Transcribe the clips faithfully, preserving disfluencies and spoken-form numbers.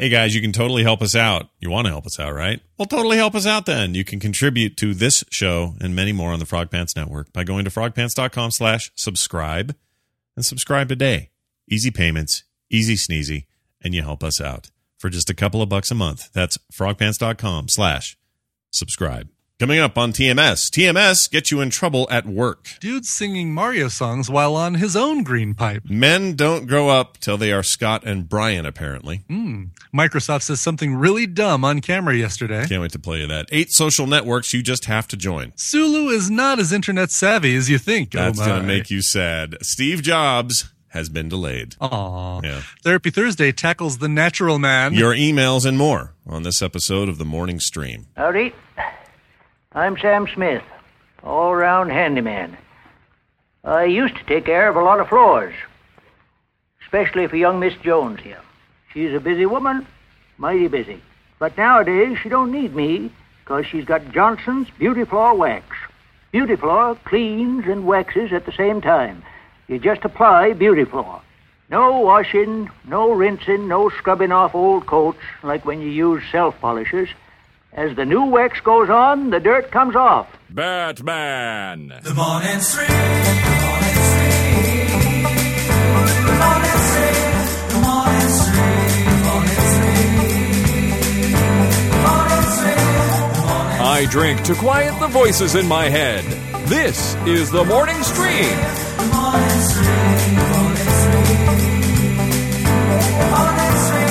Hey guys, you can totally help us out. You want to help us out, right? Well, totally help us out then. You can contribute to this show and many more on the Frog Pants Network by going to frogpants.com slash subscribe and subscribe today. Easy payments, easy sneezy, and you help us out for just a couple of bucks a month. That's frogpants.com slash subscribe. Coming up on T M S. T M S gets you in trouble at work. Dude singing Mario songs while on his own green pipe. Men don't grow up till they are Scott and Brian, apparently. Mm. Microsoft says something really dumb on camera yesterday. Can't wait to play you that. Eight social networks you just have to join. Sulu is not as internet savvy as you think. That's oh going to make you sad. Steve Jobs has been delayed. Aww. Yeah. Therapy Thursday tackles the natural man. Your emails and more on this episode of The Morning Stream. Howdy. I'm Sam Smith, all-round handyman. I used to take care of a lot of floors, especially for young Miss Jones here. She's a busy woman, mighty busy. But nowadays, she don't need me, because she's got Johnson's Beauty Floor Wax. Beauty Floor cleans and waxes at the same time. You just apply Beauty Floor. No washing, no rinsing, no scrubbing off old coats like when you use self-polishers. As the new wax goes on, the dirt comes off. Batman. The morning stream. The morning stream. The morning stream. The morning stream. The morning stream. The morning stream. I drink to quiet the voices in my head. This is the Morning Stream. The morning stream. The morning stream. The morning stream.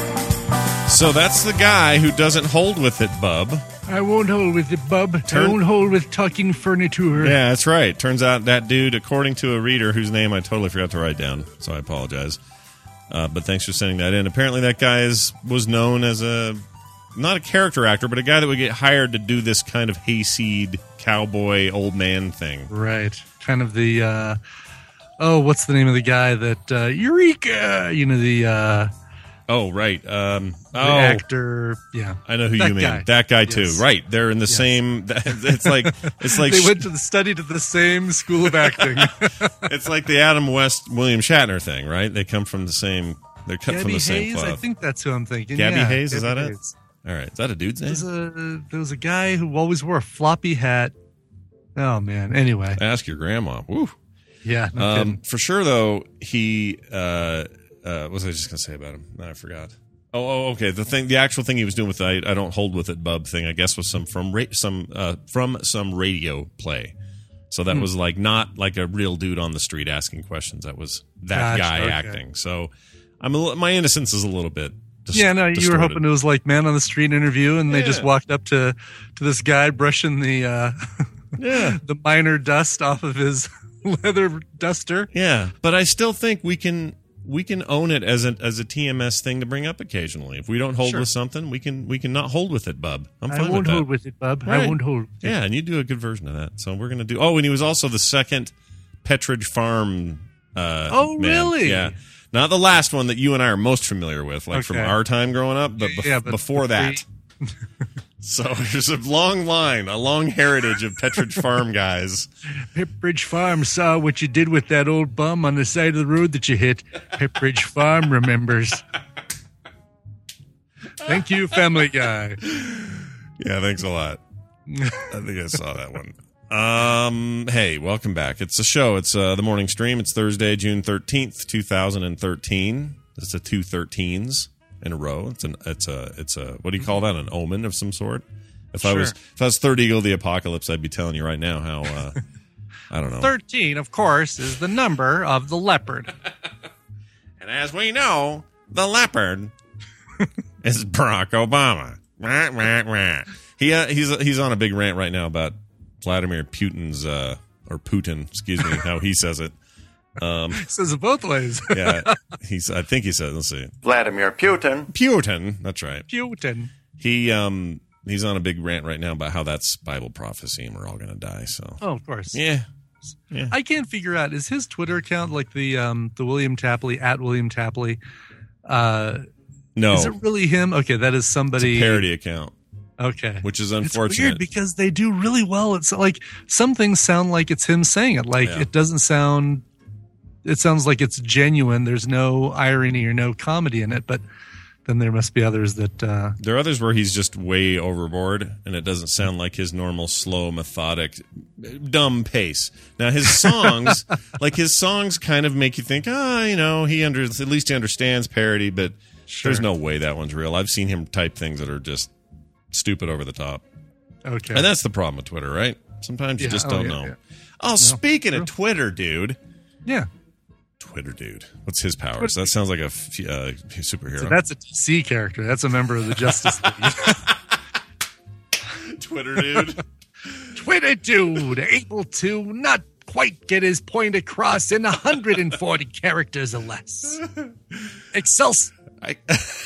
So that's the guy who doesn't hold with it, bub. I won't hold with it, bub. Turn- I won't hold with talking furniture. Yeah, that's right. Turns out that dude, according to a reader whose name I totally forgot to write down, so I apologize. Uh, but thanks for sending that in. Apparently that guy is was known as a, not a character actor, but a guy that would get hired to do this kind of hayseed cowboy old man thing. Right. Kind of the, uh, oh, what's the name of the guy that, uh, Eureka! You know, the, uh, Oh, right. Um, the oh, actor. Yeah. I know who That you mean. guy. That guy too. Yes. Right. They're in the Yes. same. It's like it's like they went to the studied at the same school of acting. it's like the Adam West William Shatner thing, right? They come from the same. They're cut Gabby from the same Hayes, cloth. I think that's who I'm thinking. Gabby yeah, Hayes, is Gabby that it? Hayes. All right, is that a dude's name? There's a there was a guy who always wore a floppy hat. Oh man. Anyway. Ask your grandma. Woo. Yeah. No Um, kidding. for sure, though, he. Uh, uh, what was I just gonna say about him? No, I forgot. Oh, oh, okay. The thing, the actual thing he was doing with the I, I don't hold with it, bub thing, I guess, was some from ra- some uh, from some radio play. So that Hmm. was like not like a real dude on the street asking questions. That was that Gotcha, guy okay. acting. So I'm a, li- my innocence is a little bit. Dis- Yeah, no, you were distorted. hoping it was like man on the street interview, and they just Yeah. walked up to to this guy brushing the uh, Yeah. the minor dust off of his leather duster. Yeah, but I still think we can we can own it as a as a T M S thing to bring up occasionally. If we don't hold Sure. with something, we can we can not hold with it, bub. I'm fine I won't with that. hold with it, bub. Right. I won't hold. Yeah, and you do a good version of that. So we're gonna do. Oh, and he was also the second Petridge Farm. Uh, Oh, man. really? Yeah, not the last one that you and I are most familiar with, like from Okay. our time growing up, but, bef- Yeah, but before that. So there's a long line, a long heritage of Petridge Farm guys. Pepperidge Farm saw what you did with that old bum on the side of the road that you hit. Pepperidge Farm remembers. Thank you, Family Guy. Yeah, thanks a lot. I think I saw that one. Um, hey, welcome back. It's a show. It's uh, the morning stream. It's Thursday, June thirteenth, two thousand thirteen. It's a two thirteens in a row. It's an it's a it's a what do you call that? An omen of some sort. If I was Sure. if I was Third Eagle of the Apocalypse, I'd be telling you right now how uh, I don't know. Thirteen, of course, is the number of the leopard. And as we know, the leopard is Barack Obama. Rah, rah, rah. He uh, he's he's on a big rant right now about Vladimir Putin's uh, or Putin, excuse me, how he says it. Um, Says it both ways. yeah, he's. I think he said. Let's see, Vladimir Putin. Putin. That's right. Putin. He um he's on a big rant right now about how that's Bible prophecy and we're all gonna die. So Oh, of course. yeah, I can't figure out, is his Twitter account like the um the William Tapley at William Tapley? Uh, no, is it really him? Okay, that is it's somebody. a parody account, Okay. which is It's unfortunate. weird because they do really well. It's like some things sound like it's him saying it. Like Yeah. it doesn't sound. It sounds like it's genuine. There's no irony or no comedy in it. But then there must be others that. Uh, There are others where he's just way overboard, and it doesn't sound like his normal, slow, methodic, dumb pace. Now, his songs, like his songs, kind of make you think, ah, you know, he under at least he understands parody, but Sure. there's no way that one's real. I've seen him type things that are just stupid over the top, okay. and that's the problem with Twitter, right? Sometimes you Yeah. just Oh, don't yeah, know. yeah. Oh, speaking true. of Twitter, dude. yeah. Twitter dude. What's his powers? That sounds like a f- uh, superhero. So that's a D C character. That's a member of the Justice League. Twitter dude. Twitter dude, able to not quite get his point across in one hundred forty characters or less. Excels. I-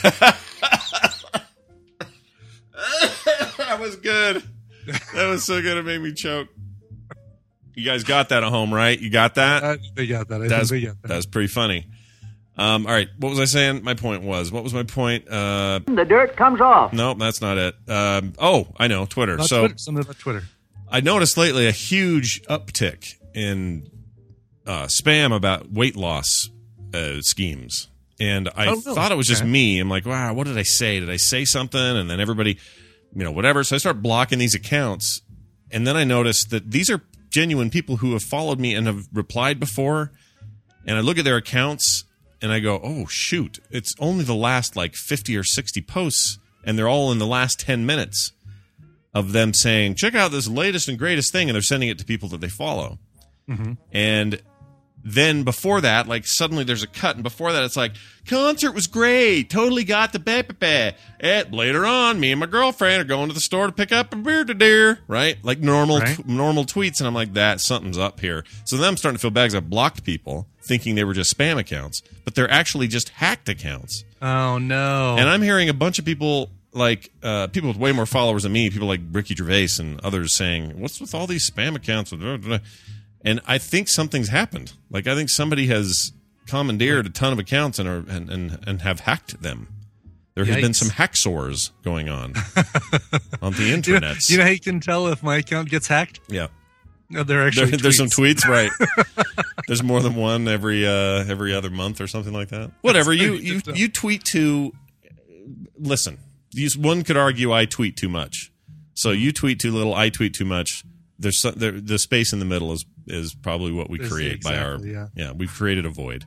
that was good. That was so good it made me choke. You guys got that at home, right? You got that? I think they got that. I That's, think they got that. that was pretty funny. Um, all right, what was I saying? My point was, what was my point? Uh, The dirt comes off. no, that's not it. Um, oh, I know, Twitter. About so Twitter, something about Twitter. I noticed lately a huge uptick in uh, spam about weight loss uh, schemes. And I Oh, really? thought it was just Okay. me. I'm like, wow, what did I say? Did I say something? And then everybody, you know, whatever. So I start blocking these accounts. And then I noticed that these are genuine people who have followed me and have replied before. And I look at their accounts and I go, oh, shoot. It's only the last like fifty or sixty posts. And they're all in the last ten minutes of them saying, check out this latest and greatest thing. And they're sending it to people that they follow. And then before that, like suddenly there's a cut, and before that it's like, concert was great, totally got the ba At later on, me and my girlfriend are going to the store to pick up a beer to dear, right? Like normal Right. tw- normal tweets, and I'm like, that something's up here. So then I'm starting to feel bad because I blocked people thinking they were just spam accounts, but they're actually just hacked accounts. Oh no! And I'm hearing a bunch of people, like uh, people with way more followers than me, people like Ricky Gervais and others saying, what's with all these spam accounts? And I think something's happened. Like, I think somebody has commandeered a ton of accounts and are, and, and, and have hacked them. There has been Yikes. some hacksores going on on the you know, internets. you know how you can tell if my account gets hacked? yeah. No, there are There, actually there's some tweets. tweets, right? There's more than one every uh, every other month or something like that. Whatever you pretty you good stuff. you tweet to. Listen, you, one could argue I tweet too much. So you tweet too little, I tweet too much. There's some, there, the space in the middle is is probably what we There's- create by our exactly, yeah. we've created a void.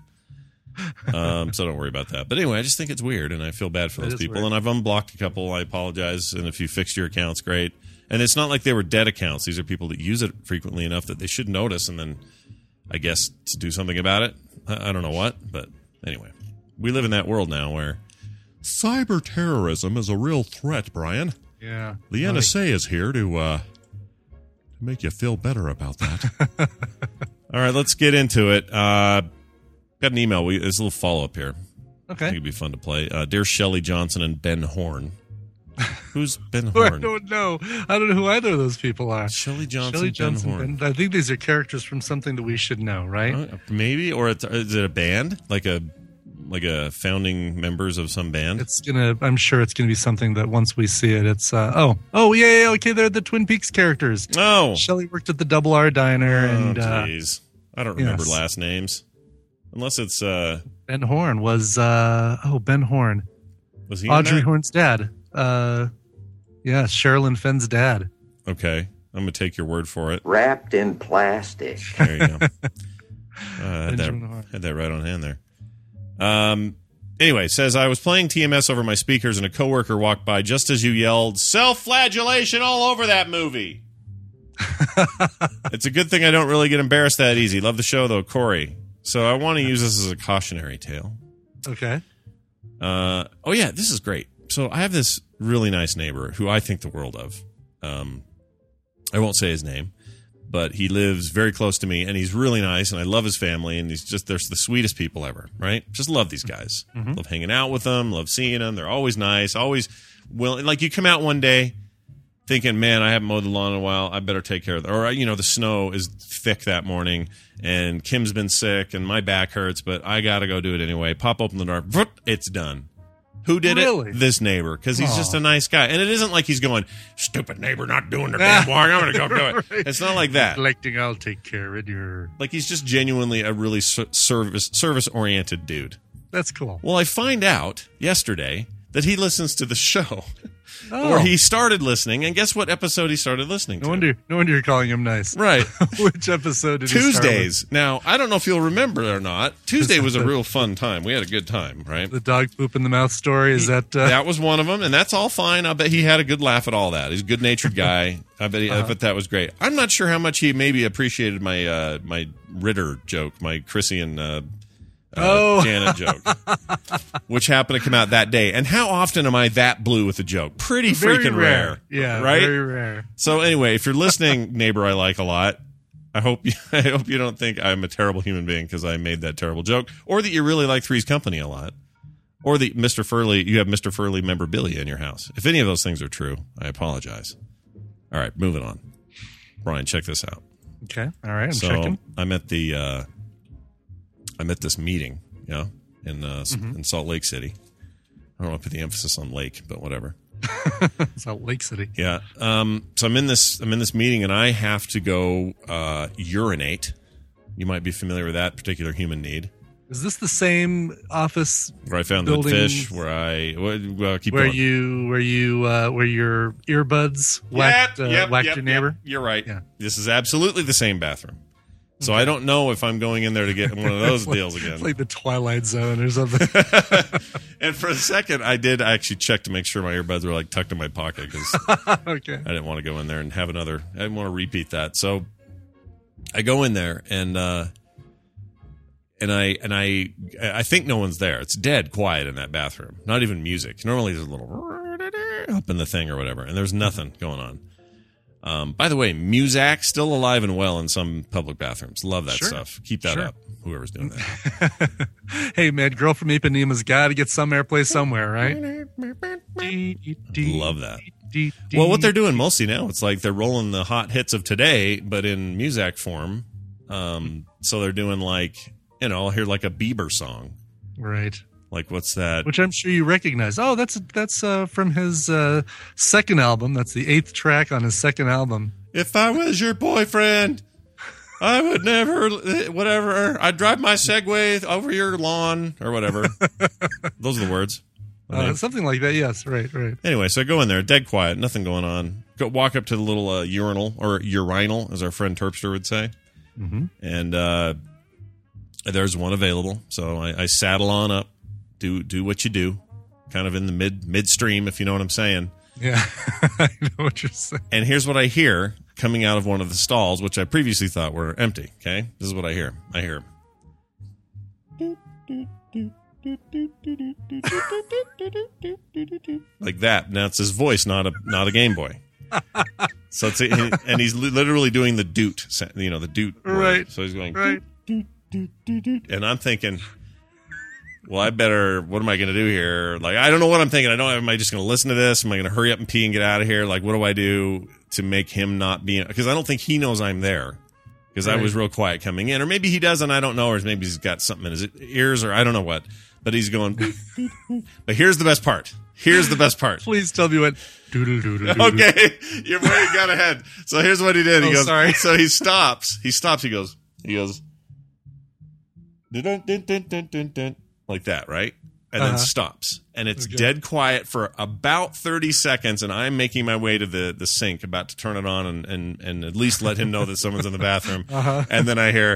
Um, so don't worry about that. But anyway, I just think it's weird, and I feel bad for It those is people. weird. And I've unblocked a couple. I apologize. And if you fixed your accounts, great. And it's not like they were dead accounts. These are people that use it frequently enough that they should notice, and then I guess to do something about it. I, I don't know what, but anyway, we live in that world now where cyber terrorism is a real threat. Brian, Yeah. the N S A is here to uh, to make you feel better about that. All right, let's get into it. Uh, got an email. We, there's a little follow up here. I think Okay. it'd be fun to play. Uh, Dear Shelley Johnson and Ben Horn. Who's Ben I Horn? don't know. I don't know who either of those people are. Shelley Johnson, Shelley Ben Johnson. Horn. Ben, I think these are characters from something that we should know, right? Uh, maybe, or it's, is it a band? Like a like a founding members of some band? It's gonna. I'm sure it's gonna be something that once we see it, it's. Uh, oh, oh yeah, yeah. Okay, they're the Twin Peaks characters. Oh, Shelley worked at the Double R Diner, and oh, uh, jeez. I don't remember yes. last names. Unless it's, uh, Ben Horn was. Uh, oh, Ben Horn, was he in Audrey that? Horn's dad. Uh, yeah, Sherilyn Fenn's dad. Okay, I'm going to take your word for it. Wrapped in plastic. There you go. uh, I had, that, Benjamin Horn. had that right on hand there. Um. Anyway, says, I was playing T M S over my speakers and a coworker walked by just as you yelled, self-flagellation all over that movie. It's a good thing I don't really get embarrassed that easy. Love the show, though, Corey. So I want to use this as a cautionary tale. Okay. Uh, oh, yeah, this is great. So I have this really nice neighbor who I think the world of. Um, I won't say his name, but he lives very close to me, and he's really nice, and I love his family, and he's just, they're the sweetest people ever, right? Just love these guys. Love hanging out with them, love seeing them. They're always nice, always willing. Like, you come out one day thinking, man, I haven't mowed the lawn in a while. I better take care of it. Or, you know, the snow is thick that morning, and Kim's been sick, and my back hurts, but I got to go do it anyway. Pop open the door. Vroom, it's done. Who did Really? it? This neighbor, because he's Aw. just a nice guy. And it isn't like he's going, stupid neighbor not doing their damn work. I'm going to go do it. It's not like that. Neglecting, I'll take care of your. Like, he's just genuinely a really ser- service service oriented dude. That's cool. Well, I find out yesterday that he listens to the show. Oh. Or he started listening, and guess what episode he started listening to? No wonder, no wonder you're calling him nice. Right. Which episode did he start Tuesdays. Now, I don't know if you'll remember or not. Tuesday was a real fun time. We had a good time, right? with? The dog poop in the mouth story, is that... Uh, That was one of them, and that's all fine. I bet he had a good laugh at all that. He's a good-natured guy. I bet, he, I bet that was great. I'm not sure how much he maybe appreciated my uh, my Ritter joke, my Chrissy and uh, uh, Oh. Janet joke, which happened to come out that day. And how often am I that blue with a joke? Pretty very freaking rare. rare. Yeah, right? very rare. So anyway, if you're listening, neighbor I like a lot, I hope you, I hope you don't think I'm a terrible human being because I made that terrible joke, or that you really like Three's Company a lot, or that Mister Furley, you have Mister Furley memorabilia in your house. If any of those things are true, I apologize. All right, moving on. Brian, check this out. Okay, all right, I'm so checking. I'm at the uh, I'm at this meeting, you know, in uh, Mm-hmm. in Salt Lake City. I don't want to put the emphasis on lake, but whatever. It's out Lake City. Yeah. Um, so I'm in this I'm in this meeting, and I have to go uh, urinate. You might be familiar with that particular human need. Is this the same office Where I found the building fish. Where I well, well, keep where going. you where you uh, where your earbuds whacked, Yep, uh, yep, whacked yep, your neighbor? yep. You're right. Yeah. This is absolutely the same bathroom. So I don't know if I'm going in there to get one of those deals again. It's like the Twilight Zone or something. And for a second, I did actually check to make sure my earbuds were like tucked in my pocket because Okay. I didn't want to go in there and have another. I didn't want to repeat that. So I go in there and uh, and I and I I think no one's there. It's dead quiet in that bathroom. Not even music. Normally there's a little up in the thing or whatever, and there's nothing going on. Um, by the way, Muzak still alive and well in some public bathrooms. Love that Sure. stuff. Keep that Sure. up. Whoever's doing that. Hey man, girl from Ipanema's got to get some airplay somewhere, right? Love that. Well, what they're doing mostly now, it's like they're rolling the hot hits of today, but in Muzak form. Um, so they're doing like, you know, I'll hear like a Bieber song. Right. Like, what's that? Which I'm sure you recognize. Oh, that's that's uh, from his uh, second album. That's the eighth track on his second album. If I was your boyfriend, I would never, whatever. I'd drive my Segway over your lawn or whatever. Those are the words. I Uh, mean, something like that. Yes. Right. Right. anyway, so I go in there, dead quiet, nothing going on. Go walk up to the little uh, urinal or urinal, as our friend Terpster would say. Mm-hmm. And uh, there's one available. So I, I saddle on up, do do what you do, kind of in the mid midstream, if you know what I'm saying. Yeah. I know what you're saying. And here's what I hear coming out of one of the stalls, which I previously thought were empty. Okay, this is what I hear. I hear. Like that. Now it's his voice, not a not a Game Boy. So it's a, and he's li- literally doing the doot, you know, the doot. word. Right. So he's going Right. doot, doot, doot, doot. And I'm thinking, well, I better. What am I going to do here? Like, I don't know what I'm thinking. I don't. Am I just going to listen to this? Am I going to hurry up and pee and get out of here? Like, what do I do to make him not be? Because I don't think he knows I'm there. Because I Right. was real quiet coming in, or maybe he doesn't. I don't know, or maybe he's got something in his ears, or I don't know what. But he's going. But here's the best part. Here's the best part. Please tell me what. Doodle doodle. doodle. Okay, you're way got ahead. So here's what he did. He Oh, goes. sorry. So he stops. He stops. He goes. He goes. Dun, dun, dun, dun, dun, dun, like that, right? And then Uh-huh. stops. And it's Okay. dead quiet for about thirty seconds. And I'm making my way to the, the sink, about to turn it on and, and, and at least let him know that someone's in the bathroom. Uh-huh. And then I hear.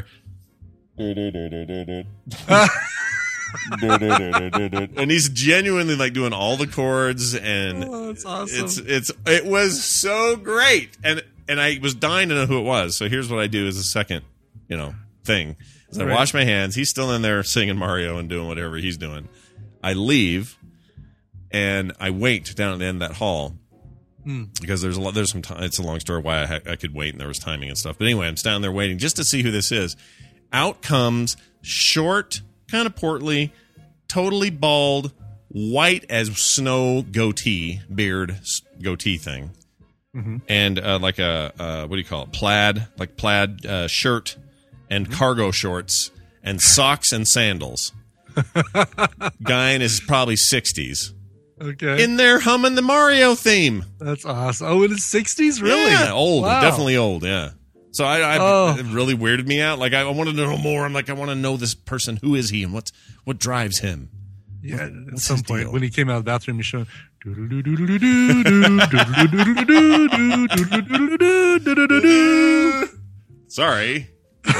And he's genuinely like doing all the chords, and Oh, that's awesome. it's it's it was so great, and and I was dying to know who it was. So here's what I do as a second, you know, thing: is I Right. wash my hands. He's still in there singing Mario and doing whatever he's doing. I leave, and I wait down at the end of that hall. Because there's a lot, there's some time. It's a long story why I, ha- I could wait, and there was timing and stuff. But anyway, I'm standing there waiting just to see who this is. Out comes short, kind of portly, totally bald, white as snow goatee, beard s- goatee thing, and uh, like a uh, what do you call it? Plaid, like plaid uh, shirt and cargo shorts and socks and sandals. Guy in his probably sixties. Okay. In there humming the Mario theme. That's awesome. Oh, in his sixties? Really? Yeah, old. Wow. Definitely old, yeah. So I, I Oh. it really weirded me out. Like I, I wanted to know more. I'm like, I want to know this person. Who is he and what's what drives him? Yeah, at What's some his point deal? when he came out of the bathroom, he showed. Sorry.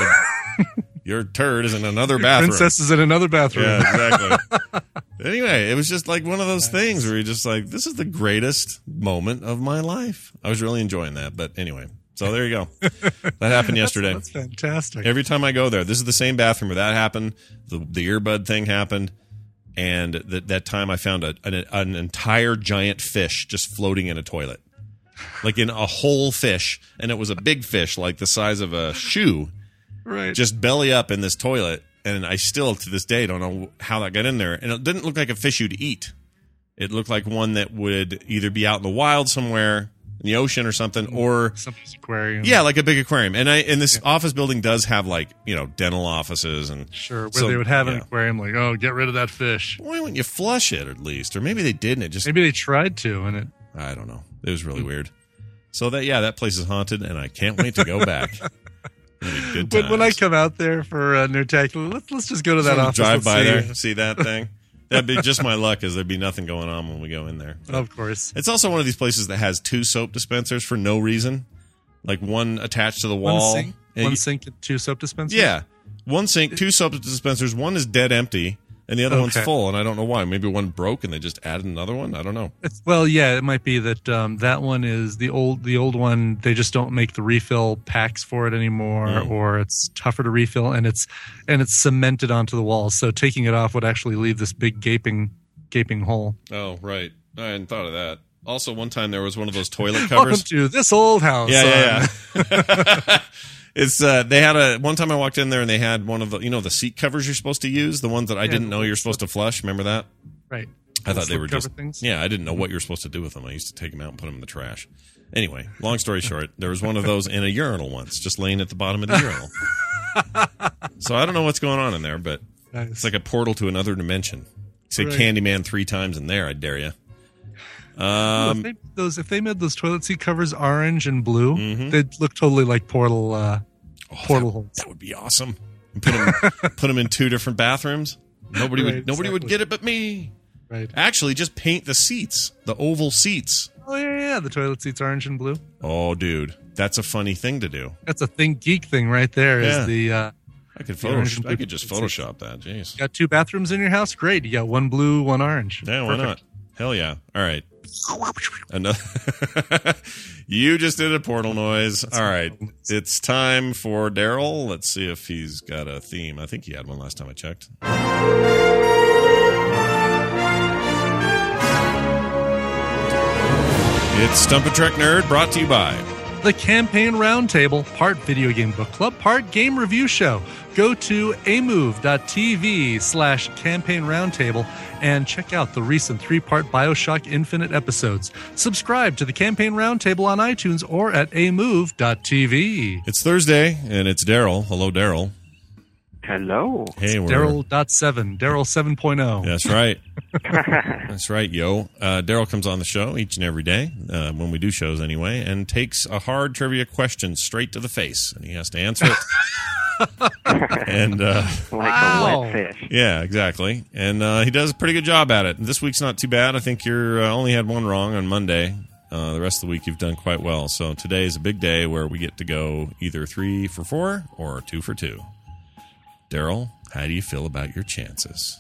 Your turd is in another bathroom. Princess is in another bathroom. Yeah, exactly. Anyway, it was just like one of those things where you're just like, this is the greatest moment of my life. I was really enjoying that. But anyway, so there you go. That happened yesterday. That's fantastic. Every time I go there, this is the same bathroom where that happened. The, the earbud thing happened. And that that time I found a, an, an entire giant fish just floating in a toilet. Like in a whole fish. And it was a big fish, like the size of a shoe. Right. Just belly up in this toilet, and I still to this day don't know how that got in there. And it didn't look like a fish you'd eat. It looked like one that would either be out in the wild somewhere in the ocean or something, or Somebody's aquarium. yeah, like a big aquarium. And I and this office building does have like you know dental offices and Sure, where so, they would have an yeah. aquarium like, oh, get rid of that fish. Why wouldn't you flush it at least? Or maybe they didn't. It just Maybe they tried to, and it. I don't know. It was really weird. So that yeah, that place is haunted, and I can't wait to go back. It'll be good But when I times. come out there for uh, Nerdtacular, let's let's just go to that Just wanna office. drive Let's by see. there, see that thing. That'd be just my luck, is there'd be nothing going on when we go in there. Of course. It's also one of these places that has two soap dispensers for no reason, like one attached to the One wall. sink, And one you- sink, and two soap dispensers. yeah, one sink, two soap dispensers. One is dead empty, and the other one's Okay. full. And I don't know why. Maybe one broke, and they just added another one. I don't know. It's, well, yeah, it might be that um, that one is the old the old one. They just don't make the refill packs for it anymore, Mm. or it's tougher to refill, and it's and it's cemented onto the walls. So taking it off would actually leave this big gaping gaping hole. Oh, right. I hadn't thought of that. Also, one time there was one of those toilet Welcome covers. to this old house. Yeah, on- yeah, yeah. It's uh, they had a one time I walked in there and they had one of the you know the seat covers you're supposed to use, the ones that I Yeah, didn't the know you're supposed to flush. Remember that? Right. I thought The they were slipcover just things? yeah. I didn't know what you were supposed to do with them. I used to take them out and put them in the trash. Anyway, long story short, there was one of those in a urinal once, just laying at the bottom of the urinal. So I don't know what's going on in there, but Nice. it's like a portal to another dimension. Say Right. Candyman three times in there, I dare you. Well, Um, if, they, those, if they made those toilet seat covers orange and blue, Mhm. they'd look totally like portal uh, oh, portal that, holes. that would be awesome. And put them put them in two different bathrooms. Nobody Right, would nobody would exactly. get it but me. Right. Actually, just paint the seats, the oval seats. Oh yeah, yeah. The toilet seats orange and blue. Oh, dude, that's a funny thing to do. That's a thing geek thing right there. Is Yeah. the uh, I could The orange Photoshop. and I blue could just seats. Photoshop that. Jeez. got two bathrooms in your house? Great. You got one blue, one orange. Yeah, why not? Perfect. Hell yeah. All right. Another. You just did a portal noise. All right. It's time for Daryl. Let's see if he's got a theme. I think he had one last time I checked. It's Stump a Trek Nerd, brought to you by The Campaign Roundtable, part video game book club, part game review show. Go to amove.tv slash campaign roundtable and check out the recent three-part Bioshock Infinite episodes. Subscribe to the Campaign Roundtable on iTunes or at amove.tv. It's Thursday, and it's Daryl. Hello, Daryl. Hello. Hey, we're Daryl dot seven, Daryl seven point oh. That's right. That's right, yo. Uh, Daryl comes on the show each and every day, uh, when we do shows anyway, and takes a hard trivia question straight to the face, and he has to answer it. and uh, Like Wow. a wet fish. yeah, exactly. And uh, he does a pretty good job at it. This week's not too bad. I think you're uh, only had one wrong on Monday. Uh, the rest of the week you've done quite well. So today is a big day where we get to go either three for four or two for two. Daryl, how do you feel about your chances?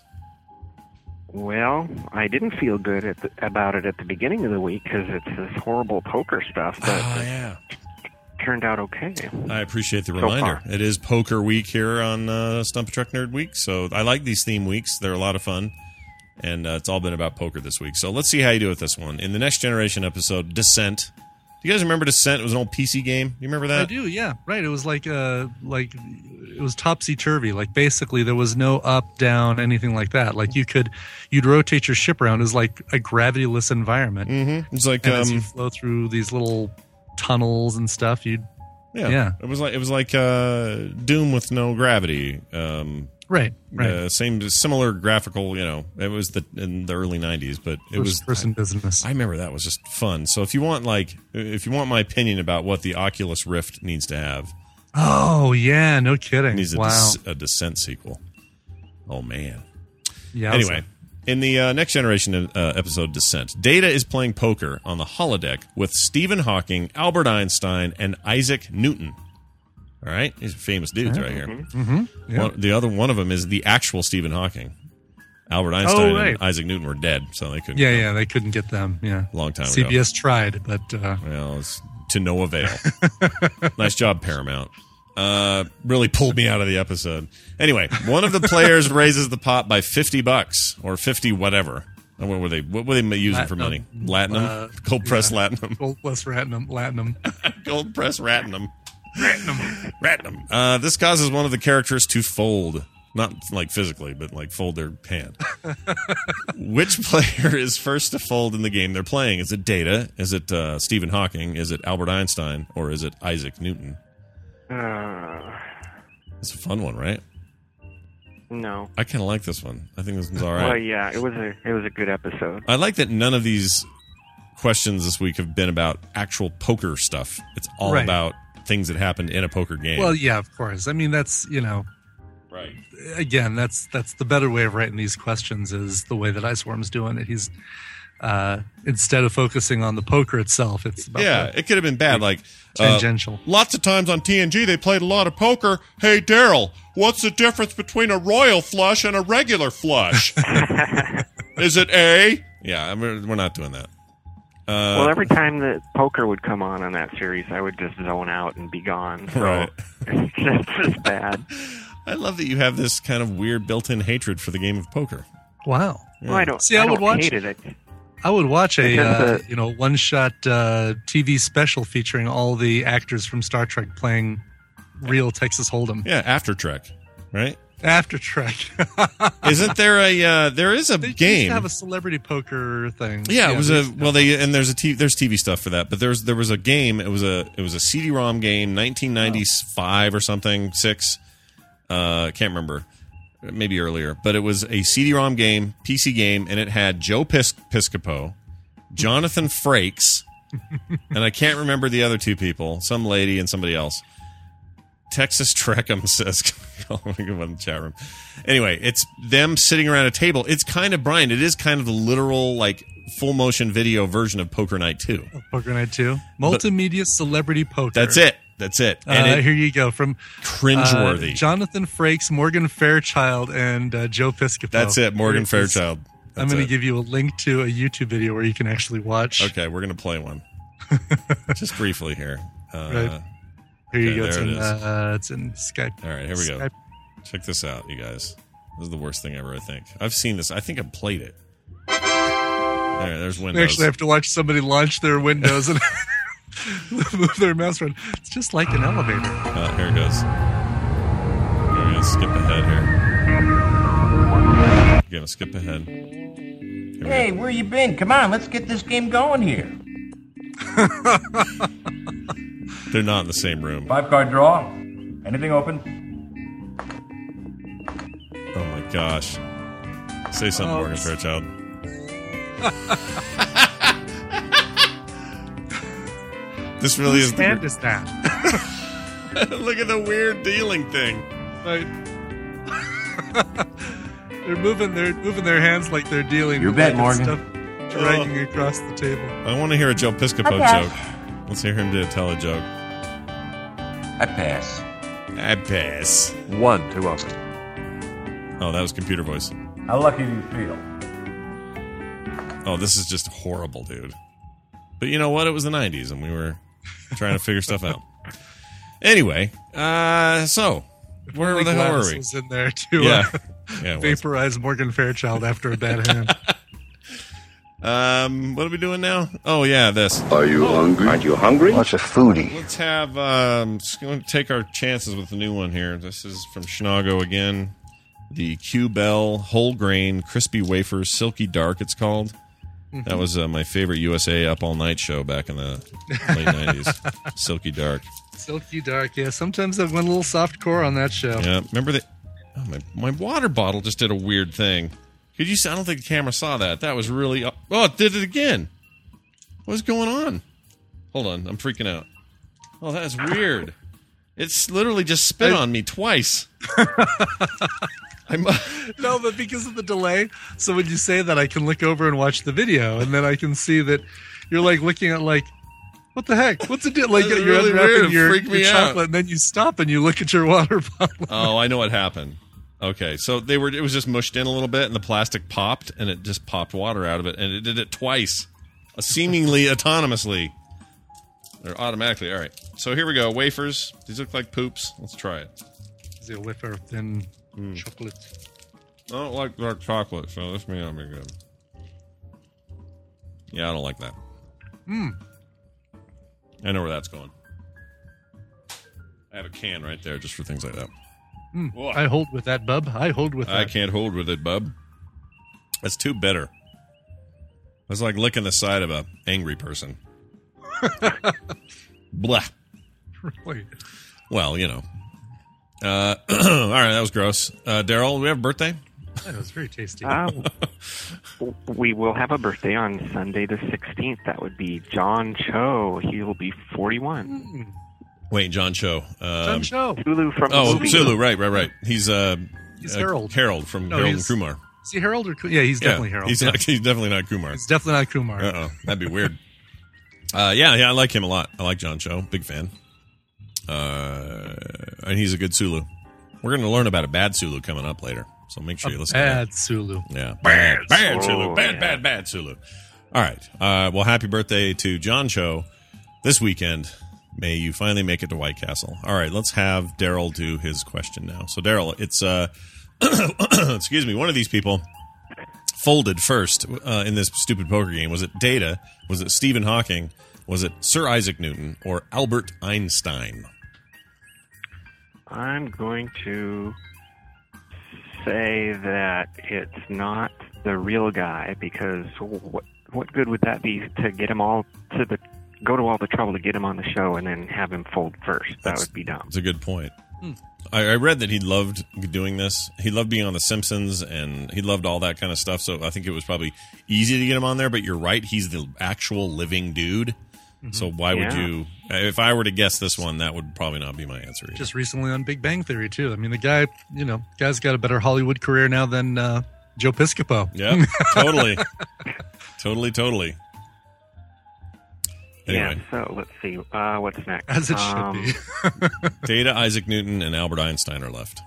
Well, I didn't feel good at the, about it at the beginning of the week because it's this horrible poker stuff, but Oh, it yeah. turned out okay. I appreciate the So reminder. far. It is poker week here on uh, Stump a Truck Nerd Week, so I like these theme weeks. They're a lot of fun, and uh, it's all been about poker this week. So let's see how you do with this one. In the Next Generation episode, Descent. Do you guys remember Descent? It was an old P C game. You remember I that? do, yeah. Right. It was like uh like it was topsy turvy. Like basically there was no up, down, anything like that. Like you could you'd rotate your ship around. It was like a gravityless environment. Mm-hmm. It's like And as you um, flow through these little tunnels and stuff, you'd yeah, yeah. It was like it was like uh, Doom with no gravity. Um, right, right. uh, same similar graphical. You know, it was the in the early nineties, but it was First person business. I remember that was just fun. So if you want like if you want my opinion about what the Oculus Rift needs to have, Oh yeah, no it kidding. needs a, Wow. Des- a Descent sequel. Oh man. Yeah. Anyway, In the uh, Next Generation uh, episode Descent, Data is playing poker on the holodeck with Stephen Hawking, Albert Einstein, and Isaac Newton. All right? These are famous dudes right here. Mm-hmm. Yeah. One, the other one of them is the actual Stephen Hawking. Albert Einstein Oh, right. and Isaac Newton were dead, so they couldn't. Yeah, yeah, they couldn't get them. Yeah, Long time C B S ago. tried, but uh, Well, it's to no avail. Nice job, Paramount. Uh, really pulled me out of the episode. Anyway, one of the players raises the pot by fifty bucks or fifty whatever. And what were they? What were they using for money? Latinum, uh, cold press yeah. latinum, Gold plus Latinum. Latinum. cold press ratinum, ratinum, ratinum. Uh, this causes one of the characters to fold, not like physically, but like fold their hand. Which player is first to fold in the game they're playing? Is it Data? Is it uh, Stephen Hawking? Is it Albert Einstein? Or is it Isaac Newton? Uh, It's a fun one, right? no. I kind of like this one. I think this one's all right. Well, yeah, it was a it was a good episode. I like that none of these questions this week have been about actual poker stuff. It's all Right. about things that happened in a poker game. Well, yeah, of course. I mean, that's you know, right. again, that's that's the better way of writing these questions is the way that Iceworm's doing it. He's uh, instead of focusing on the poker itself, it's about Yeah, the it could have been bad. Like uh, tangential. lots of times on T N G, they played a lot of poker. Hey, Daryl, what's the difference between a royal flush and a regular flush? Is it A? Yeah, I mean, we're not doing that. Uh, Well, every time that poker would come on on that series, I would just zone out and be gone. So Right. it's just as bad. I love that you have this kind of weird built-in hatred for the game of poker. Wow. Well, I don't. See, I I, would don't watch- hate it. I- I would watch a Because uh, the- you know one shot uh, T V special featuring all the actors from Star Trek playing real Texas Hold'em Yeah, After Trek, right? after Trek. Isn't there a uh, there is a They used game? to have a celebrity poker thing. yeah, it was they a used to well have they and there's a t- there's T V stuff for that, but there's there was a game. It was a it was a C D-ROM game, nineteen ninety-five or something six. Uh, can't remember, maybe earlier, but it was a C D-ROM game, P C game, and it had Joe Pis- Piscopo, Jonathan Frakes, and I can't remember the other two people, some lady and somebody else. Texas Trek'em says, oh my God, in the chat room. Anyway, it's them sitting around a table. It's kind of, Brian, it is kind of the literal, like, full motion video version of Poker Night two. Poker Night two. Multimedia celebrity poker. That's it. That's it. And Uh, it, here you go from cringeworthy. uh, Jonathan Frakes, Morgan Fairchild, and uh, Joe Piscopo. That's it. Morgan Here it is. Fairchild. I'm That's going it. to give you a link to a YouTube video where you can actually watch. Okay, we're going to play one. Just briefly here. Uh, Right. Here you okay, go. It's there it in, is. uh, it's in Skype. All right, here we go. Skype. Check this out, you guys. This is the worst thing ever, I think. I've seen this. I think I've played it. All right, there's They Windows. actually have to watch somebody launch their windows and move their mouse around. It's just like an elevator. Oh, here it goes. We're going to skip ahead here. We're going to skip ahead. Here we Hey, where you been? Come on, let's get this game going here. go. They're not in the same room. Five card draw. Anything open? Oh my gosh. Say something, Oh, Morgan it's- Fairchild. This really Whose is the, hand is that? look at the weird dealing thing. Right. they're moving. They're moving their hands like they're dealing. Your with bet, like it's Morgan. Stuff dragging across the table. I want to hear a Joe Piscopo Okay. joke. Let's hear him do tell a joke. I pass. I pass. One too often. Oh, that was computer voice. How lucky do you feel? Oh, this is just horrible, dude. But you know what? It was the nineties, and we were trying to figure stuff out. Anyway, uh, so where Only the hell Gladys are we? was in there to Yeah, uh, yeah. it was. vaporize Morgan Fairchild after a bad hand. Um, what are we doing now? Oh yeah, this. Are you hungry? Aren't you hungry? What's a foodie? Let's have. Um, just going to take our chances with the new one here. This is from Schnago again. The Q Bell whole grain crispy wafers, silky dark. It's called. That was uh, my favorite U S A Up All Night show back in the late nineties. Silky dark. Silky dark. Yeah, sometimes I've went a little soft core on that show. Yeah, remember that? Oh, my my water bottle just did a weird thing. Could you? see- I don't think the camera saw that. That was really. Oh, it did it again. What's going on? Hold on, I'm freaking out. Oh, that's weird. It's literally just spit on me twice. I'm, No, but because of the delay, so when you say that, I can look over and watch the video, and then I can see that you're like looking at like, what the heck? What's it do? Like That's you're really unwrapping weird. your, Freaked your me chocolate, out. and then you stop and you look at your water bottle. oh, I know what happened. Okay, so they were. It was just mushed in a little bit, and the plastic popped, and it just popped water out of it, and it did it twice, uh, seemingly autonomously. Or automatically. All right. So here we go. Wafers. These look like poops. Let's try it. Is it a wafer of thin Mm. chocolate? I don't like dark chocolate, so this may not be good. Yeah, I don't like that. Mm. I know where that's going. I have a can right there just for things like that. Mm. I hold with that, bub. I hold with I that. can't hold with it, bub. That's too bitter. It's like licking the side of a angry person. Blah. Really? Well, you know. Uh, all right, that was gross. Uh, Daryl, do we have a birthday? That was very tasty. Uh, we will have a birthday on Sunday the sixteenth. That would be John Cho. He'll be forty-one. Mm. Wait, John Cho. Um, John Cho. Sulu from the Oh, movie. Sulu, right, right, right. He's uh, He's uh, Harold. Harold from No, Harold and he's- Kumar. Is he Harold or Ku- yeah? He's definitely yeah, Harold. He's, Yeah. not, he's definitely not Kumar. He's definitely not Kumar. Uh oh, that'd be weird. Uh, yeah, yeah, I like him a lot. I like John Cho, big fan. Uh, and he's a good Sulu. We're going to learn about a bad Sulu coming up later, so make sure you listen. Bad Sulu. To that. Yeah, bad, bad Sulu. Sulu, bad, Yeah. bad, bad Sulu. All right. Uh, well, happy birthday to John Cho this weekend. May you finally make it to White Castle. All right, let's have Daryl do his question now. So, Daryl, it's uh, excuse me, one of these people folded first uh, in this stupid poker game. Was it Data? Was it Stephen Hawking? Was it Sir Isaac Newton or Albert Einstein? I'm going to say that it's not the real guy, because what what good would that be to get him all to the go to all the trouble to get him on the show and then have him fold first? That That's- would be dumb. It's a good point. I, I read that he loved doing this. He loved being on The Simpsons, and he loved all that kind of stuff. So I think it was probably easy to get him on there. But you're right; he's the actual living dude. So why would Yeah. you? If I were to guess this one, that would probably not be my answer. Either. Just recently on Big Bang Theory too. I mean, the guy, you know, guy's got a better Hollywood career now than uh, Joe Piscopo. Yeah, totally, totally, totally. Anyway, Yeah, so let's see. Uh, what's next? As it should Um, be. Data, Isaac Newton, and Albert Einstein are left.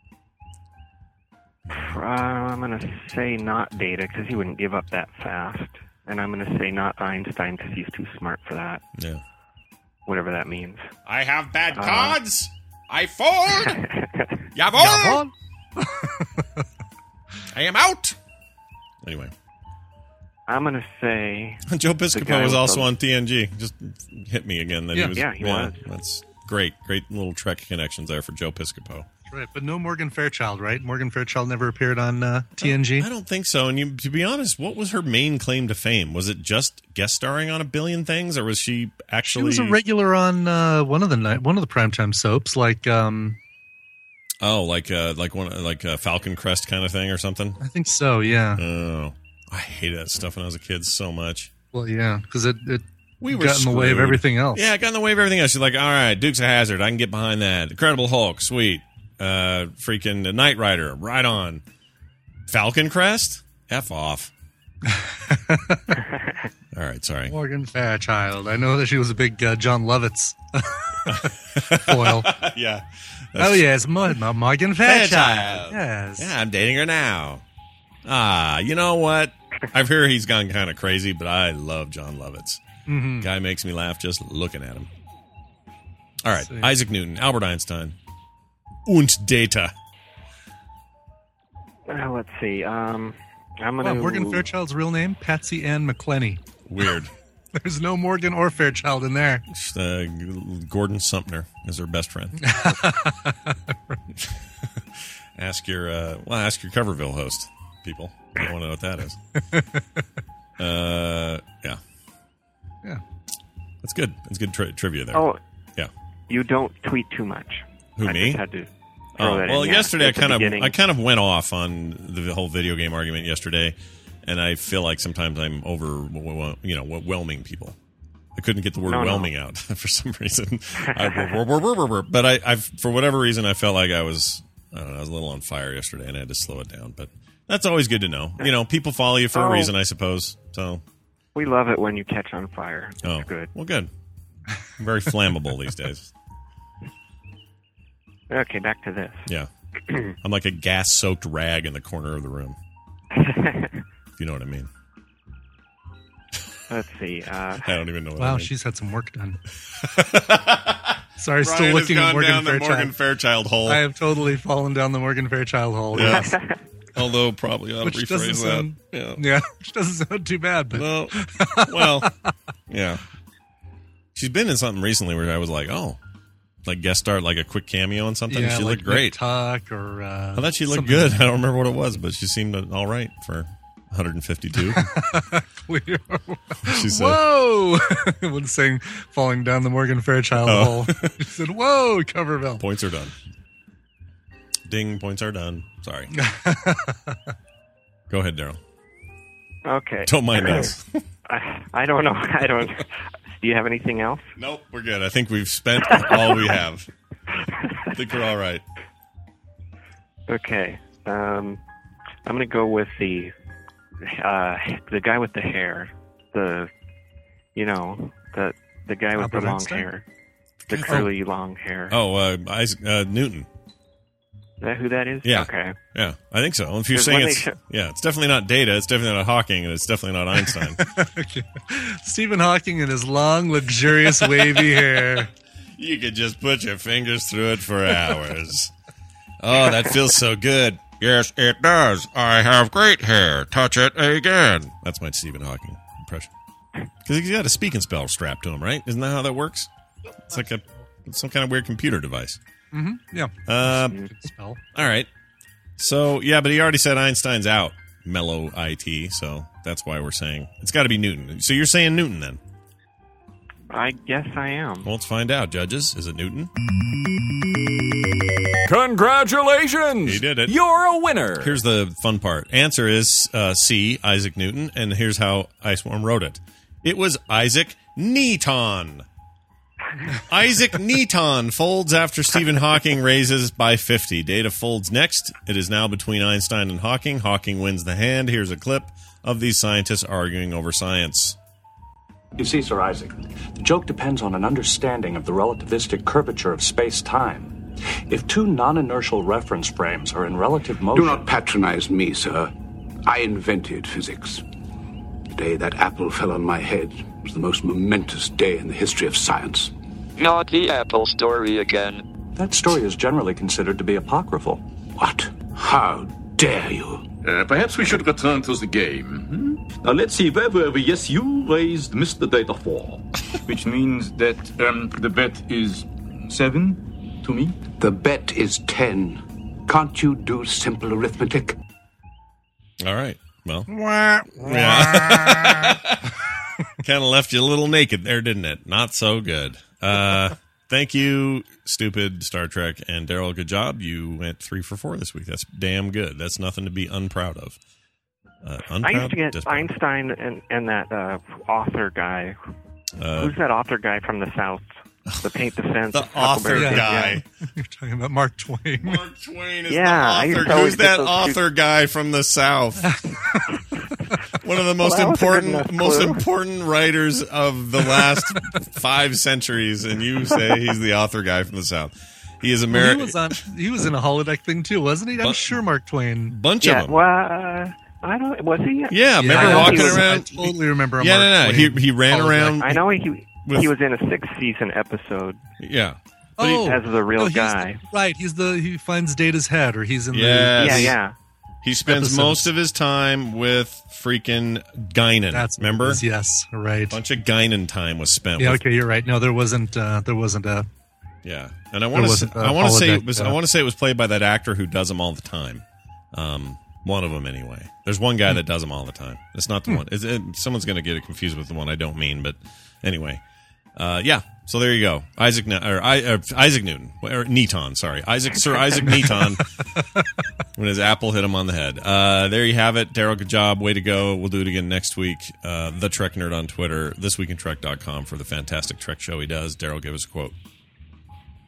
Uh, I'm going to say not Data, because he wouldn't give up that fast. And I'm going to say not Einstein, because he's too smart for that, Yeah. whatever that means. I have bad Uh, cards. I fold. Jawohl. I am out. Anyway, I'm going to say... Joe The Piscopo guy was with also the- on T N G. Just hit me again that Yeah. he was. Yeah, he was. That's great. Great little Trek connections there for Joe Piscopo. Right, but no Morgan Fairchild, right? Morgan Fairchild never appeared on uh, T N G. I don't think so. And you, to be honest, what was her main claim to fame? Was it just guest starring on a billion things, or was she actually? She was a regular on uh, one of the night, one of the primetime soaps, like um, Oh, like uh, like one like a Falcon Crest kind of thing or something. I think so. Yeah. Oh, I hated that stuff when I was a kid so much. Well, yeah, because it it We were got in the way of screwed. everything else. Yeah, it got in the way of everything else. She's like, all right, Dukes of Hazzard, I can get behind that. Incredible Hulk, sweet. Uh, freaking Knight Rider, right on. Falcon Crest, F off. All right, sorry. Morgan Fairchild. I know that she was a big uh, John Lovitz foil. Yeah. Oh yes, Mo- Mo- Morgan Fairchild. Fairchild. Yes. Yeah, I'm dating her now. Ah, you know what? I've heard he's gone kind of crazy, but I love John Lovitz. Mm-hmm. Guy makes me laugh just looking at him. All right, See. Isaac Newton, Albert Einstein, und Data. Uh, let's see. Um, I'm going Wow, to... Morgan Fairchild's real name, Patsy Ann McClenny. Weird. There's no Morgan or Fairchild in there. uh, Gordon Sumner is her best friend. Ask your uh, well, ask your Coverville host, people. You want to know what that is? uh, yeah, Yeah. that's good. That's good tri- trivia there. Oh, yeah. you don't tweet too much. Who, I me? just had to throw Oh, that well, in. Yeah, yesterday I at the kind of beginning. I kind of went off on the whole video game argument yesterday, and I feel like sometimes I'm over, you know, whelming people. I couldn't get the word No, no. whelming out for some reason. I, but I, I've for whatever reason I felt like I was I don't know. I was a little on fire yesterday, and I had to slow it down. But that's always good to know. You know, people follow you for Oh. a reason, I suppose. So We love it when you catch on fire. That's oh, good. Well, good. I'm very flammable these days. Okay, back to this. Yeah, I'm like a gas-soaked rag in the corner of the room. If you know what I mean. Let's see. Uh, I don't even know what Wow, I mean. she's had some work done. Sorry, Brian still has looking gone at Morgan down the Fairchild. Morgan Fairchild hole. I have totally fallen down the Morgan Fairchild hole. Yes. Although probably ought to Which doesn't rephrase that. sound, Yeah. yeah, which doesn't sound too bad. But No. Well, yeah. She's been in something recently where I was like, oh, like guest star, like a quick cameo on something. yeah, she like looked great. Tuck or uh, I thought she looked something good. I don't remember what it was, but she seemed all right for one fifty-two. clear. She said, Whoa! When saying falling down the Morgan Fairchild Oh. hole, she said, "Whoa, Coverville." points are done. Ding, points are done. Sorry. Go ahead, Daryl. okay. Don't mind us. I, I don't know. I don't. Do you have anything else? Nope, we're good. I think we've spent all we have. I think we're all right. Okay. Um, I'm going to go with the uh, the guy with the hair. The, you know, the the guy with Albert the long Einstein? hair. The curly long hair. Oh, uh, Isaac uh, Newton. Is that who that is? Yeah. Okay. Yeah, I think so. If you're 'Cause saying when it's they sh- yeah, it's definitely not Data, it's definitely not Hawking, and it's definitely not Einstein. Okay. Stephen Hawking and his long, luxurious, wavy hair. You could just put your fingers through it for hours. Oh, that feels so good. Yes, it does. I have great hair. Touch it again. That's my Stephen Hawking impression. Because he's got a speaking spell strapped to him, right? Isn't that how that works? It's like a some kind of weird computer device. Mm-hmm. Yeah. Uh, Spell. all right. So, yeah, but he already said Einstein's out. Mellow I T, so that's why we're saying it's got to be Newton. So you're saying Newton then? I guess I am. Well, let's find out, judges. Is it Newton? Congratulations! He did it. You're a winner. Here's the fun part. Answer is uh, C, Isaac Newton, and here's how Iceworm wrote it. It was Isaac Newton. Isaac Newton folds after Stephen Hawking raises by fifty. Data folds next. It is now between Einstein and Hawking. Hawking wins the hand. Here's a clip of these scientists arguing over science. You see, Sir Isaac, the joke depends on an understanding of the relativistic curvature of space-time. If two non-inertial reference frames are in relative motion... Do not patronize me, sir. I invented physics. The day that apple fell on my head was the most momentous day in the history of science. Not the apple story again. That story is generally considered to be apocryphal. What? How dare you? Uh, perhaps we should return to the game. Hmm? Now let's see, where were we? Yes, you raised Mister Data four. Which means that um, the bet is seven to me? The bet is ten. Can't you do simple arithmetic? All right. Well, yeah. Kind of left you a little naked there, didn't it? Not so good. Uh, thank you, stupid Star Trek and Daryl. Good job. You went three for four this week. That's damn good. That's nothing to be unproud of. Uh, unproud, I used to get disproud. Einstein and, and that uh, author guy. Uh, Who's that author guy from the South? The Paint the Fence. The author Huckleberry guy. Finn. You're talking about Mark Twain. Mark Twain is Yeah, I the used author. to always Who's get that those author guy from the South? One of the most Well, that was a good important, enough most clue. important writers of the last five centuries, and you say he's the author guy from the South. He is Well, he American. was on. He was in a holodeck thing too, wasn't he? I'm Bu- sure Mark Twain. Bunch Yeah, of them. well, uh, I don't. Was he? Yeah, remember I know walking he was- around? I totally remember. A Yeah, Mark no, no. He Twain he ran holodeck. around. I know he With- he was in a sixth season episode. Yeah. But he- Oh, as the real no, he's guy. the- right? He's the he finds Data's head, or he's in Yes. Yeah, yeah. He spends Episodes. most of his time with freaking Guinan. the. That's what it remember? is, yes, right. A bunch of Guinan time was spent. Yeah, with, okay, you're right. No, there wasn't. Uh, there wasn't a. Yeah, and I want to. wasn't a I want to say holodeck, it was. uh, I want to say it was played by that actor who does them all the time. Um, one of them anyway. There's one guy that does them all the time. It's not the one. It's, it, someone's going to get it confused with the one I don't mean. But anyway, uh, yeah. So there you go, Isaac Ne- or, I, or Isaac Newton or Newton. Sorry, Isaac Sir Isaac Newton. When his apple hit him on the head. Uh, there you have it, Daryl. Good job, way to go. We'll do it again next week. Uh, the Trek Nerd on Twitter, this week in Trek dot com for the fantastic Trek show he does. Daryl, give us a quote.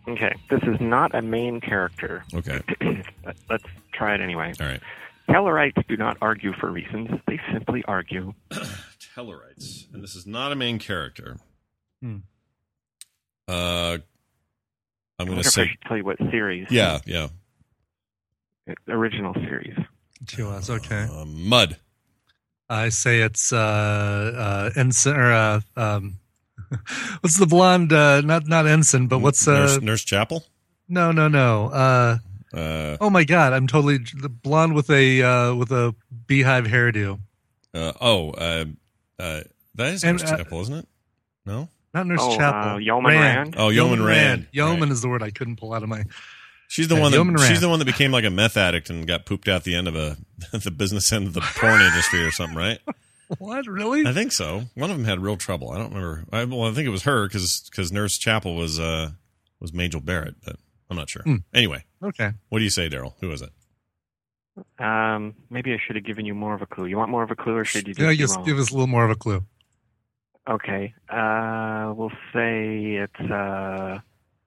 Okay, this is not a main character. Okay. But let's try it anyway. All right. Tellarites do not argue for reasons. They simply argue. Tellarites. And this is not a main character. Hmm. Uh, I'm going I to wonder if I say... should tell you what series. Yeah, yeah. Original series. To us, okay. Uh, Mud. I say it's uh, uh, ensign or uh, um, what's the blonde? Uh, not not ensign, but what's uh, Nurse, Nurse Chapel? No, no, no. Uh, uh, oh my God, I'm totally the blonde with a uh, with a beehive hairdo. Uh, oh, uh, uh, that is And, Nurse uh, Chapel, isn't it? No. Not Nurse Oh, Chapel. uh, Yeoman Rand. Oh, Yeoman Rand. Yeoman is the word I couldn't pull out of my. She's the Yeah, one Yeoman that Rand. she's the one that became like a meth addict and got pooped out the end of a the business end of the porn industry or something, right? What, really? I think so. One of them had real trouble. I don't remember. I, well, I think it was her because Nurse Chapel was uh, was Majel Barrett, but I'm not sure. Hmm. Anyway, Okay. what do you say, Daryl? Who is it? Um, maybe I should have given you more of a clue. You want more of a clue, or should you just Yeah, be just wrong? give us a little more of a clue. Okay. Uh, we'll say it's uh,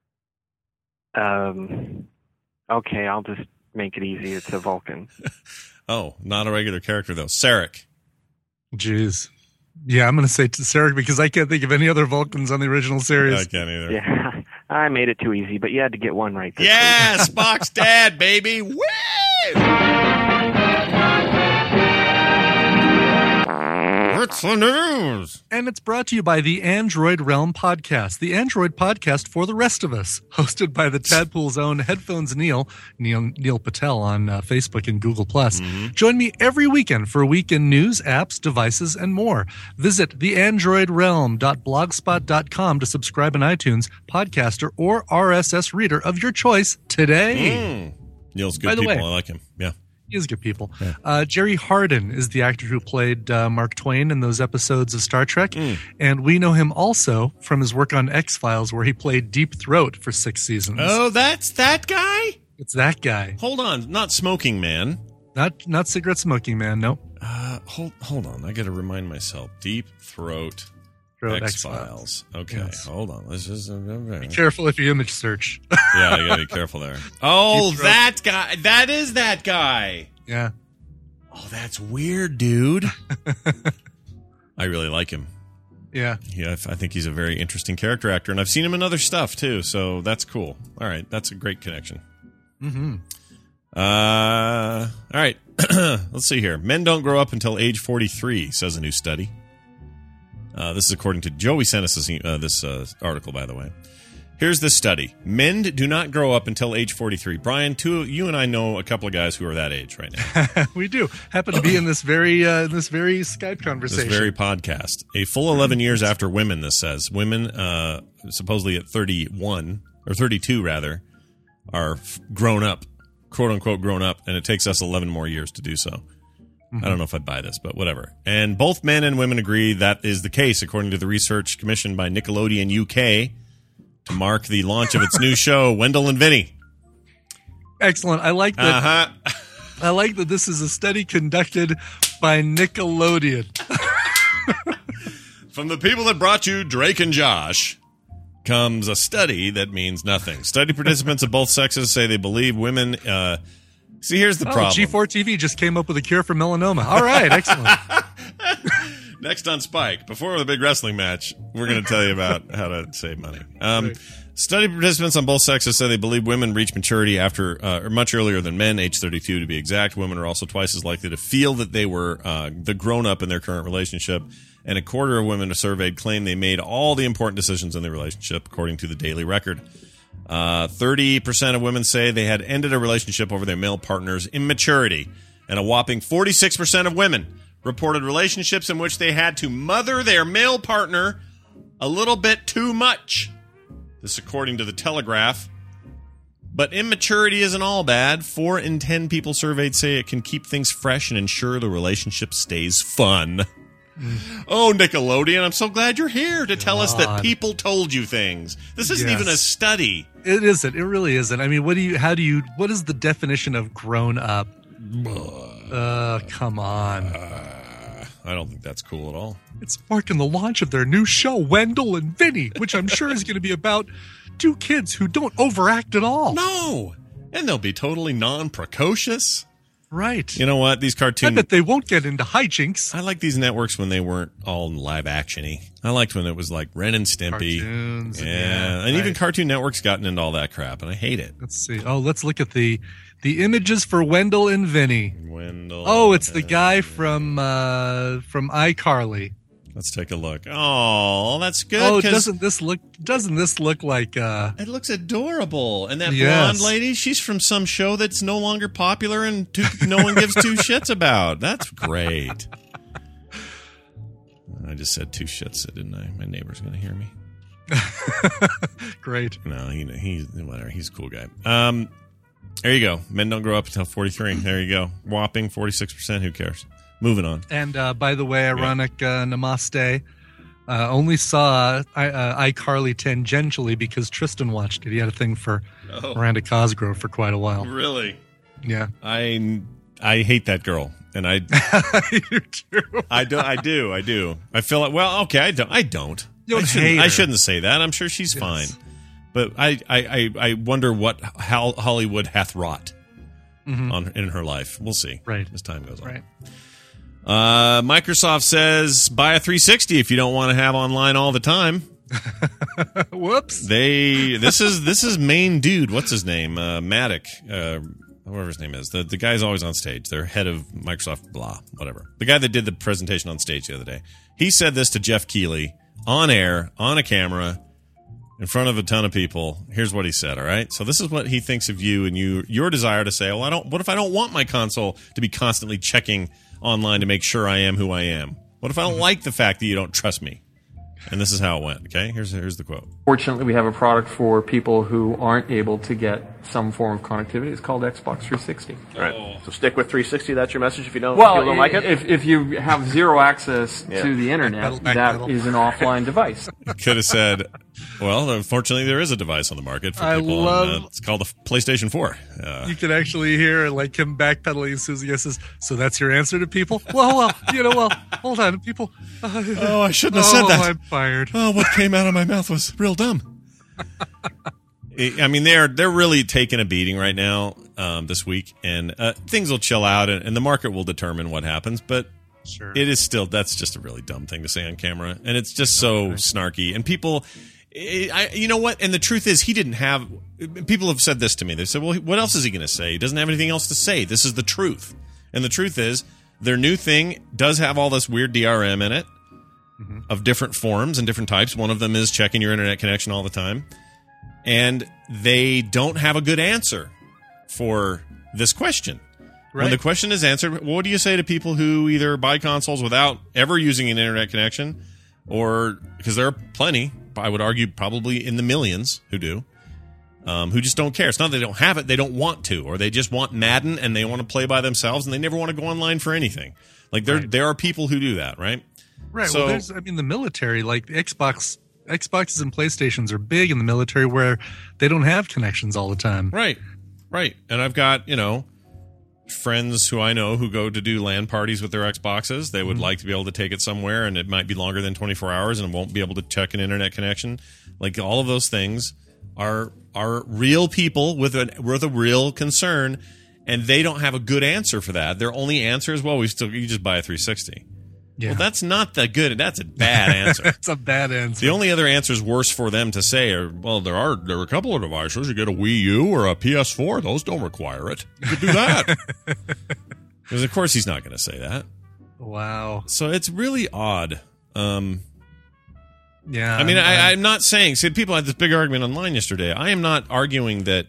um. Okay, I'll just make it easy. It's a Vulcan. Oh, not a regular character though. Sarek. Jeez. Yeah, I'm going to say Sarek because I can't think of any other Vulcans on the original series. I can't either. Yeah, I made it too easy, but you had to get one right. this Yeah, week. Spock's dad, baby. Woo! What's the news? And it's brought to you by the Android Realm Podcast, the Android podcast for the rest of us, hosted by the Tadpool's own Headphones Neil, Neil, Neil Patel on uh, Facebook and Google+. Mm-hmm. Join me every weekend for weekend news, apps, devices, and more. Visit the android realm dot blogspot dot com to subscribe in iTunes, Podcaster, or R S S reader of your choice today. Mm. Neil's good By the people. way- I like him. Yeah. He is good people. Uh, Jerry Hardin is the actor who played uh, Mark Twain in those episodes of Star Trek. Mm. And we know him also from his work on X-Files, where he played Deep Throat for six seasons. Oh, that's that guy? It's that guy. Hold on. Not Smoking Man. Not not cigarette smoking man, nope. Uh, hold hold on. I got to remind myself. Deep Throat, Throat X-Files. Okay, Yes. hold on. Let's just... Be careful if you image search. Yeah, you got to be careful there. Oh, Deep Throat. that guy. That is that guy. Yeah. Oh, that's weird, dude. I really like him. Yeah. Yeah, I think he's a very interesting character actor, and I've seen him in other stuff too, so that's cool. All right, that's a great connection. Mm-hmm. Uh, all right, let's see here. Men don't grow up until age forty-three, says a new study. Uh, this is according to Joey sent us this, uh, this uh, article, by the way. Here's this study. Men do not grow up until age forty-three. Brian, two, you and I know a couple of guys who are that age right now. We do. Happen to be in this very uh, this very Skype conversation. This very podcast. A full eleven years after women, this says. Women, uh, supposedly at thirty-one, or thirty-two rather, are f- grown up, quote-unquote grown up, and it takes us eleven more years to do so. Mm-hmm. I don't know if I'd buy this, but whatever. And both men and women agree that is the case, according to the research commissioned by Nickelodeon U K to mark the launch of its new show, Wendell and Vinny. Excellent. I like that. Uh-huh. I like that this is a study conducted by Nickelodeon. From the people that brought you Drake and Josh comes a study that means nothing. Study participants of both sexes say they believe women... Uh, see, here's the Oh, problem. G four T V just came up with a cure for melanoma. All right, excellent. Next on Spike, before the big wrestling match, we're going to tell you about how to save money. Um, Right. Study participants on both sexes say they believe women reach maturity after, uh, or much earlier than men, age thirty-two to be exact. Women are also twice as likely to feel that they were uh, the grown-up in their current relationship. And a quarter of women surveyed claim they made all the important decisions in their relationship, according to the Daily Record. Uh, thirty percent of women say they had ended a relationship over their male partner's immaturity. And a whopping forty-six percent of women reported relationships in which they had to mother their male partner a little bit too much. This according to the Telegraph. But immaturity isn't all bad. Four in ten people surveyed say it can keep things fresh and ensure the relationship stays fun. Mm. Oh, Nickelodeon, I'm so glad you're here to tell us that God. people told you things. This isn't Yes. even a study. It isn't. It really isn't. I mean, what do you? How do you? What is the definition of grown up? Uh, come on. Uh, I don't think that's cool at all. It's marking the launch of their new show, Wendell and Vinny, which I'm sure is going to be about two kids who don't overact at all. No. And they'll be totally non-precocious. Right. You know what? These cartoon... I bet they won't get into hijinks. I like these networks when they weren't all live action-y. I liked when it was like Ren and Stimpy. Cartoons. Yeah. yeah and right. even Cartoon Network's gotten into all that crap, and I hate it. Let's see. Oh, let's look at the the images for Wendell and Vinny. Wendell. Oh, it's the guy from uh, from iCarly. Let's take a look. Oh, that's good. Oh, doesn't this look? Doesn't this look like? Uh, it looks adorable. And that yes. blonde lady, she's from some show that's no longer popular and two, no one gives two shits about. That's great. I just said two shits, didn't I? My neighbor's going to hear me. Great. No, he he's whatever. He's a cool guy. Um, there you go. Men don't grow up until forty-three. There you go. Whopping forty-six percent. Who cares? Moving on. And uh, by the way, ironic uh, namaste. Uh, only saw I, uh, iCarly tangentially because Tristan watched it. He had a thing for oh. Miranda Cosgrove for quite a while. Really? Yeah. I I hate that girl, and I you do. I do. I do. I do. I feel like well, okay. I don't. I don't. You don't I shouldn't, hate her. I shouldn't say that. I'm sure she's yes. fine, but I I, I, I wonder what how Hollywood hath wrought mm-hmm. on in her life. We'll see. Right as time goes on. Right. Uh, Microsoft says buy a three sixty if you don't want to have online all the time. Whoops. They this is this is main dude. What's his name? Uh, Maddock. Uh, whatever his name is. The the guy's always on stage. They're head of Microsoft. Blah whatever. The guy that did the presentation on stage the other day. He said this to Jeff Keighley on air on a camera in front of a ton of people. Here's what he said. All right. So this is what he thinks of you and you your desire to say, well, I don't. What if I don't want my console to be constantly checking online to make sure I am who I am? What if I don't like the fact that you don't trust me? And this is how it went. Okay, here's here's the quote. Fortunately, we have a product for people who aren't able to get some form of connectivity. It's called Xbox three sixty. All right. Oh. So stick with three sixty. That's your message. If you don't, well, if you don't like it, if if you have zero access yeah. to the internet, Back pedal, back that pedal. is an offline device. Could have said, well, unfortunately, there is a device on the market for I people. love- and, uh, it's called the PlayStation four. Uh, You can actually hear like him backpedaling as Susie says, so that's your answer to people? Well, well, you know, well, hold on, people. Uh, oh, I shouldn't have oh, said that. I'm fired. Oh, what came out of my mouth was real dumb. I mean, they're they're really taking a beating right now um, this week, and uh, things will chill out, and, and the market will determine what happens. But Sure. it is still that's just a really dumb thing to say on camera, and it's just so Okay. snarky. And people, I, you know what? And the truth is, he didn't have. People have said this to me. They said, "Well, what else is he going to say? He doesn't have anything else to say. This is the truth." And the truth is, their new thing does have all this weird D R M in it. Mm-hmm. Of different forms and different types. One of them is checking your internet connection all the time. And they don't have a good answer for this question. Right. When the question is answered, what do you say to people who either buy consoles without ever using an internet connection, or because there are plenty, I would argue probably in the millions who do, um, who just don't care. It's not that they don't have it, they don't want to, or they just want Madden and they want to play by themselves and they never want to go online for anything. Like there, right. there are people who do that, right? Right. So, well, there's, I mean, the military, like the Xbox, Xboxes and PlayStations are big in the military where they don't have connections all the time. Right. Right. And I've got, you know, friends who I know who go to do LAN parties with their Xboxes. They would mm-hmm. like to be able to take it somewhere, and it might be longer than twenty-four hours and won't be able to check an internet connection. Like all of those things are are real people with a with a real concern, and they don't have a good answer for that. Their only answer is, well, we still you just buy a three sixty. Yeah. Well, that's not the good. That's a bad answer. It's a bad answer. The only other answer is worse for them to say are, well, there are there are a couple of devices. You get a Wii U or a P S four. Those don't require it. You could do that. Because, of course, he's not going to say that. Wow. So it's really odd. Um, yeah. I mean, I'm, I, I'm not saying, see, people had this big argument online yesterday. I am not arguing that.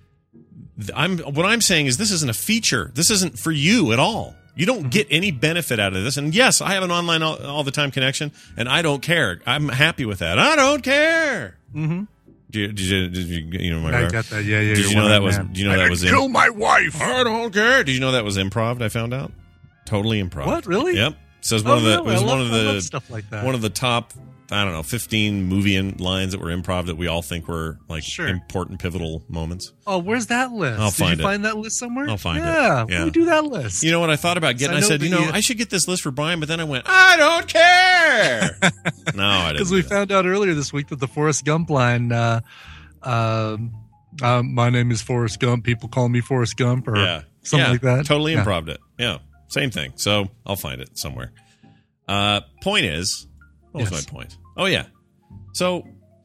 I'm What I'm saying is this isn't a feature. This isn't for you at all. You don't get any benefit out of this. And yes, I have an online all, all the time connection, and I don't care. I'm happy with that. I don't care. Mm-hmm. Did you, did you, did you, you know, my I got that. Yeah, yeah. Did you know that was? Did you know I that could was? Kill my wife. I don't care. Did you know that was improv? I found out. Totally improv. What? Really? Yep. Says one oh, of the. Really? It was I love, one of I the love stuff like that. One of the top. I don't know, fifteen movie in lines that were improv that we all think were like sure. important, pivotal moments. Oh, where's that list? I'll Did find you it. find that list somewhere? I'll find yeah, it. Yeah, we do that list. You know what I thought about getting? I, I said, the, you know, uh, I should get this list for Brian, but then I went, I don't care. No, I didn't. Because we found out earlier this week that the Forrest Gump line uh, um, um, my name is Forrest Gump. People call me Forrest Gump or yeah. something yeah, like that. Totally yeah. improv'd it. Yeah. Same thing. So I'll find it somewhere. Uh, point is, what was Yes. my point? Oh yeah. So,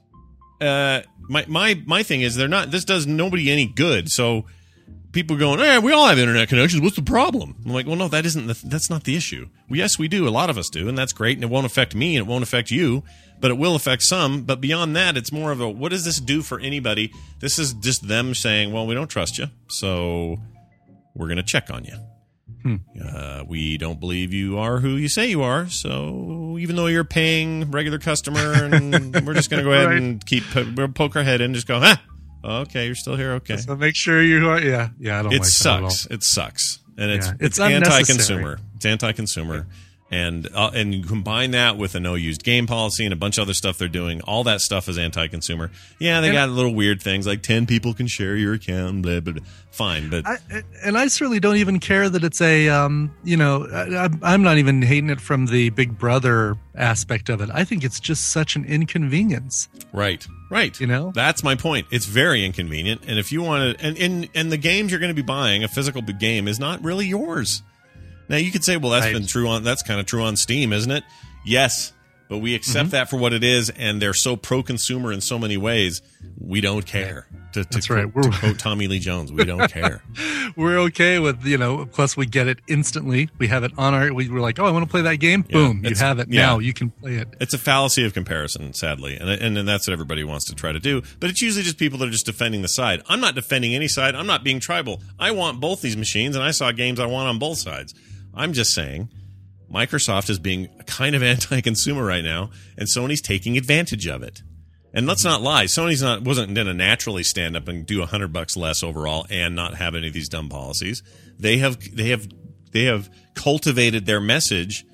uh, my, my, my thing is they're not, this does nobody any good. So people going, hey, we all have internet connections. What's the problem? I'm like, well, no, that isn't the, that's not the issue. Well, yes, we do. A lot of us do. And that's great. And it won't affect me and it won't affect you, but it will affect some. But beyond that, it's more of a, what does this do for anybody? This is just them saying, well, we don't trust you. So we're going to check on you. Hmm. Uh, we don't believe you are who you say you are, so even though you're paying regular customer, and we're just going to go ahead Right. and keep we'll poke our head in and just go, ah, okay, you're still here, okay. So make sure you are. Yeah, yeah. I don't It like sucks. that at all. It sucks, and it's Yeah, it's, it's unnecessary. anti-consumer. It's anti-consumer, and uh, and you combine that with a no used game policy and a bunch of other stuff they're doing. All that stuff is anti-consumer. Yeah, they And- got little weird things like ten people can share your account, blah blah. blah. Fine, but I, and I certainly don't even care that it's a, um, you know, I, I'm not even hating it from the Big Brother aspect of it. I think it's just such an inconvenience. Right, right. You know, that's my point. It's very inconvenient, and if you want to, and and and the games you're going to be buying, a physical game, is not really yours. Now you could say, well, that's Right. been true on that's kind of true on Steam, isn't it? Yes, but we accept Mhm. that for what it is, and they're so pro-consumer in so many ways. We don't care. To, to That's quote, right. We're- to quote Tommy Lee Jones, we don't care. We're okay with, you know, plus we get it instantly. We have it on our, we were like, oh, I want to play that game. Yeah, Boom, you it's- have it yeah. now. You can play it. It's a fallacy of comparison, sadly, and, and and that's what everybody wants to try to do. But it's usually just people that are just defending the side. I'm not defending any side. I'm not being tribal. I want both these machines, and I saw games I want on both sides. I'm just saying Microsoft is being kind of anti-consumer right now, and Sony's taking advantage of it. And let's not lie, Sony's not wasn't going to naturally stand up and do a hundred bucks less overall and not have any of these dumb policies. They have they have they have cultivated their message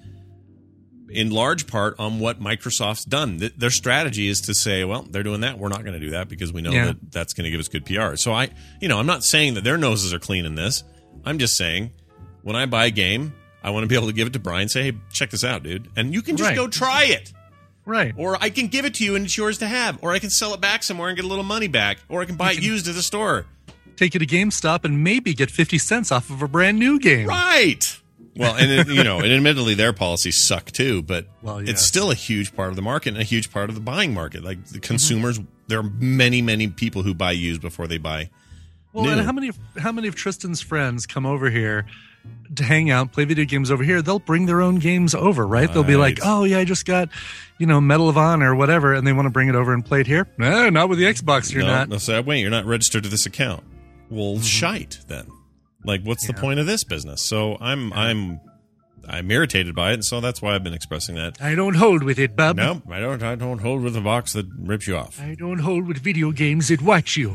in large part on what Microsoft's done. Th- Their strategy is to say, well, they're doing that. We're not going to do that because we know Yeah. that that's going to give us good P R. So I, you know, I'm not saying that their noses are clean in this. I'm just saying when I buy a game, I want to be able to give it to Brian and say, hey, check this out, dude. And you can just Right. go try it. Right. Or I can give it to you and it's yours to have. Or I can sell it back somewhere and get a little money back. Or I can buy it used at the store. Take it to GameStop and maybe get fifty cents off of a brand new game. Right. Well, and it, you know, and admittedly their policies suck too, but Well, it's yes. still a huge part of the market and a huge part of the buying market. Like the consumers, there are many, many people who buy used before they buy Well, new. and how many of, how many of Tristan's friends come over here to hang out, play video games over here? They'll bring their own games over, right? They'll be like, Right. "Oh yeah, I just got, you know, Medal of Honor or whatever," and they want to bring it over and play it here. No, not with the Xbox. You're no, not. They'll say, wait, you're not registered to this account. Well, shite then. Like, what's the Yeah. point of this business? So I'm, I'm, I'm irritated by it, and so that's why I've been expressing that. I don't hold with it, bub. No, I don't. I don't hold with a box that rips you off. I don't hold with video games that watch you.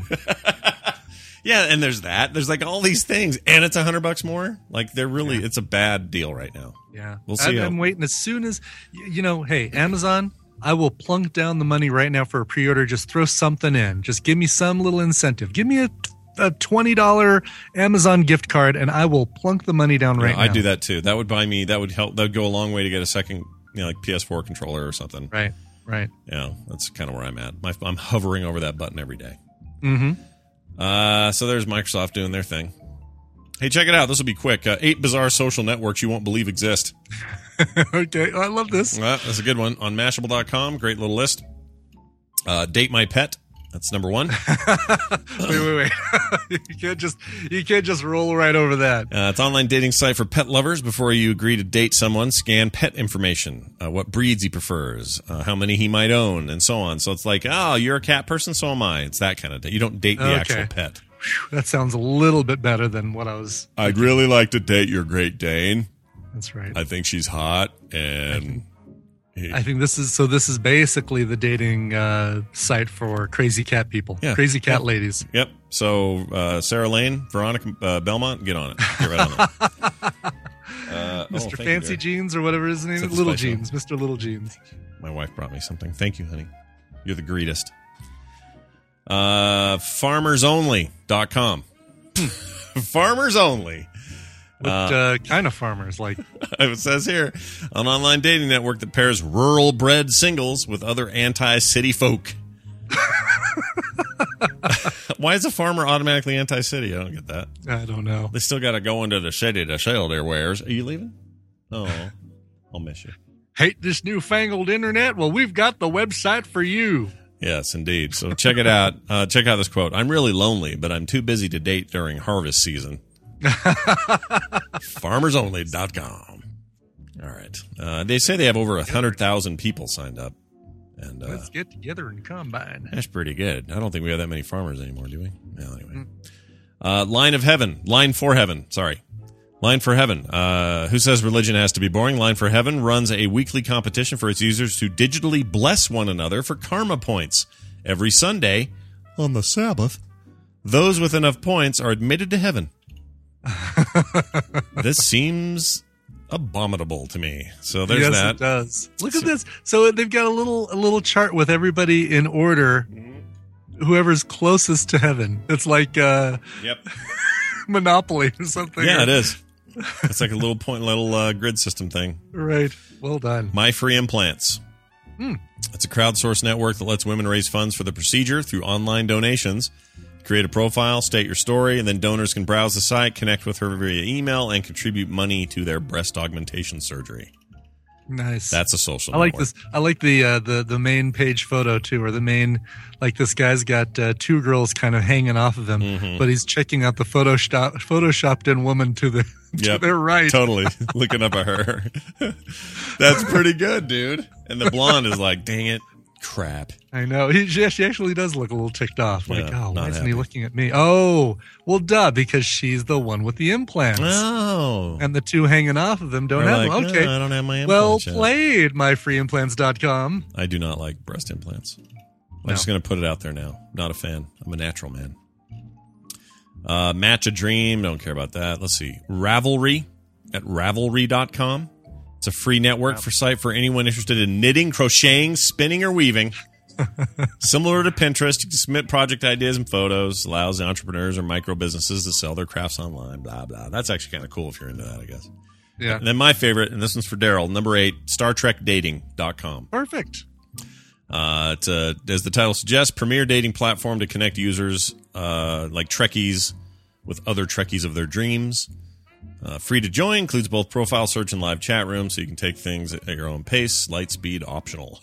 Yeah, and there's that. There's like all these things, and it's a hundred bucks more. Like they're really, it's a bad deal right now. Yeah, We'll see I, how- I'm waiting as soon as y- you know. Hey, Amazon, I will plunk down the money right now for a pre-order. Just throw something in. Just give me some little incentive. Give me a, a twenty dollar Amazon gift card, and I will plunk the money down right Yeah, now. I'd do that too. That would buy me. That would help. That would go a long way to get a second, you know, like P S four controller or something. Right, right. Yeah, that's kind of where I'm at. My, I'm hovering over that button every day. Mm-hmm. Uh, so there's Microsoft doing their thing. Hey, check it out. This will be quick. Uh, eight bizarre social networks you won't believe exist. Okay, I love this. Uh, that's a good one. On Mashable dot com, great little list. Uh, Date My Pet. That's number one. wait, wait, wait. you can't just you can't just roll right over that. Uh, it's an online dating site for pet lovers. Before you agree to date someone, scan pet information, uh, what breeds he prefers, uh, how many he might own, and so on. So it's like, oh, you're a cat person, so am I. It's that kind of thing. You don't date the Okay. actual pet. That sounds a little bit better than what I was. I'd really like to date your Great Dane. That's right. I think she's hot, and I think this is so. This is basically the dating uh, site for crazy cat people, Yeah. crazy cat Yep. ladies. Yep. So uh, Sarah Lane, Veronica uh, Belmont, get on it. Get right on it. Uh, oh, Mister thank you, Fancy Gary. Jeans or whatever his name Is that is, the Little spice one? Jeans, Mister Little Jeans. My wife brought me something. Thank you, honey. You're the greatest. Uh, farmers only dot com. Farmers Only. What uh, kind of farmers? Like it says here, an online dating network that pairs rural bred singles with other anti-city folk. Why is a farmer automatically anti-city? I don't get that. I don't know. They still got to go into the city to sell their wares. Are you leaving? Oh, I'll miss you. Hate this newfangled internet? Well, we've got the website for you. Yes, indeed. So check it out. Uh, check out this quote. I'm really lonely, but I'm too busy to date during harvest season. farmers only dot com. All right. Uh, they say they have over one hundred thousand people signed up. And uh, let's get together and combine. That's pretty good. I don't think we have that many farmers anymore, do we? Well, anyway. Mm. Uh, Line of Heaven. Line for Heaven. Sorry. Line for Heaven. Uh, who says religion has to be boring? Line for Heaven runs a weekly competition for its users to digitally bless one another for karma points. Every Sunday, on the Sabbath, those with enough points are admitted to heaven. This seems abominable to me. So there's yes, that. It does. Look at this. So they've got a little a little chart with everybody in order. Whoever's closest to heaven. It's like uh, yep. Monopoly or something. Yeah, it is. It's like a little point, little uh, grid system thing. Right. Well done. My Free Implants. Hmm. It's a crowdsourced network that lets women raise funds for the procedure through online donations. Create a profile, state your story, and then donors can browse the site, connect with her via email, and contribute money to their breast augmentation surgery. Nice. That's a social I like network. this. I like the uh, the the main page photo too, or the main, like this guy's got uh, two girls kind of hanging off of him, mm-hmm. but he's checking out the Photoshop photoshopped in woman to the to yep, their right. Totally looking up at her. That's pretty good, dude. And the blonde is like, dang it, crap. I know. He she actually does look a little ticked off. Like, yeah, oh, why isn't happy. he looking at me? Oh, well, duh, because she's the one with the implants. Oh. And the two hanging off of them don't They're have like, them. Okay. No, I don't have my well implants. played, my free implants dot com. I do not like breast implants. I'm No. just going to put it out there now. Not a fan. I'm a natural man. Uh, Match a Dream. Don't care about that. Let's see. Ravelry at Ravelry dot com. It's a free network for site for anyone interested in knitting, crocheting, spinning, or weaving. Similar to Pinterest, you can submit project ideas and photos. Allows entrepreneurs or micro businesses to sell their crafts online. Blah, blah. That's actually kind of cool if you're into that, I guess. Yeah. And then my favorite, and this one's for Daryl, number eight, Star Trek Dating dot com. Perfect. Uh, it's a, as the title suggests, premier dating platform to connect users uh, like Trekkies with other Trekkies of their dreams. Uh, free to join, includes both profile search and live chat room, so you can take things at your own pace. Light speed optional.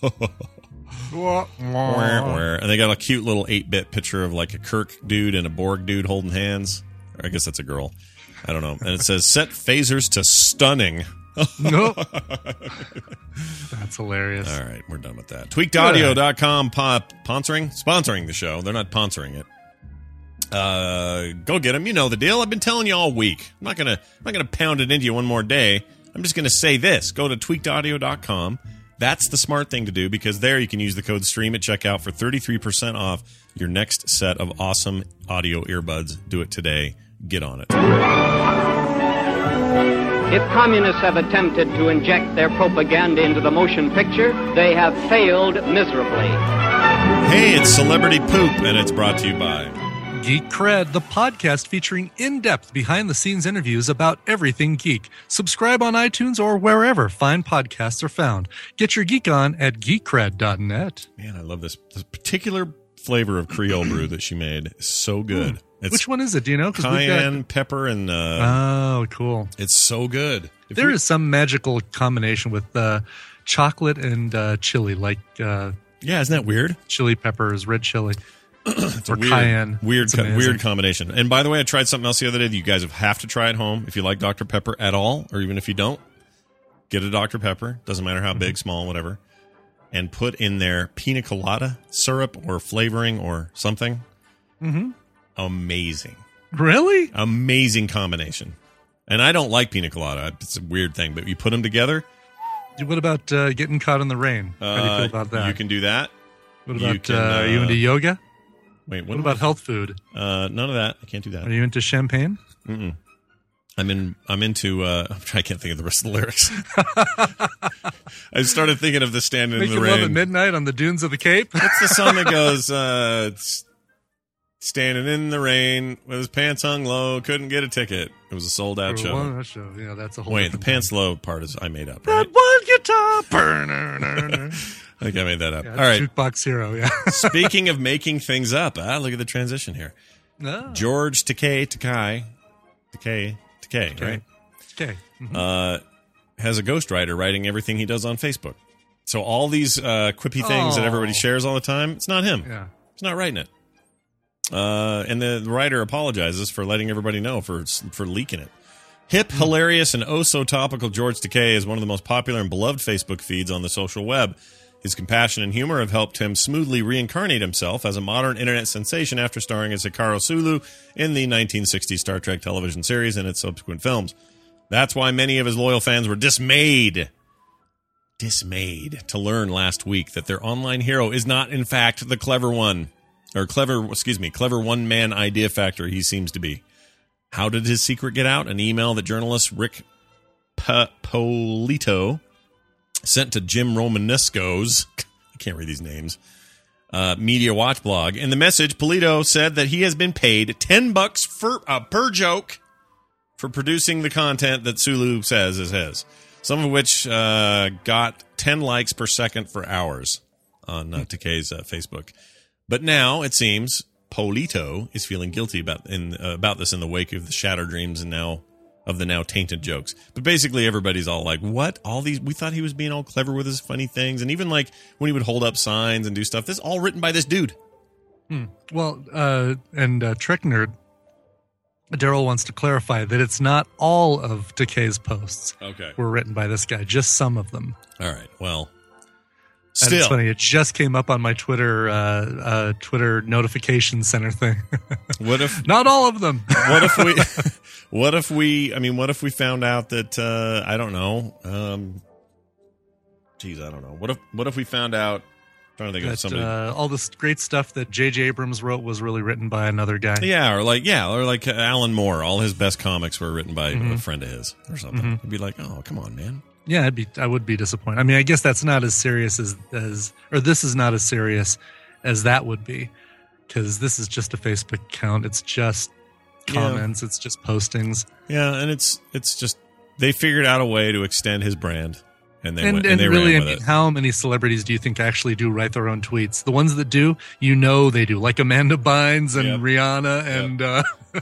And they got a cute little eight-bit picture of like a Kirk dude and a Borg dude holding hands. Or I guess that's a girl. I don't know. And it says, set phasers to stunning. No. That's hilarious. All right, we're done with that. Tweaked audio dot com po- sponsoring sponsoring the show. They're not sponsoring it. Uh, go get them. You know the deal. I've been telling you all week. I'm not gonna I'm not gonna pound it into you one more day. I'm just gonna say this. Go to tweaked audio dot com. That's the smart thing to do, because there you can use the code STREAM at checkout for thirty-three percent off your next set of awesome audio earbuds. Do it today. Get on it. If communists have attempted to inject their propaganda into the motion picture, they have failed miserably. Hey, it's Celebrity Poop, and it's brought to you by Geek Cred, the podcast featuring in-depth behind-the-scenes interviews about everything geek. Subscribe on iTunes or wherever fine podcasts are found. Get your geek on at geek cred dot net. Man, I love this, this particular flavor of Creole brew that she made. It's so good. It's Which one is it? Do you know? 'Cause we've cayenne, got- pepper, and... Uh, Oh, cool. It's so good. If There we- is some magical combination with uh, chocolate and uh, chili, like uh, yeah, isn't that weird? Chili peppers, red chili, It's or a weird, cayenne. Weird, It's co- amazing. weird combination. And by the way, I tried something else the other day that you guys have to try at home. If you like Doctor Pepper at all, or even if you don't, get a Doctor Pepper. Doesn't matter how big, small, whatever. And put in there pina colada syrup or flavoring or something. Mm-hmm. Amazing. Really? Amazing combination. And I don't like pina colada. It's a weird thing, but you put them together. What about uh, getting caught in the rain? How do you uh, feel about that? You can do that. What You about can, uh, are you uh, into yoga? Wait, what, What am about I- health food? Uh, none of that. I can't do that. Are you into champagne? Mm-mm. I'm in. I'm into. Uh, I can't think of the rest of the lyrics. I started thinking of the standing in Making the love rain. at midnight on the dunes of the Cape. What's the song that goes? Uh, it's standing in the rain with his pants hung low, couldn't get a ticket. It was a sold out For show. one show. Yeah, that's a whole Wait, the different pants thing. low part is I made up, right? That one guitar. Burner. I think I made that up. Yeah, All right. Jukebox Hero, yeah. Speaking of making things up, ah, look at the transition here. Oh. George Takei, Takai, Takei, Takei, right? Okay. Mhm. Uh, has a ghostwriter writing everything he does on Facebook. So all these uh, quippy things that Oh. everybody shares all the time, it's not him. Yeah. He's not writing it. Uh, and the writer apologizes for letting everybody know for for leaking it. Hip, hilarious, and oh so topical George Takei is one of the most popular and beloved Facebook feeds on the social web. His compassion and humor have helped him smoothly reincarnate himself as a modern internet sensation after starring as Hikaru Sulu in the nineteen sixties Star Trek television series and its subsequent films. That's why many of his loyal fans were dismayed, dismayed to learn last week that their online hero is not, in fact, the clever one, or clever, excuse me, clever one-man idea factory he seems to be. How did his secret get out? An email that journalist Rick P- Polito sent to Jim Romanesco's, I can't read these names, uh, Media Watch blog. In the message, Polito said that he has been paid ten bucks for, uh, per joke for producing the content that Sulu says is his, some of which uh, got ten likes per second for hours on uh, Takei's uh, Facebook. But now, it seems, Polito is feeling guilty about in uh, about this in the wake of the shattered dreams and now of the now tainted jokes. But basically, everybody's all like, what? All these, we thought he was being all clever with his funny things. And even like when he would hold up signs and do stuff, this is all written by this dude. Hmm. Well, uh, and uh, Trek Nerd, Daryl wants to clarify that it's not all of Takei's posts Okay. were written by this guy, just some of them. All right. Well, And it's still. funny. It just came up on my Twitter, uh, uh, Twitter notification center thing. What if not all of them? What if we? What if we? I mean, what if we found out that uh, I don't know. Um, geez, I don't know. What if? What if we found out? I'm trying to think of That, somebody. uh, all this great stuff that J J Abrams wrote was really written by another guy. Yeah, or like yeah, or like Alan Moore. All his best comics were written by a Mhm. friend of his or something. Mhm. It'd be like, oh, come on, man. Yeah, I'd be. I would be disappointed. I mean, I guess that's not as serious as as, or this is not as serious as that would be, because this is just a Facebook account. It's just Yeah. comments. It's just postings. Yeah, and it's it's just they figured out a way to extend his brand, and they and went and and they really, I ran mean, with it. how many celebrities do you think actually do write their own tweets? The ones that do, you know, they do, like Amanda Bynes and Yep. Rihanna and uh,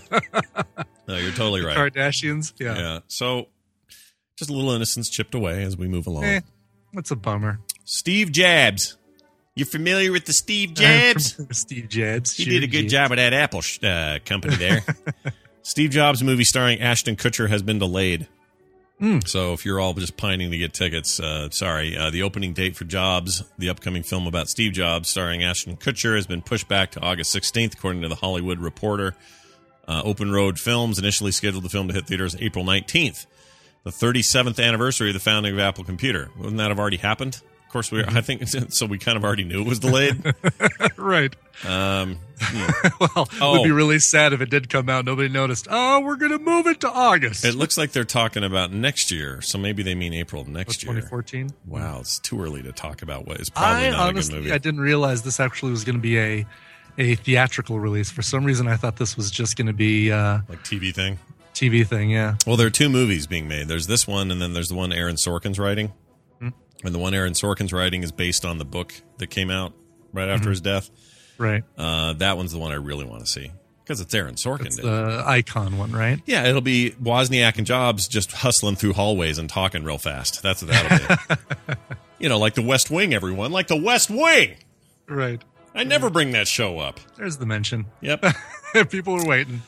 No, you're totally the right. Kardashians. Yeah, Yeah. So just a little innocence chipped away as we move along. Eh, that's a bummer. Steve Jobs. You familiar with the Steve Jobs? Steve Jobs. He Sure, did a good Jobs. job at that Apple sh- uh, company there. Steve Jobs movie starring Ashton Kutcher has been delayed. Mm. So if you're all just pining to get tickets, uh, sorry. Uh, the opening date for Jobs, the upcoming film about Steve Jobs starring Ashton Kutcher, has been pushed back to August sixteenth, according to The Hollywood Reporter. Uh, Open Road Films initially scheduled the film to hit theaters April nineteenth, the thirty-seventh anniversary of the founding of Apple Computer. Wouldn't that have already happened? Of course, we. I think so. We kind of already knew it was delayed, right? Um, yeah. Well, it Oh. would be really sad if it did come out. Nobody noticed. Oh, we're going to move it to August. It looks like they're talking about next year, so maybe they mean April of next year. twenty fourteen. Wow, it's too early to talk about what is probably I not honestly, a good movie. I didn't realize this actually was going to be a a theatrical release. For some reason, I thought this was just going to be uh, like T V thing. T V thing, yeah. Well, there are two movies being made. There's this one, and then there's the one Aaron Sorkin's writing. Hmm. And the one Aaron Sorkin's writing is based on the book that came out right after Mhm. his death. Right. Uh, that one's the one I really want to see because it's Aaron Sorkin. It's dude. the Icon one, right? Yeah, it'll be Wozniak and Jobs just hustling through hallways and talking real fast. That's what that'll be. You know, like the West Wing, everyone. Like the West Wing. Right. I never bring that show up. There's the mention. Yep. People were waiting.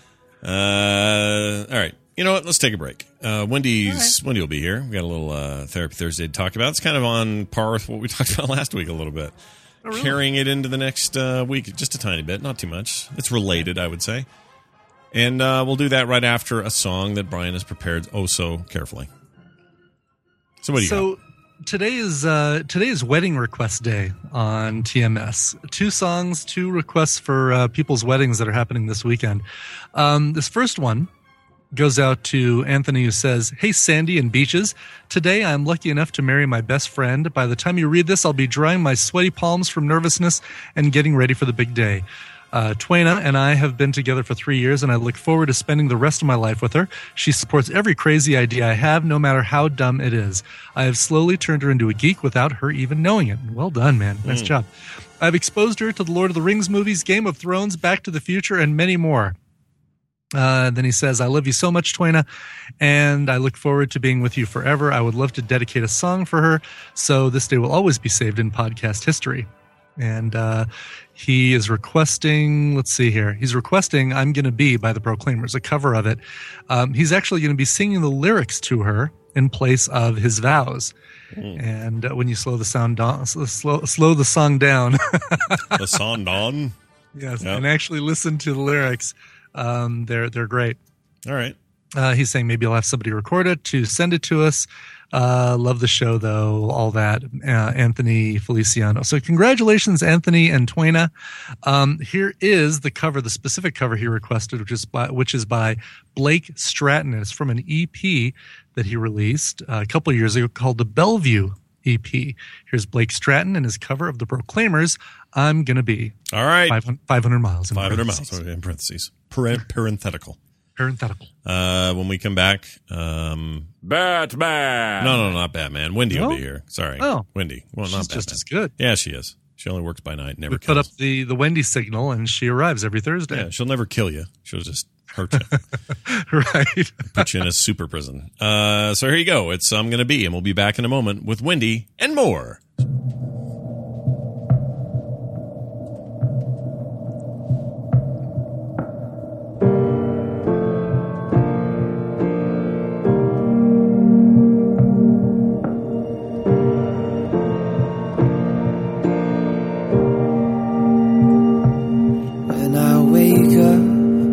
Uh, all right. You know what? Let's take a break. Uh, Wendy's Wendy will be here. We got a little uh, Therapy Thursday to talk about. It's kind of on par with what we talked about last week a little bit. Oh, really? Carrying it into the next uh, week just a tiny bit, not too much. It's related, I would say. And uh, we'll do that right after a song that Brian has prepared oh so carefully. So what do you so, today is uh, today is wedding request day on T M S. Two songs, two requests for uh, people's weddings that are happening this weekend. Um, this first one goes out to Anthony, who says, "Hey, Sandy and Beaches. Today I'm lucky enough to marry my best friend. By the time you read this, I'll be drying my sweaty palms from nervousness and getting ready for the big day. Uh, Twaina and I have been together for three years, and I look forward to spending the rest of my life with her. She supports every crazy idea I have, no matter how dumb it is. I have slowly turned her into a geek without her even knowing it. Well done, man. Nice Mm. job. I've exposed her to the Lord of the Rings movies, Game of Thrones, Back to the Future, and many more. Uh, then he says, I love you so much, Twaina, and I look forward to being with you forever. I would love to dedicate a song for her, so this day will always be saved in podcast history. And uh, he is requesting, let's see here, he's requesting I'm Gonna Be by the Proclaimers, a cover of it. Um, he's actually going to be singing the lyrics to her in place of his vows. Mm. And uh, when you slow the sound down, slow, slow the song down. The song down? Yes, Yep. and actually listen to the lyrics. Um, they're they're great. All right. Uh, he's saying maybe I'll have somebody record it to send it to us. Uh, love the show, though. All that, uh, Anthony Feliciano. So congratulations, Anthony and Twaina. Um, here is the cover, the specific cover he requested, which is by, which is by Blake Stratton. It's from an E P that he released uh, a couple of years ago called the Bellevue E P. Here's Blake Stratton and his cover of the Proclaimers, I'm Gonna Be. All right. five hundred miles. In five hundred parentheses. miles in parentheses. Paren- parenthetical. Parenthetical. Uh, when we come back, um, Batman. no, no, not Batman. Wendy No? will be here. Sorry. Oh. Wendy. Well, She's not Batman. just as good. Yeah, she is. She only works by night. Never We put kills. up the, the Wendy signal, and she arrives every Thursday. Yeah, she'll never kill you. She'll just hurt you. Right. Put you in a super prison. Uh, so here you go. It's I'm Gonna Be, and we'll be back in a moment with Wendy and more. When I wake up,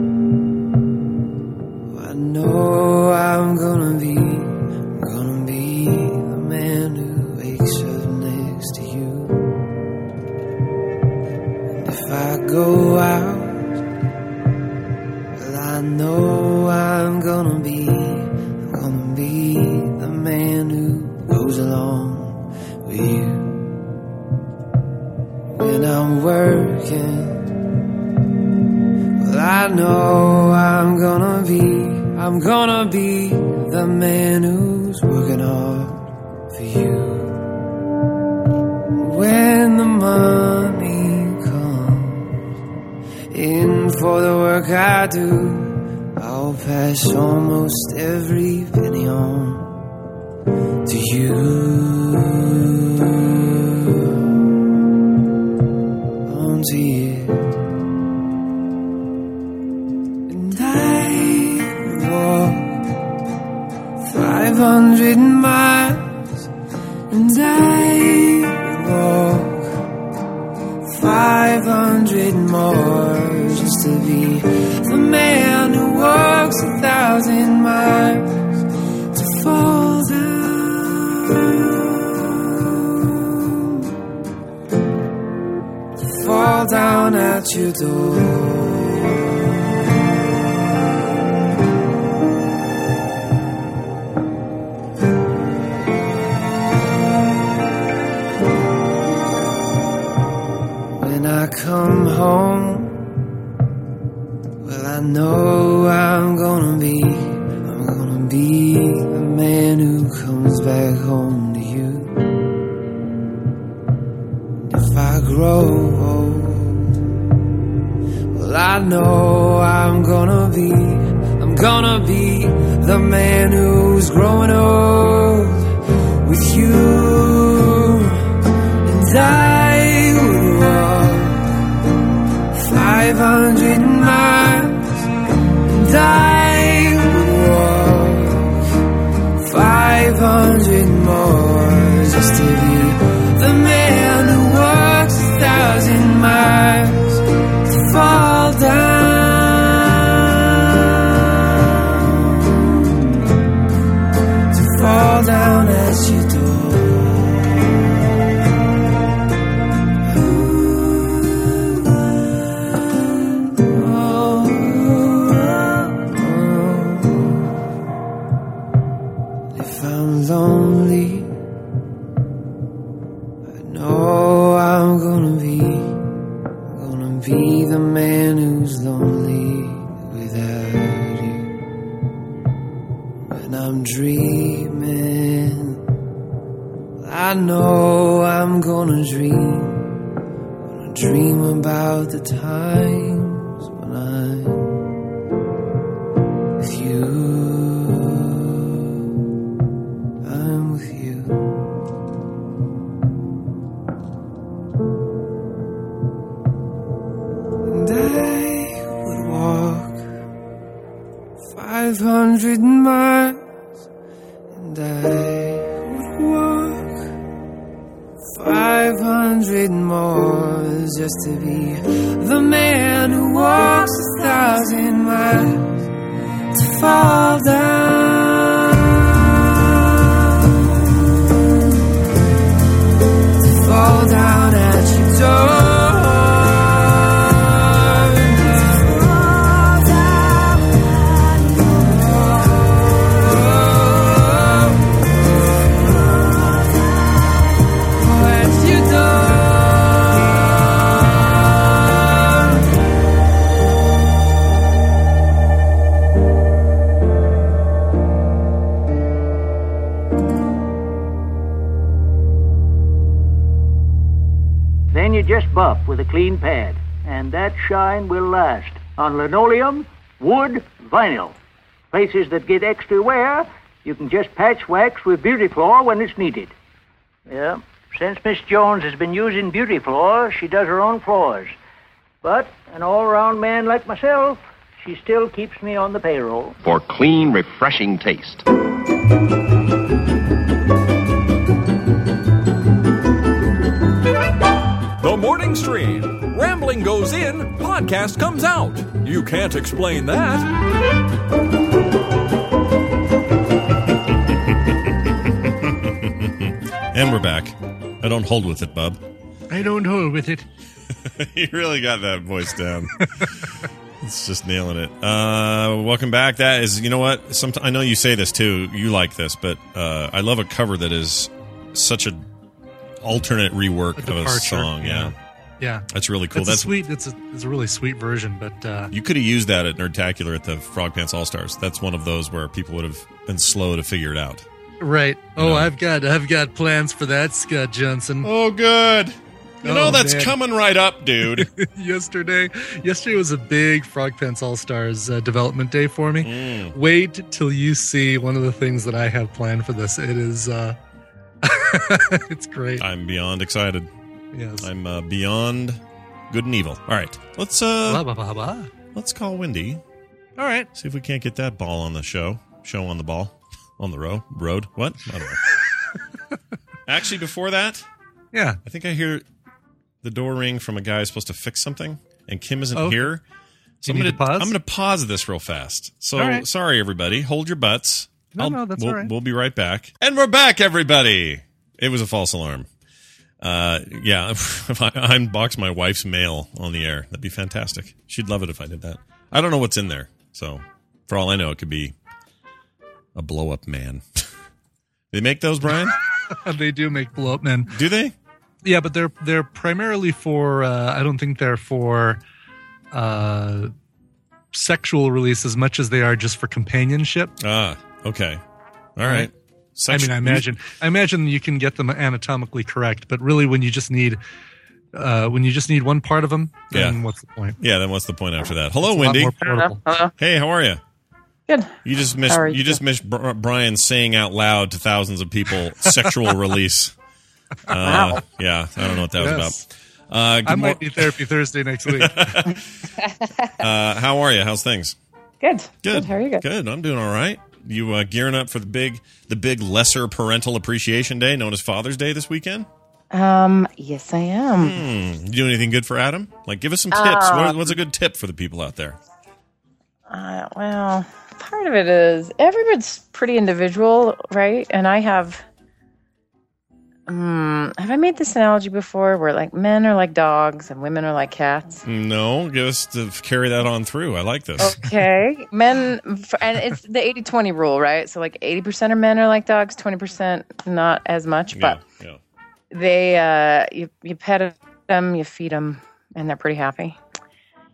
I know I'm gonna be, I'm gonna be the man who wakes up next to you. And if I go out, well, I know I'm gonna be, I'm gonna be the man who goes along with you. When I'm working, well, I know I'm gonna be, I'm gonna be the man who's working hard for you. When the money comes in for the work I do, I'll pass almost every penny on to you. On to you. Five hundred miles, and I walk five hundred more just to be the man who walks a thousand miles to fall down, to fall down at your door. I come home, well, I know I'm gonna be, I'm gonna be the man who comes back home to you. If I grow old, well, I know I'm gonna be, I'm gonna be the man who's growing old with you. And I would walk five hundred miles, and I would walk five hundred more just to be the man who walks a thousand miles to fall down, to fall down at your door. be the man who's lonely without you. When I'm dreaming, I know I'm gonna dream. Gonna dream about the times when I'm with you. I'm with you. And I would walk five hundred miles, and I would walk five hundred more just to be the man who walks a thousand miles to fall down, to fall down at your door. Then you just buff with a clean pad, and that shine will last on linoleum, wood, vinyl. Places that get extra wear, you can just patch wax with Beauty Floor when it's needed. Yeah, since Miss Jones has been using Beauty Floor, she does her own floors. But an all-round man like myself, she still keeps me on the payroll. For clean, refreshing taste. The Morning Stream. Rambling goes in, podcast comes out. You can't explain that. And we're back. I don't hold with it, bub. I don't hold with it. You really got that voice down. It's just nailing it. Uh, welcome back. That is, you know what? Some, I know you say this too. You like this, but uh, I love a cover that is such a alternate rework A of a departure, song. Yeah. yeah. Yeah, That's really cool. It's That's a sweet. It's a, it's a really sweet version, but uh, You could have used that at Nerdtacular at the Frog Pants All Stars. That's one of those where people would have been slow to figure it out. right. Oh, No. I've got I've got plans for that, Scott Johnson. Oh, good. You Oh, know that's man. coming right up, dude. yesterday, yesterday was a big Frog Pants All Stars uh, development day for me. Mm. Wait till you see one of the things that I have planned for this. It is, uh, it's great. I'm beyond excited. Yes. I'm uh, beyond good and evil. All right, let's uh, Blah, blah, blah, blah. let's call Wendy. All right. See if we can't get that ball on the show. Show on the ball. On the row. Road. What? I don't know. Actually, before that, Yeah. I think I hear the door ring from a guy who's supposed to fix something, and Kim isn't Oh, okay. here. So You I'm need gonna to pause? I'm gonna pause this real fast. So All right. sorry, everybody. Hold your butts. No, no, that's we'll, all right. We'll be right back. And we're back, everybody. It was a false alarm. Uh, yeah, if I unbox my wife's mail on the air, that'd be fantastic. She'd love it if I did that. I don't know what's in there, so for all I know, it could be a blow-up man. They make those, Brian? They do make blow up men. Do they? Yeah, but they're they're primarily for. Uh, I don't think they're for uh, sexual release as much as they are just for companionship. Ah, okay. All right. I mean, I imagine I imagine you can get them anatomically correct, but really, when you just need uh, when you just need one part of them, then Yeah. what's the point? Yeah, then what's the point after that? Hello, It's a lot Wendy. more portable. Hello. Hey, how are you? Good. You just missed. How are You you? just missed Br- Brian saying out loud to thousands of people, "sexual release." Uh, Wow. Yeah, I don't know what that Yes. was about. Uh, good I mor- might need therapy Thursday next week. uh, how are you? How's things? Good. Good. How are you guys? Good. I'm doing all right. You uh, gearing up for the big, the big Lesser Parental Appreciation Day, known as Father's Day, this weekend? Um, yes, I am. Hmm. You do anything good for Adam? Like, give us some tips. Um, what, what's a good tip for the people out there? Uh, well, part of it is everyone's pretty individual, right? And I have, um, have I made this analogy before where like men are like dogs and women are like cats? No, give us to carry that on through. I like this. Okay. Men, and it's the eighty twenty rule, right? So like eighty percent of men are like dogs, twenty percent not as much, but yeah, yeah. they, uh, you, you pet them, you feed them, and they're pretty happy.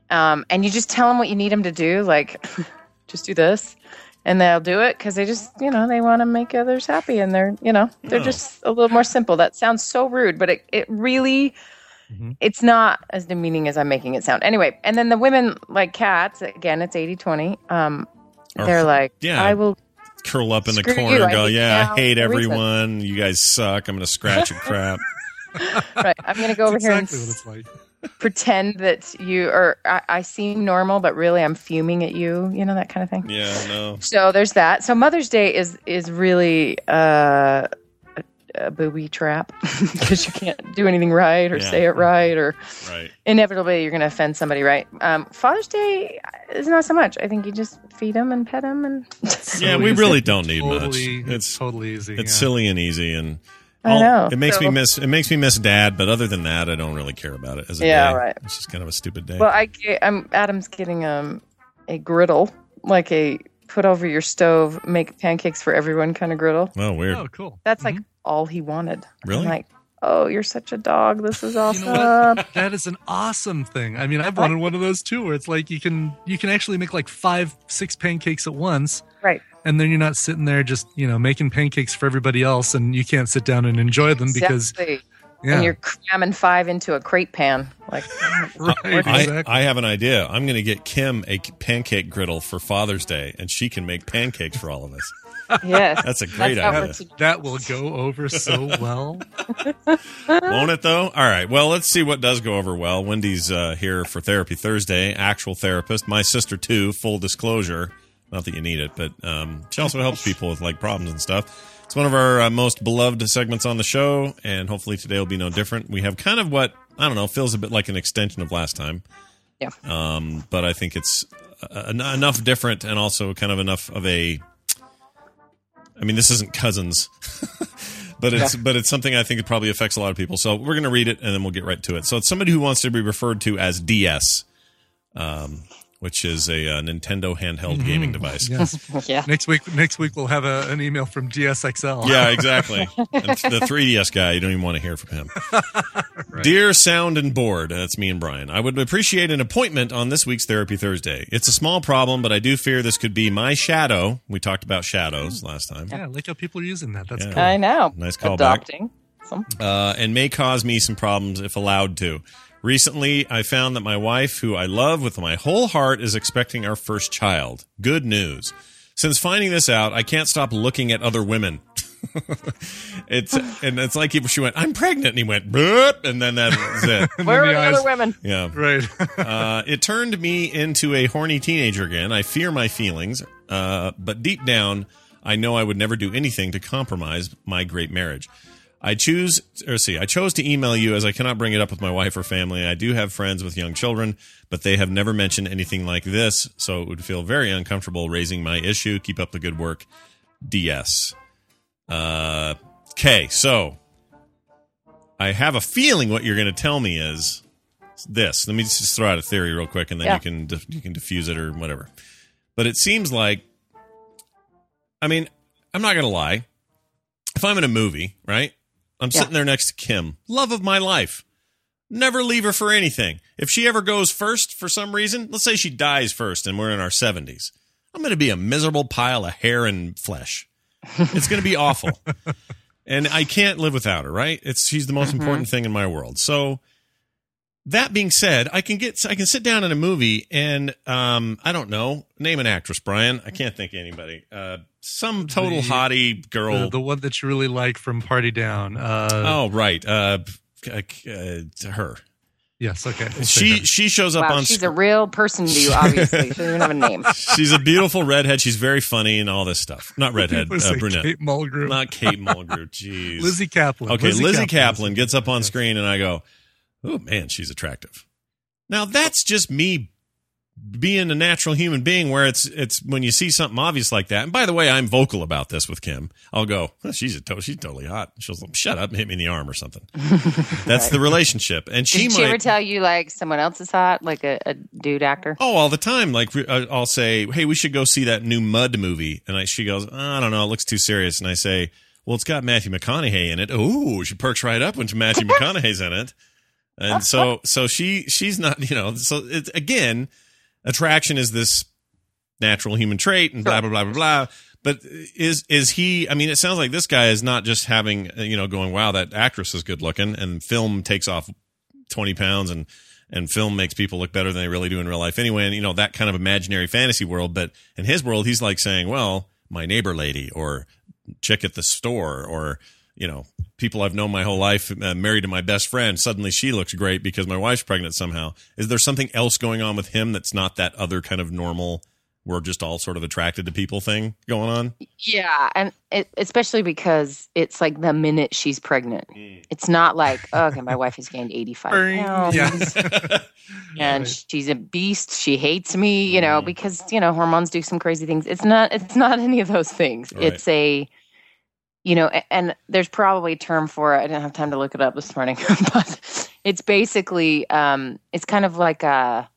Um, and you just tell them what you need them to do, like just do this, and they'll do it because they just, you know, they want to make others happy, and they're, you know, they're Oh. just a little more simple. That sounds so rude, but it, it really, Mm-hmm. it's not as demeaning as I'm making it sound. Anyway, and then the women, like cats, again, it's eighty twenty. Um, Or- they're like, yeah. I will. Curl up in the Screw corner you, and I go, hate you yeah, now I hate for a reason." everyone. You guys suck. I'm going to scratch your crap. Right, I'm going to go over That's here exactly and what it's like. pretend that you, or I, I seem normal, but really I'm fuming at you, you know, that kind of thing. Yeah, no. So there's that. So Mother's Day is is really uh, a, a booby trap because you can't do anything right or Yeah. say it right, or Right. inevitably you're going to offend somebody, right? Um, Father's Day is not so much. I think you just feed them and pet them, and Yeah, we really don't need Totally- much. It's totally easy. It's yeah. silly and easy, and I all- know, it makes me so- miss. It makes me miss Dad, but other than that, I don't really care about it as a Yeah, day. right. It's just kind of a stupid day. well, I get- I'm Adam's getting um a griddle, like a put over your stove, make pancakes for everyone kind of griddle. oh, weird. Oh, cool. That's like all he wanted. Really? I'm like, oh, you're such a dog. This is awesome. You know what? That is an awesome thing. I mean, I've wanted one of those too, where it's like you can you can actually make like five, six pancakes at once, Right. and then you're not sitting there just you know making pancakes for everybody else, and you can't sit down and enjoy them because Exactly. yeah, And you're cramming five into a crate pan. Like, right, I, exactly. I have an idea. I'm going to get Kim a pancake griddle for Father's Day, and she can make pancakes for all of us. yes. That's a great how idea. we're to- that will go over so well. Won't it, though? All right. Well, let's see what does go over well. Wendy's uh, here for Therapy Thursday, actual therapist. My sister, too, full disclosure. Not that you need it, but um, she also helps people with, like, problems and stuff. It's one of our uh, most beloved segments on the show, and hopefully today will be no different. We have kind of what, I don't know, feels a bit like an extension of last time. Yeah. Um, but I think it's uh, en- enough different and also kind of enough of a... I mean, this isn't Cousins, but it's Yeah. but it's something I think it probably affects a lot of people. So we're going to read it, and then we'll get right to it. So it's somebody who wants to be referred to as D S, um, which is a, uh Nintendo handheld gaming device. Yes. Yeah. Next week, next week we'll have a, an email from D S X L. Yeah, exactly. And the three D S guy, you don't even want to hear from him. Dear Sound and Board, that's me and Brian, I would appreciate an appointment on this week's Therapy Thursday. It's a small problem, but I do fear this could be my shadow. We talked about shadows last time. Yeah, I like how people are using that. That's Yeah. cool. I know. Nice callback. Adopting. Some. Uh, and may cause me some problems if allowed to. Recently, I found that my wife, who I love with my whole heart, is expecting our first child. Good news. Since finding this out, I can't stop looking at other women. it's and it's like if she went, "I'm pregnant," and he went, "Boop," and then that was it. And Where then are the the eyes- other women? Yeah. Right. uh, it turned me into a horny teenager again. I fear my feelings, uh, but deep down, I know I would never do anything to compromise my great marriage. I choose, or see, I chose to email you as I cannot bring it up with my wife or family. I do have friends with young children, but they have never mentioned anything like this, so it would feel very uncomfortable raising my issue. Keep up the good work, D S. Uh, okay, so I have a feeling what you're going to tell me is this. Let me just throw out a theory real quick, and then Yeah. you can dif- you can diffuse it or whatever. But it seems like, I mean, I'm not going to lie. If I'm in a movie, right? I'm Yeah. sitting there next to Kim, love of my life. Never leave her for anything. If she ever goes first for some reason, let's say she dies first and we're in our seventies, I'm going to be a miserable pile of hair and flesh. It's going to be awful. And I can't live without her, right? It's she's the most Mm-hmm. important thing in my world. So that being said, I can get I can sit down in a movie and um I don't know, name an actress, Brian. I can't think of anybody. Uh some total The- hottie girl. The, the one that you really like from Party Down. Uh, oh, right. Uh, uh, uh her. Yes, okay. we'll say She her. she shows up Wow, on she's sc- a real person to you, obviously. She doesn't even have a name. She's a beautiful redhead. She's very funny and all this stuff. Not redhead, Was uh, it brunette. Kate Mulgrew. Not Kate Mulgrew. Jeez. Lizzie Kaplan. Okay, Lizzie, Lizzie Kaplan, Kaplan. gets up on screen and I go, "Oh man, she's attractive." Now that's just me being a natural human being where it's it's when you see something obvious like that. And by the way, I'm vocal about this with Kim. I'll go, oh, she's a to- she's totally hot. She'll go, shut up and hit me in the arm or something. That's the relationship. And she Did she might ever tell you like someone else is hot, like a, a dude actor? Oh, all the time. Like uh, I'll say, "Hey, we should go see that new Mud movie," and I, she goes, "I don't know, it looks too serious." And I say, "Well, it's got Matthew McConaughey in it." Oh, she perks right up when Matthew McConaughey's in it. And so, so she, she's not, you know, so it's, again, attraction is this natural human trait and blah, blah, blah, blah, blah. But is, is he, I mean, it sounds like this guy is not just having, you know, going, wow, that actress is good looking, and film takes off twenty pounds, and, and film makes people look better than they really do in real life anyway. And, you know, that kind of imaginary fantasy world. But in his world, he's like saying, well, my neighbor lady, or chick at the store, or, you know, people I've known my whole life, uh, married to my best friend. Suddenly she looks great because my wife's pregnant somehow. Is there something else going on with him that's not that other kind of normal, we're just all sort of attracted to people thing going on? Yeah, and it, especially because it's like the minute she's pregnant. Mm. It's not like, oh, okay, my wife has gained eighty-five pounds. Yeah. And right. she's a beast. She hates me, you know, mm. because, you know, hormones do some crazy things. It's not, it's not any of those things. Right. It's a, you know, and there's probably a term for it. I didn't have time to look it up this morning, but it's basically, um, it's kind of like a,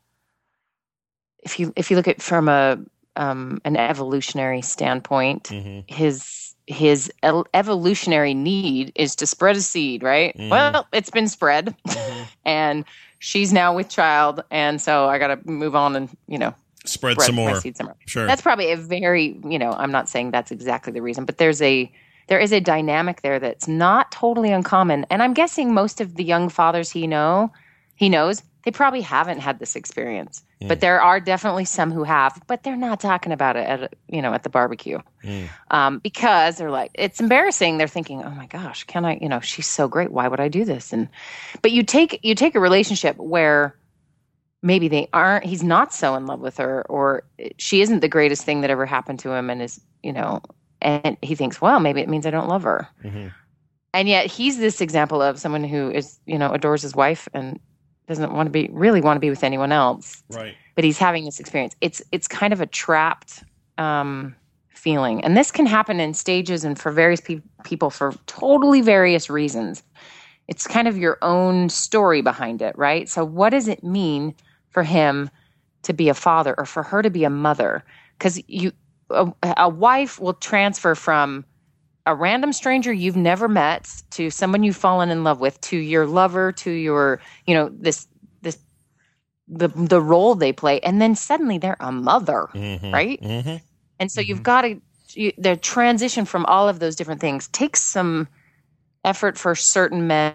if you if you look at it from a um, an evolutionary standpoint, mm-hmm. his his evolutionary need is to spread a seed, right? Mm-hmm. Well, it's been spread, mm-hmm. and she's now with child, and so I got to move on and you know spread, spread some more. Seed some more. Sure, that's probably a very you know I'm not saying that's exactly the reason, but there's a there is a dynamic there that's not totally uncommon, and I'm guessing most of the young fathers he know he knows they probably haven't had this experience. Mm. But there are definitely some who have, but they're not talking about it at, you know, at the barbecue. Mm. Um, because they're like, it's embarrassing. They're thinking, oh my gosh, can I, you know, she's so great. Why would I do this? And, but you take, you take a relationship where maybe they aren't, he's not so in love with her, or she isn't the greatest thing that ever happened to him, and is, you know, and he thinks, well, maybe it means I don't love her. Mm-hmm. And yet he's this example of someone who is, you know, adores his wife and doesn't want to be really want to be with anyone else. Right. But he's having this experience. It's it's kind of a trapped um, feeling. And this can happen in stages and for various pe- people for totally various reasons. It's kind of your own story behind it, right? So what does it mean for him to be a father, or for her to be a mother? Because you a, a wife will transfer from a random stranger you've never met to someone you've fallen in love with, to your lover, to your, you know, this, this, the, the role they play. And then suddenly they're a mother, mm-hmm. right? Mm-hmm. And so mm-hmm. you've got to, you, the transition from all of those different things takes some effort for certain men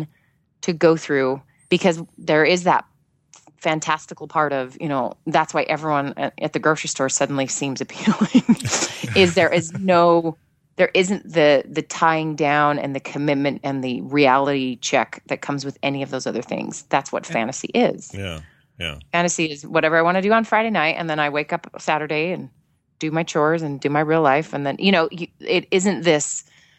to go through, because there is that fantastical part of, you know, that's why everyone at the grocery store suddenly seems appealing, is there is no, there isn't the the tying down and the commitment and the reality check that comes with any of those other things. That's what fantasy is. Yeah, yeah. Fantasy is whatever I want to do on Friday night, and then I wake up Saturday and do my chores and do my real life, and then, you know, you, it isn't this,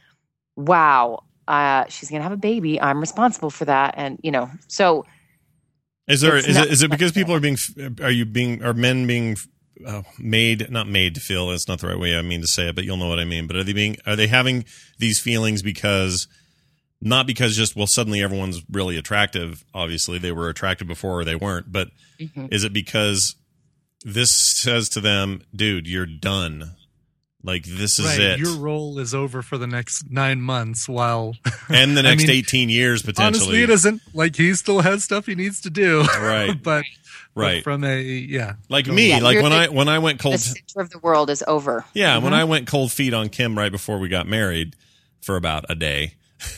wow, uh, she's going to have a baby, I'm responsible for that, and, you know, so... Is there, is it, is it because people are being, are you being, are men being... Uh, made, not made to feel, that's not the right way I mean to say it, but you'll know what I mean. But are they being, are they having these feelings because, not because just, well, suddenly everyone's really attractive, obviously they were attractive before or they weren't, but mm-hmm. is it because this says to them, dude, you're done. Like, this is right. it. Your role is over for the next nine months while... And the next I mean, eighteen years, potentially. Honestly, it isn't like he still has stuff he needs to do. Right. but... Right. But from a, yeah. Like me, yeah, like when the, I when I went cold... The center of the world is over. Yeah, mm-hmm. when I went cold feet on Kim right before we got married for about a day,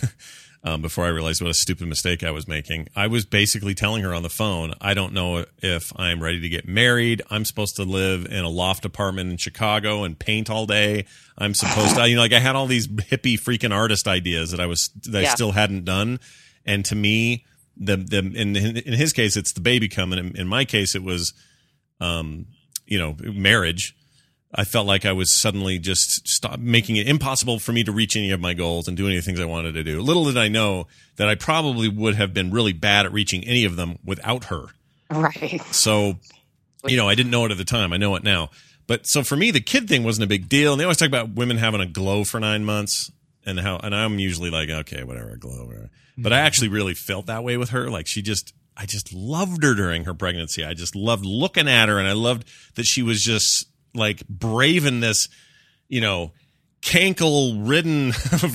um, before I realized what a stupid mistake I was making, I was basically telling her on the phone, I don't know if I'm ready to get married. I'm supposed to live in a loft apartment in Chicago and paint all day. I'm supposed to, you know, like I had all these hippie freaking artist ideas that I was, that yeah. I still hadn't done. And to me... The the in in his case it's the baby coming. In, in my case it was, um, you know, marriage. I felt like I was suddenly just stop making it impossible for me to reach any of my goals and do any of the things I wanted to do. Little did I know that I probably would have been really bad at reaching any of them without her. Right. So, you know, I didn't know it at the time. I know it now. But so for me, the kid thing wasn't a big deal. And they always talk about women having a glow for nine months. And how, and I'm usually like, okay, whatever, glow, whatever. But I actually really felt that way with her. Like she just, I just loved her during her pregnancy. I just loved looking at her, and I loved that she was just like braving this, you know, cankle-ridden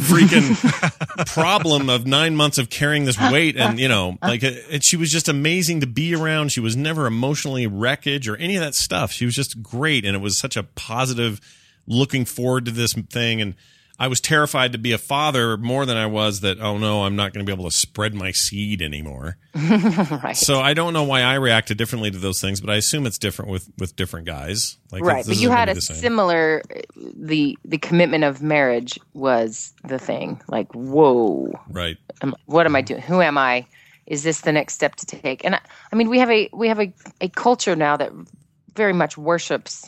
freaking problem of nine months of carrying this weight, and you know, like, and she was just amazing to be around. She was never emotionally wreckage or any of that stuff. She was just great, and it was such a positive, looking forward to this thing. And I was terrified to be a father more than I was that, oh no, I'm not going to be able to spread my seed anymore. Right. So I don't know why I reacted differently to those things, but I assume it's different with, with different guys. Like, right. But you had a same. similar, the the commitment of marriage was the thing. Like, whoa. Right. Am, what am I doing? Who am I? Is this the next step to take? And I, I mean, we have a we have a, a culture now that very much worships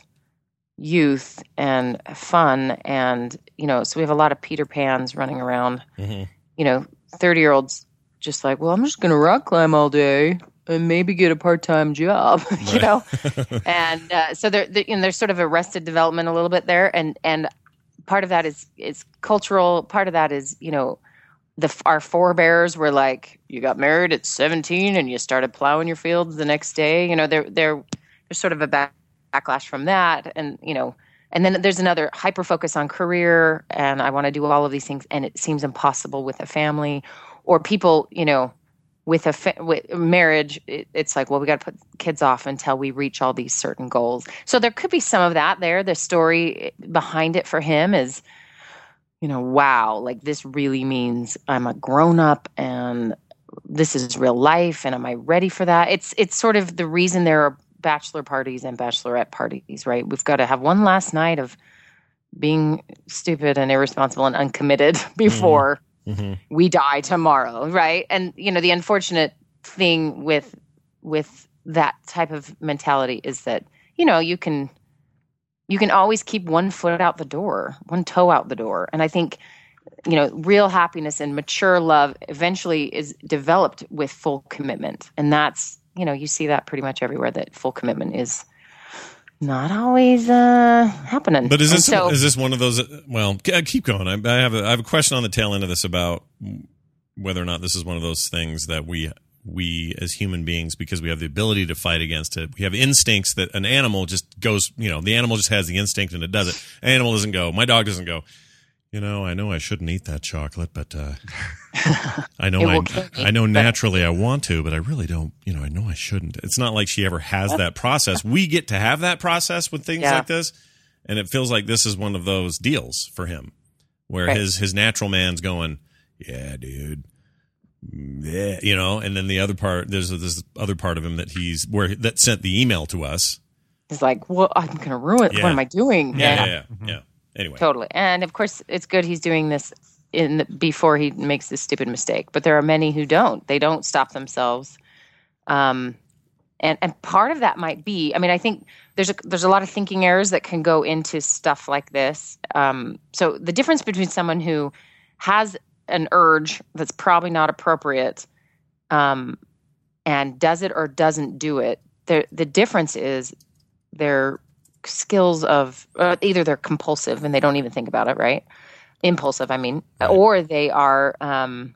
youth and fun, and you know, so we have a lot of Peter Pans running around. Mm-hmm. You know, thirty year olds just like, well, I'm just going to rock climb all day and maybe get a part time job. You know, and uh, so they're, they're you know there's sort of arrested development a little bit there, and and part of that is is cultural. Part of that is, you know, the our forebears were like, you got married at seventeen and you started plowing your fields the next day. You know, they're they're there's sort of a back. backlash from that, and you know, and then there's another hyper focus on career, and I want to do all of these things, and it seems impossible with a family, or people, you know, with a fa- with marriage, it, it's like, well, we got to put kids off until we reach all these certain goals. So there could be some of that there. The story behind it for him is, you know, wow, like this really means I'm a grown up and this is real life, and am I ready for that? It's it's sort of the reason there are bachelor parties and bachelorette parties, right? We've got to have one last night of being stupid and irresponsible and uncommitted before mm-hmm. we die tomorrow, right? And you know, the unfortunate thing with with that type of mentality is that, you know, you can you can always keep one foot out the door, one toe out the door. And I think, you know, real happiness and mature love eventually is developed with full commitment. And that's, you know, you see that pretty much everywhere, that full commitment is not always uh, happening. But is this so, is this one of those? Well, keep going. I, I have a I have a question on the tail end of this about whether or not this is one of those things that we we as human beings, because we have the ability to fight against it, we have instincts that an animal just goes. You know, the animal just has the instinct and it does it. An animal doesn't go. My dog doesn't go, you know, I know I shouldn't eat that chocolate, but uh, I know I, I know naturally I want to, but I really don't, you know, I know I shouldn't. It's not like she ever has that process. We get to have that process with things yeah. like this, and it feels like this is one of those deals for him where right. his his natural man's going, yeah, dude. Yeah, you know, and then the other part, there's this other part of him that he's where that sent the email to us. He's like, well, I'm going to ruin it. Yeah. What am I doing? Yeah, yeah, yeah. Mm-hmm. yeah. Anyway. Totally. And of course, it's good he's doing this in the, before he makes this stupid mistake. But there are many who don't. They don't stop themselves. Um, and and part of that might be, I mean, I think there's a, there's a lot of thinking errors that can go into stuff like this. Um, so the difference between someone who has an urge that's probably not appropriate um, and does it or doesn't do it, the the difference is they're skills of uh, either they're compulsive and they don't even think about it, right? Impulsive, I mean, right. Or they are um,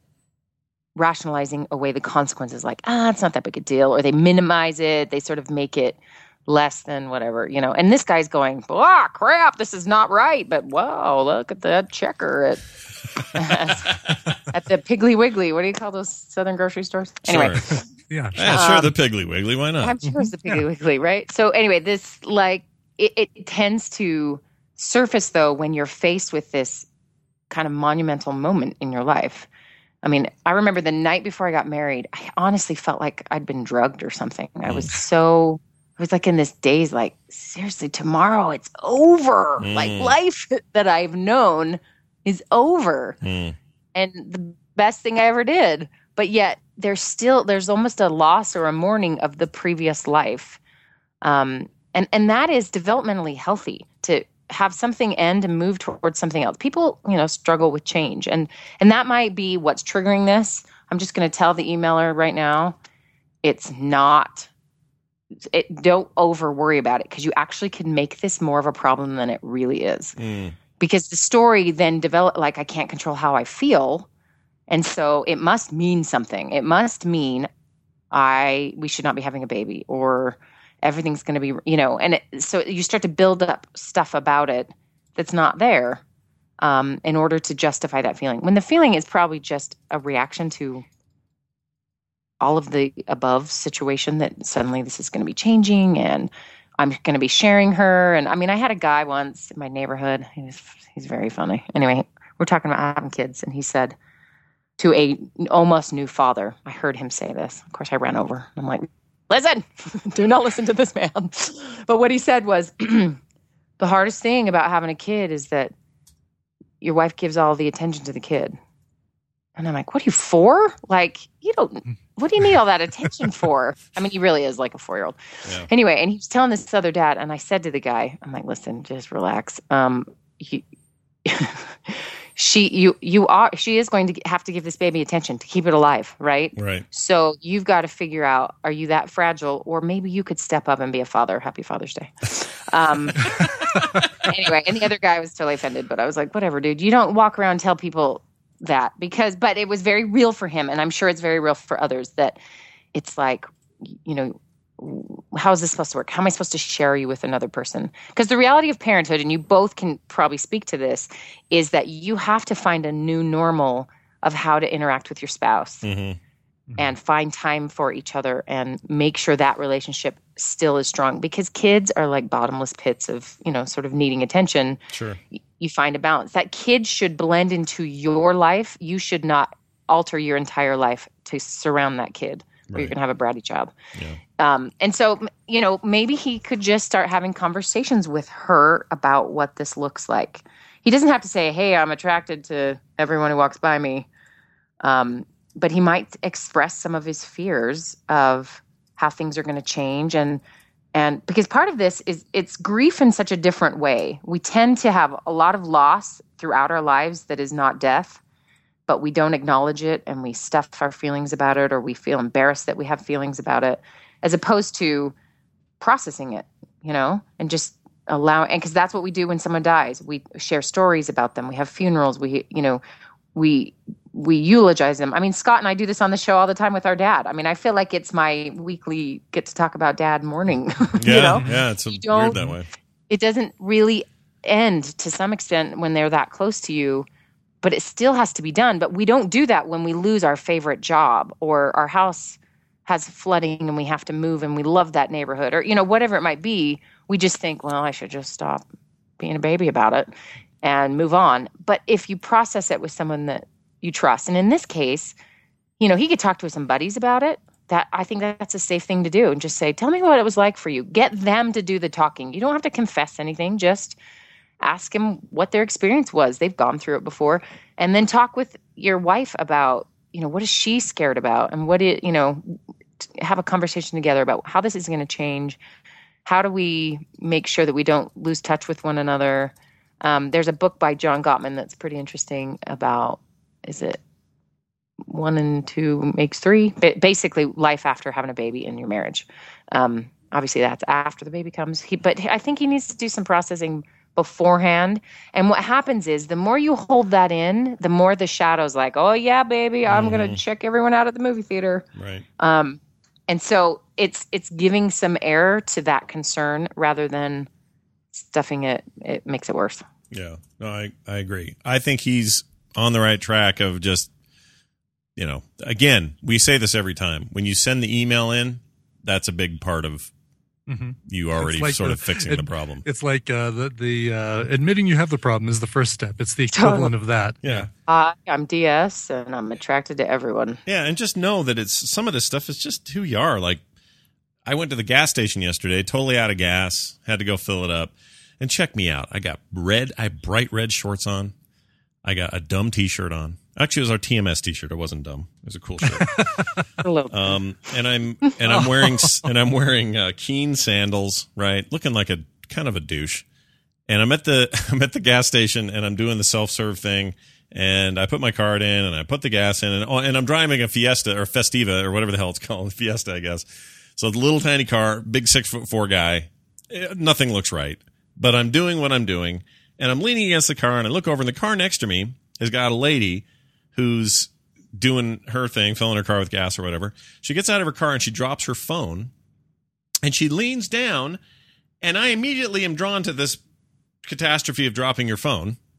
rationalizing away the consequences, like, ah, it's not that big a deal, or they minimize it. They sort of make it less than whatever, you know. And this guy's going, ah, crap, this is not right. But whoa, look at that checker at at the Piggly Wiggly. What do you call those Southern grocery stores? Anyway. Sure. Yeah, yeah, sure. Um, the Piggly Wiggly. Why not? I'm sure it's the Piggly yeah. Wiggly, right? So anyway, this like it, it tends to surface though when you're faced with this kind of monumental moment in your life. I mean, I remember the night before I got married, I honestly felt like I'd been drugged or something. Mm. I was so, I was like in this daze, like seriously, tomorrow it's over. Mm. Like life that I've known is over, mm. and the best thing I ever did. But yet there's still, there's almost a loss or a mourning of the previous life. Um, and, and that is developmentally healthy to have something end and move towards something else. People, you know, struggle with change. And, and that might be what's triggering this. I'm just going to tell the emailer right now, it's not, it, don't over worry about it, because you actually can make this more of a problem than it really is. Mm. Because the story then develop, like, I can't control how I feel. And so it must mean something. It must mean I we should not be having a baby, or everything's going to be, you know, and it, so you start to build up stuff about it that's not there. um, in order to justify that feeling. When the feeling is probably just a reaction to all of the above situation, that suddenly this is going to be changing and I'm going to be sharing her. And I mean, I had a guy once in my neighborhood. He's, he's very funny. Anyway, we're talking about having kids, and he said to a almost new father, I heard him say this. Of course, I ran over. I'm like, listen, do not listen to this man. But what he said was, the hardest thing about having a kid is that your wife gives all the attention to the kid. And I'm like, what are you for? Like, you don't, what do you need all that attention for? I mean, he really is like a four-year-old. Yeah. Anyway, and he was telling this other dad, and I said to the guy, I'm like, listen, just relax. Um, he, she, you, you are, she is going to have to give this baby attention to keep it alive, right? Right. So you've got to figure out, are you that fragile? Or maybe you could step up and be a father. Happy Father's Day. Um, anyway, and the other guy was totally offended, but I was like, whatever, dude. You don't walk around and tell people that, because, but it was very real for him, and I'm sure it's very real for others, that it's like, you know, how is this supposed to work? How am I supposed to share you with another person? Because the reality of parenthood, and you both can probably speak to this, is that you have to find a new normal of how to interact with your spouse. Mm-hmm. And find time for each other and make sure that relationship still is strong, because kids are like bottomless pits of, you know, sort of needing attention. Sure. You find a balance. That kid should blend into your life. You should not alter your entire life to surround that kid, or right. You're going to have a bratty child. Yeah. Um, and so, you know, maybe he could just start having conversations with her about what this looks like. He doesn't have to say, hey, I'm attracted to everyone who walks by me. Um, But he might express some of his fears of how things are going to change. And and because part of this is it's grief in such a different way. We tend to have a lot of loss throughout our lives that is not death, but we don't acknowledge it, and we stuff our feelings about it, or we feel embarrassed that we have feelings about it, as opposed to processing it, you know, and just allow, and because that's what we do when someone dies. We share stories about them. We have funerals. We, you know, we... we eulogize them. I mean, Scott and I do this on the show all the time with our dad. I mean, I feel like it's my weekly get to talk about dad morning. Yeah, you know? yeah, it's a, weird that way. It doesn't really end to some extent when they're that close to you, but it still has to be done. But we don't do that when we lose our favorite job, or our house has flooding and we have to move and we love that neighborhood, or, you know, whatever it might be. We just think, well, I should just stop being a baby about it and move on. But if you process it with someone that you trust. And in this case, you know, he could talk to some buddies about it. That I think that's a safe thing to do, and just say, tell me what it was like for you. Get them to do the talking. You don't have to confess anything. Just ask them what their experience was. They've gone through it before. And then talk with your wife about, you know, what is she scared about? And what it, you know, have a conversation together about how this is going to change. How do we make sure that we don't lose touch with one another? Um, there's a book by John Gottman that's pretty interesting about, is it one and two makes three? Basically, life after having a baby in your marriage. Um, obviously, that's after the baby comes. He, but I think he needs to do some processing beforehand. And what happens is, the more you hold that in, the more the shadow's like, oh, yeah, baby, I'm mm-hmm. going to check everyone out at the movie theater. Right. Um, and so it's it's giving some air to that concern rather than stuffing it. It makes it worse. Yeah, no, I, I agree. I think he's on the right track of just, you know, again, we say this every time. When you send the email in, that's a big part of mm-hmm. you already like sort the, of fixing it, the problem. It's like uh, the, the uh, admitting you have the problem is the first step. It's the equivalent of that. Yeah. Uh, I'm D S, and I'm attracted to everyone. Yeah, and just know that it's some of this stuff is just who you are. Like, I went to the gas station yesterday, totally out of gas, had to go fill it up, and check me out. I got red, I have bright red shorts on. I got a dumb T-shirt on. Actually, it was our T M S T-shirt. It wasn't dumb. It was a cool shirt. um, and I'm and I'm wearing and I'm wearing uh, Keen sandals, right? Looking like a kind of a douche. And I'm at the I'm at the gas station, and I'm doing the self-serve thing. And I put my card in, and I put the gas in, and and I'm driving a Fiesta or Festiva or whatever the hell it's called, Fiesta, I guess. So the little tiny car, big six foot four guy. Nothing looks right, but I'm doing what I'm doing. And I'm leaning against the car, and I look over, and the car next to me has got a lady who's doing her thing, filling her car with gas or whatever. She gets out of her car, and she drops her phone, and she leans down, and I immediately am drawn to this catastrophe of dropping your phone.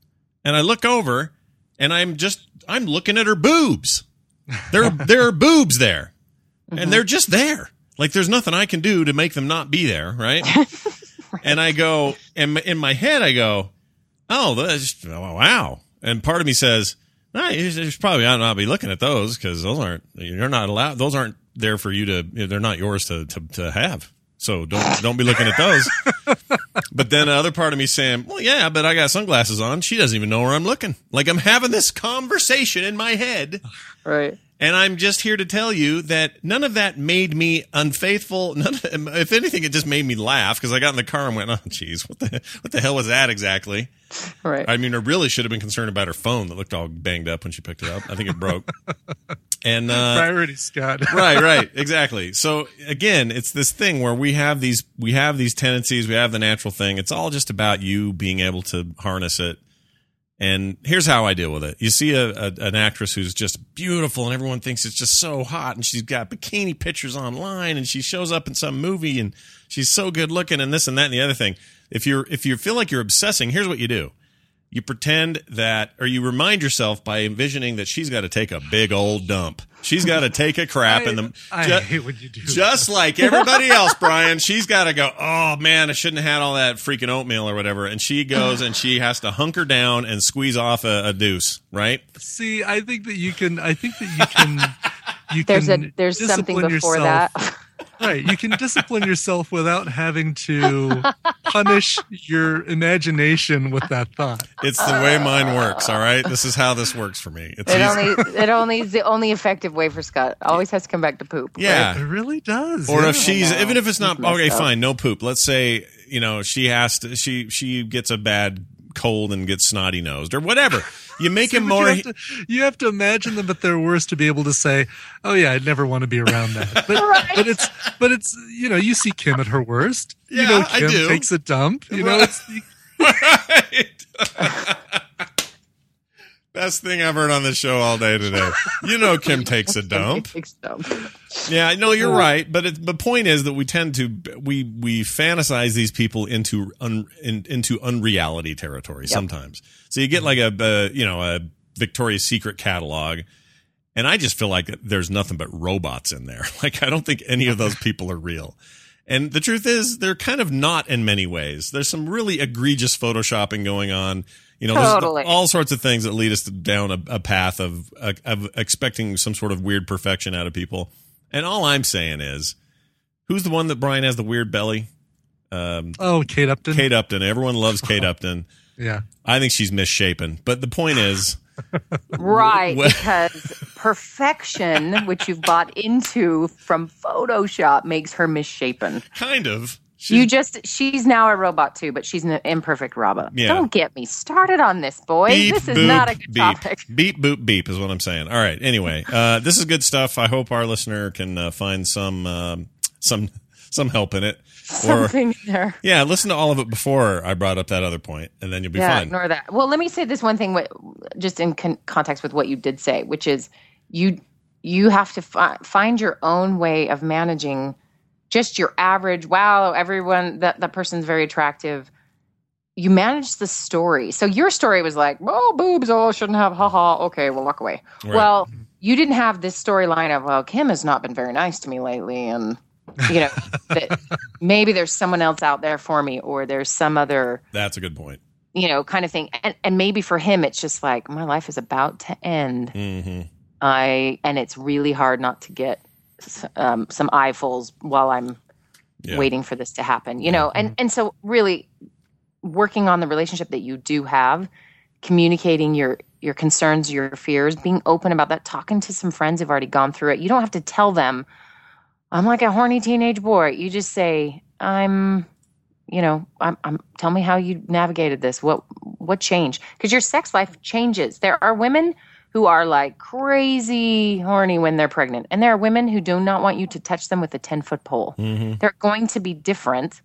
And I look over, and I'm just I'm looking at her boobs. There there are boobs there, mm-hmm. and they're just there. Like there's nothing I can do to make them not be there, right? right. And I go, and in my head I go, oh, that's oh, wow. And part of me says, no, you should probably not be looking at those because those aren't you're not allowed. Those aren't there for you to. They're not yours to to, to have. So don't don't be looking at those. But then another part of me saying, well, yeah, but I got sunglasses on. She doesn't even know where I'm looking. Like I'm having this conversation in my head. Right. And I'm just here to tell you that none of that made me unfaithful. None of, if anything, it just made me laugh because I got in the car and went, oh, geez, what the, what the hell was that exactly? Right. I mean, I really should have been concerned about her phone that looked all banged up when she picked it up. I think it broke. And uh, priority, Scott. right, right, exactly. So again, it's this thing where we have these we have these tendencies, we have the natural thing. It's all just about you being able to harness it. And here's how I deal with it. You see a, a an actress who's just beautiful, and everyone thinks it's just so hot, and she's got bikini pictures online, and she shows up in some movie, and she's so good looking, and this and that and the other thing. If you're if you feel like you're obsessing, here's what you do. You pretend that, or you remind yourself by envisioning that she's got to take a big old dump. She's got to take a crap I, in the. I ju- hate when you do Just that. like everybody else, Brian, she's got to go, oh man, I shouldn't have had all that freaking oatmeal or whatever. And she goes and she has to hunker down and squeeze off a, a deuce, right? See, I think that you can. I think that you can. You there's can a there's something before yourself. that. Right, you can discipline yourself without having to punish your imagination with that thought. It's the way mine works, all right? This is how this works for me. It's it easy. only it only is the only effective way for Scott. Always has to come back to poop. Yeah. Right? It really does. Or yeah. if she's, know. even if it's not, It's messed okay, up. fine, no poop. Let's say, you know, she has to, she, she gets a bad cold and gets snotty nosed or whatever. You make See, him but more. You have, to, you have to imagine them at their worst to be able to say, "Oh yeah, I'd never want to be around that." But, Right. but it's, but it's, you know, you see Kim at her worst. Yeah, you know, I Kim do. takes a dump. You know, Right. it's Right. Best thing I've heard on the show all day today. You know, Kim takes a dump. Yeah, no, you're right. But it, the point is that we tend to we we fantasize these people into un, in, into unreality territory Yep. sometimes. So you get like a, a you know a Victoria's Secret catalog, and I just feel like there's nothing but robots in there. Like I don't think any of those people are real. And the truth is, they're kind of not in many ways. There's some really egregious photoshopping going on. You know, Totally. there's all sorts of things that lead us down a, a path of, of expecting some sort of weird perfection out of people. And all I'm saying is, who's the one that Brian has the weird belly? Um, oh, Kate Upton. Kate Upton. Everyone loves Kate Upton. Yeah. I think she's misshapen. But the point is, Right, Well- because perfection, which you've bought into from Photoshop, makes her misshapen. kind of. You just, she's now a robot too, but she's an imperfect robot. Yeah. Don't get me started on this, boys. Beep, this is boop, not a good beep. topic. Beep, boop, beep is what I'm saying. All right. Anyway, uh, this is good stuff. I hope our listener can uh, find some um, some some help in it. Or, Something in there. yeah, listen to all of it before I brought up that other point, and then you'll be Yeah, fine. ignore that. Well, let me say this one thing, what, just in con- context with what you did say, which is you you have to fi- find your own way of managing just your average, wow, everyone, that, that person's very attractive. You manage the story. So your story was like, oh, boobs, oh, shouldn't have, haha, okay, we'll walk away. Right. Well, you didn't have this storyline of, well, Kim has not been very nice to me lately, and, you know, that maybe there's someone else out there for me, or there's some other, That's a good point. you know, kind of thing. And, and maybe for him, it's just like, my life is about to end. Mm-hmm. I and it's really hard not to get um, some eyefuls while I'm Yeah. waiting for this to happen, you know. And and so really working on the relationship that you do have, communicating your your concerns, your fears, being open about that, talking to some friends who've already gone through it. You don't have to tell them, I'm like a horny teenage boy. You just say, I'm, you know, I'm, I'm tell me how you navigated this. What what changed? Because your sex life changes. There are women who are like crazy horny when they're pregnant. And there are women who do not want you to touch them with a ten-foot pole. Mm-hmm. They're going to be different.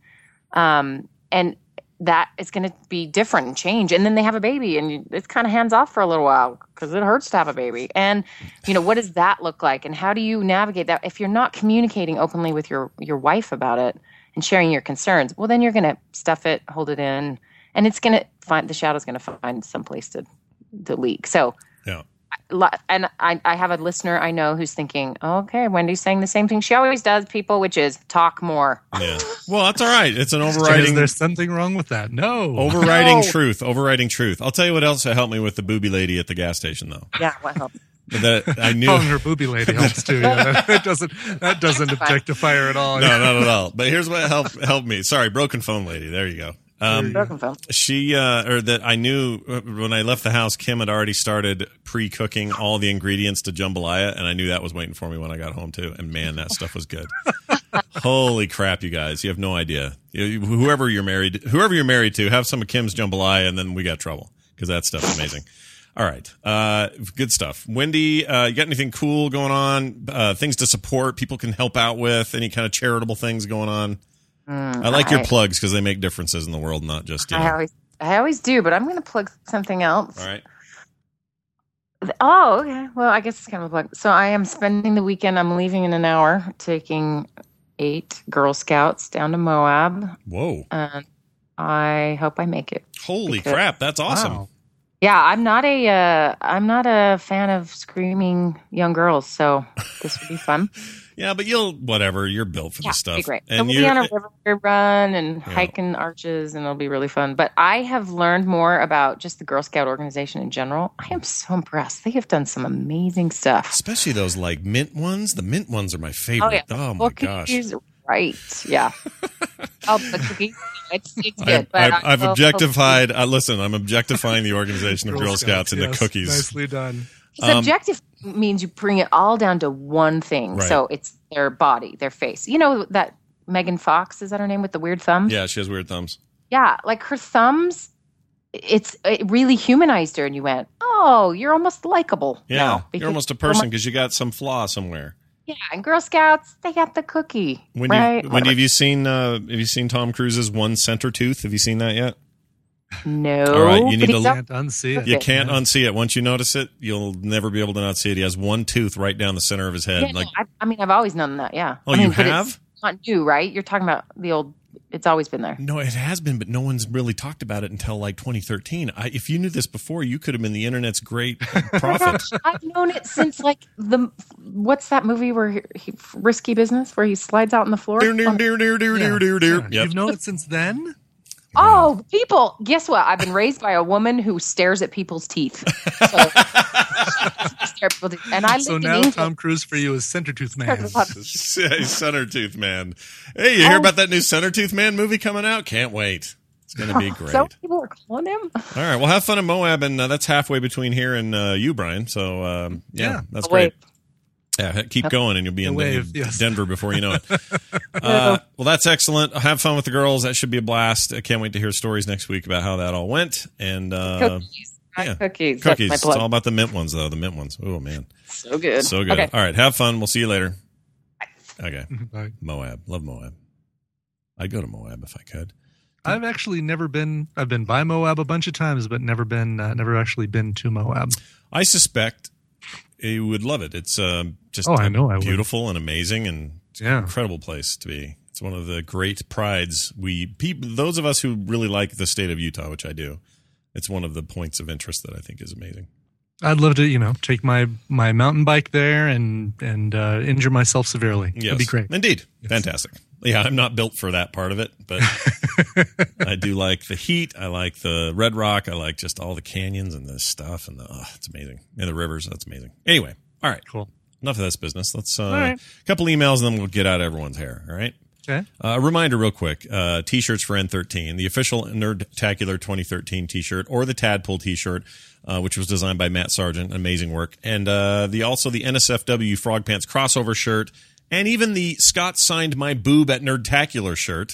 Um, and that is going to be different and change. And then they have a baby, and you, it's kind of hands off for a little while because it hurts to have a baby. And, you know, what does that look like? And how do you navigate that? If you're not communicating openly with your, your wife about it and sharing your concerns, well, then you're going to stuff it, hold it in, and it's gonna find the shadow's gonna find some place to to leak. So yeah. And I, I have a listener I know who's thinking, oh, okay, Wendy's saying the same thing she always does, people, which is talk more. Yeah. Well, that's all right. It's an overriding. There's something wrong with that. No. Overriding No. truth. Overriding truth. I'll tell you what else helped me with the booby lady at the gas station, though. Yeah, what helped? That I knew Calling her booby lady helps too. Yeah. That doesn't that doesn't objectify her at all. No, not at all. But here's what helped helped me. Sorry, broken phone lady. There you go. Um, Broken phone. she uh, or that I knew when I left the house, Kim had already started pre-cooking all the ingredients to jambalaya, and I knew that was waiting for me when I got home too. And man, that stuff was good. Holy crap, you guys! You have no idea. You, whoever you're married, whoever you're married to, have some of Kim's jambalaya, and then we got trouble because that stuff's amazing. All right, uh, good stuff. Wendy, uh, you got anything cool going on? Uh, things to support, people can help out with, any kind of charitable things going on? Mm, I like your I- plugs because they make differences in the world, not just you know. I always, I always do, but I'm going to plug something else. All right. Oh, okay. Well, I guess it's kind of a plug. So I am spending the weekend. I'm leaving in an hour, taking eight Girl Scouts down to Moab. Whoa. And I hope I make it. Holy because- crap, that's awesome. Wow. Yeah, I'm not a, uh, I'm not a fan of screaming young girls, so this would be fun. Yeah, but you'll whatever. You're built for Yeah, this stuff. it'll be great. And So we'll you be on a river run and Yeah. hiking arches, and it'll be really fun. But I have learned more about just the Girl Scout organization in general. I am so impressed. They have done some amazing stuff. especially those like mint ones. The mint ones are my favorite. Oh, yeah. Oh, my Well, gosh. cookies, right? Yeah. Oh, the cookies. It's, it's I, good. but I've, I I've will- objectified. Uh, listen, I'm objectifying the organization of Girl, Girl Scouts, into yes. cookies. Nicely done. Because Um, objective means you bring it all down to one thing. Right. So it's their body, their face. You know that Megan Fox, is that her name, with the weird thumbs? Yeah, she has weird thumbs. Yeah, like her thumbs, it's it really humanized her, and you went, oh, you're almost likable. Yeah, now, you're because almost a person because you got some flaw somewhere. Yeah, and Girl Scouts, they got the cookie. Wendy, right? Wendy, have you seen uh, have you seen Tom Cruise's One Center Tooth? Have you seen that yet? No. All right, you need but to- he's Can't unsee it. You can't unsee it. Once you notice it, you'll never be able to not see it. He has one tooth right down the center of his head. Yeah, like, no, I, I mean, I've always known that. Yeah. Oh, I mean, you but have? It's not new, right? You're talking about the old. It's always been there. no, it has been, but no one's really talked about it until like twenty thirteen. I, if you knew this before, you could have been the internet's great prophet. I've known it since like the what's that movie where he, he Risky Business where he slides out on the floor. Dear, dear, dear, dear, dear, dear, dear, dear. Yep. You've known it since then? Oh, people! Guess what? I've been raised by a woman who stares at people's teeth. So, stare at people's teeth. And I lived So in now England. Tom Cruise for you is Center Tooth Man. Hey, Center Tooth Man. Hey, you hear Oh. about that new Center Tooth Man movie coming out? Can't wait. It's going to be great. So people are calling him. All right. Well, have fun in Moab, and uh, that's halfway between here and uh, you, Brian. So, um, yeah, Yeah. that's A great. wave. Yeah, keep going, and you'll be in A wave, Den- yes. Denver before you know it. uh, well, that's excellent. Have fun with the girls. That should be a blast. I can't wait to hear stories next week about how that all went. And uh, Cookies. Not yeah. cookies. That's cookies. my It's plug. all about the mint ones, though. The mint ones. Oh man, So good. so good. Okay. All right. Have fun. We'll see you later. Okay. Bye. Moab. Love Moab. I'd go to Moab if I could. I've actually never been. I've been by Moab a bunch of times, but never been. Uh, never actually been to Moab. I suspect you would love it. It's uh, just Oh, I know I would. beautiful and amazing, and it's Yeah. an incredible place to be. It's one of the great prides we people, those of us who really like the state of Utah, which I do. It's one of the points of interest that I think is amazing. I'd love to, you know, take my my mountain bike there and and uh, injure myself severely. Yes, That'd be great. Indeed, fantastic. Yeah, I'm not built for that part of it, but I do like the heat. I like the Red Rock. I like just all the canyons and the stuff, and the oh, it's amazing. And the rivers, that's amazing. Anyway, all right, Cool. enough of this business. Let's uh, All right. a couple emails, and then we'll get out everyone's hair. All right. Okay. Uh, a reminder, real quick: uh, T-shirts for N thirteen, the official Nerdtacular twenty thirteen T-shirt, or the Tadpole T-shirt, uh, which was designed by Matt Sargent, amazing work, and uh, the also the N S F W Frog Pants crossover shirt, and even the Scott signed my boob at Nerdtacular shirt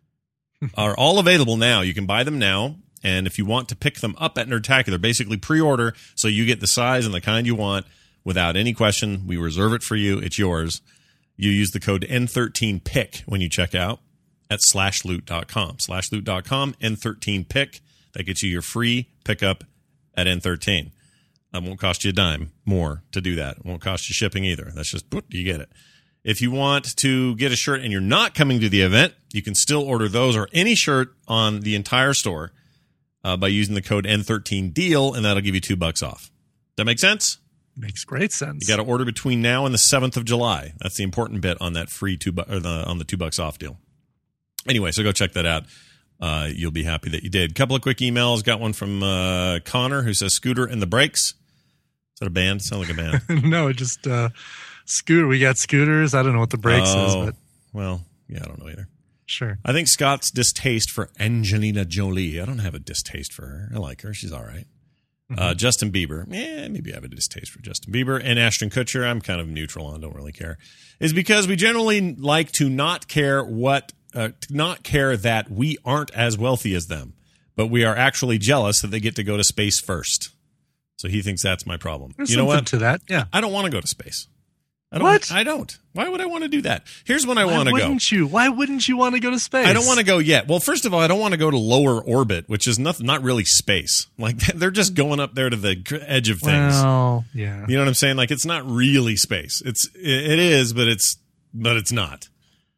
are all available now. You can buy them now, and if you want to pick them up at Nerdtacular, basically pre-order so you get the size and the kind you want without any question. We reserve it for you. It's yours. You use the code N thirteen pick when you check out at slash loot dot com. slash loot dot com, N thirteen pick. That gets you your free pickup at N thirteen. That won't cost you a dime more to do that. It won't cost you shipping either. That's just, boop, you get it. If you want to get a shirt and you're not coming to the event, you can still order those or any shirt on the entire store uh, by using the code N thirteen deal, and that'll give you two bucks off. That make sense? Makes great sense. You got to order between now and the seventh of July. That's the important bit on that free two bu- or the on the two bucks off deal. Anyway, so go check that out. Uh, you'll be happy that you did. Couple of quick emails. Got one from uh, Connor who says Scooter and the Brakes. Is that a band? Sounds like a band. No, just uh, Scooter. We got Scooters. I don't know what the Brakes oh, is, but well, yeah, I don't know either. Sure. I think Scott's distaste for Angelina Jolie. I don't have a distaste for her. I like her. She's all right. Mm-hmm. Uh, Justin Bieber. Yeah, maybe I have a distaste for Justin Bieber. And Ashton Kutcher, I'm kind of neutral on, don't really care. Is because we generally like to not care what, uh, to not care that we aren't as wealthy as them, but we are actually jealous that they get to go to space first. So he thinks that's my problem. There's you know something what? to that. Yeah. I don't want to go to space. I don't, What? I don't. Why would I want to do that? Here's when I Why want to go. wouldn't you? Why wouldn't you want to go to space? I don't want to go yet. Well, first of all, I don't want to go to lower orbit, which is not, not really space. Like, they're just going up there to the edge of things. Well, yeah. You know what I'm saying? Like, it's not really space. It's it is, but it's but it's not.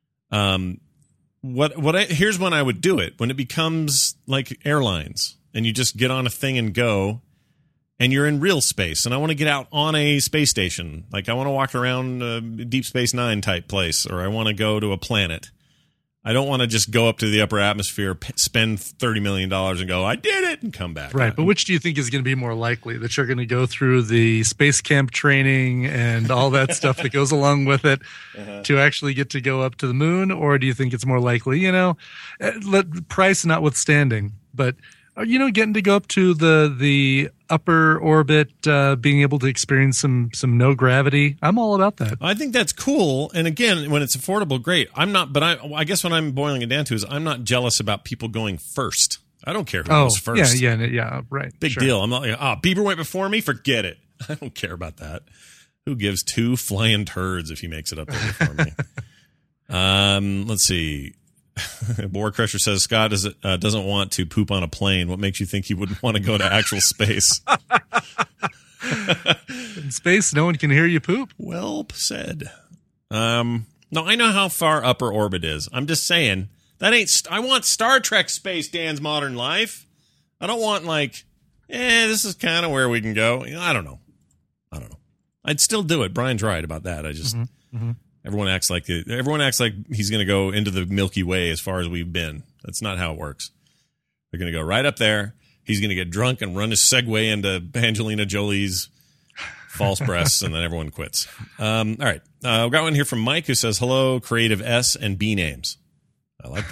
Um, what what I, here's when I would do it, when it becomes like airlines and you just get on a thing and go. And you're in real space, and I want to get out on a space station. Like, I want to walk around a Deep Space Nine type place, or I want to go to a planet. I don't want to just go up to the upper atmosphere, p- spend thirty million dollars, and go, I did it, and come back. Right, but which do you think is going to be more likely? That you're going to go through the space camp training and all that stuff that goes along with it uh-huh. to actually get to go up to the moon? Or do you think it's more likely, you know, let price notwithstanding, but, you know, getting to go up to the the upper orbit, uh, being able to experience some some no gravity. I'm all about that. I think that's cool. And again, when it's affordable, great. I'm not, but I I guess what I'm boiling it down to is I'm not jealous about people going first. I don't care who oh, goes first. Yeah, yeah, yeah, right. Big sure. deal. I'm not like, ah, oh, Bieber went before me. Forget it. I don't care about that. Who gives two flying turds if he makes it up there before me? Um, let's see. Boar Crusher says Scott does, uh, doesn't want to poop on a plane. What makes you think he wouldn't want to go to actual space? In space, no one can hear you poop. Well said. Um, no, I know how far upper orbit is. I'm just saying that ain't. St- I want Star Trek space, Dan's Modern Life. I don't want like, eh, this is kind of where we can go. I don't know. I don't know. I'd still do it. Brian's right about that. I just. Mm-hmm. Mm-hmm. Everyone acts like it, everyone acts like he's going to go into the Milky Way as far as we've been. That's not how it works. They're going to go right up there. He's going to get drunk and run his Segway into Angelina Jolie's false breasts, and then everyone quits. Um, all right. Uh, I've got one here from Mike who says, hello, creative S and B names. I like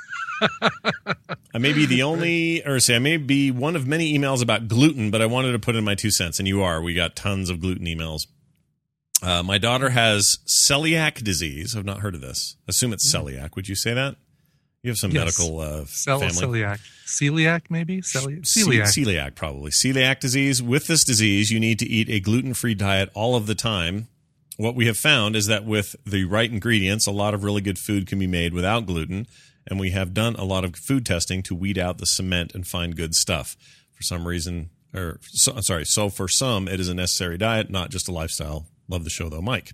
that. I may be the only, or say, I may be one of many emails about gluten, but I wanted to put in my two cents, and you are. We got tons of gluten emails. Uh, my daughter has celiac disease. I've not heard of this. Assume it's celiac. Would you say that? You have some yes. medical uh, Cel- family. Celiac. Celiac, maybe? Celi- celiac. Celiac. Celiac, probably. Celiac disease. With this disease, you need to eat a gluten-free diet all of the time. What we have found is that with the right ingredients, a lot of really good food can be made without gluten, and we have done a lot of food testing to weed out the cement and find good stuff. For some reason, or so, sorry, so for some, it is a necessary diet, not just a lifestyle. Love the show, though, Mike.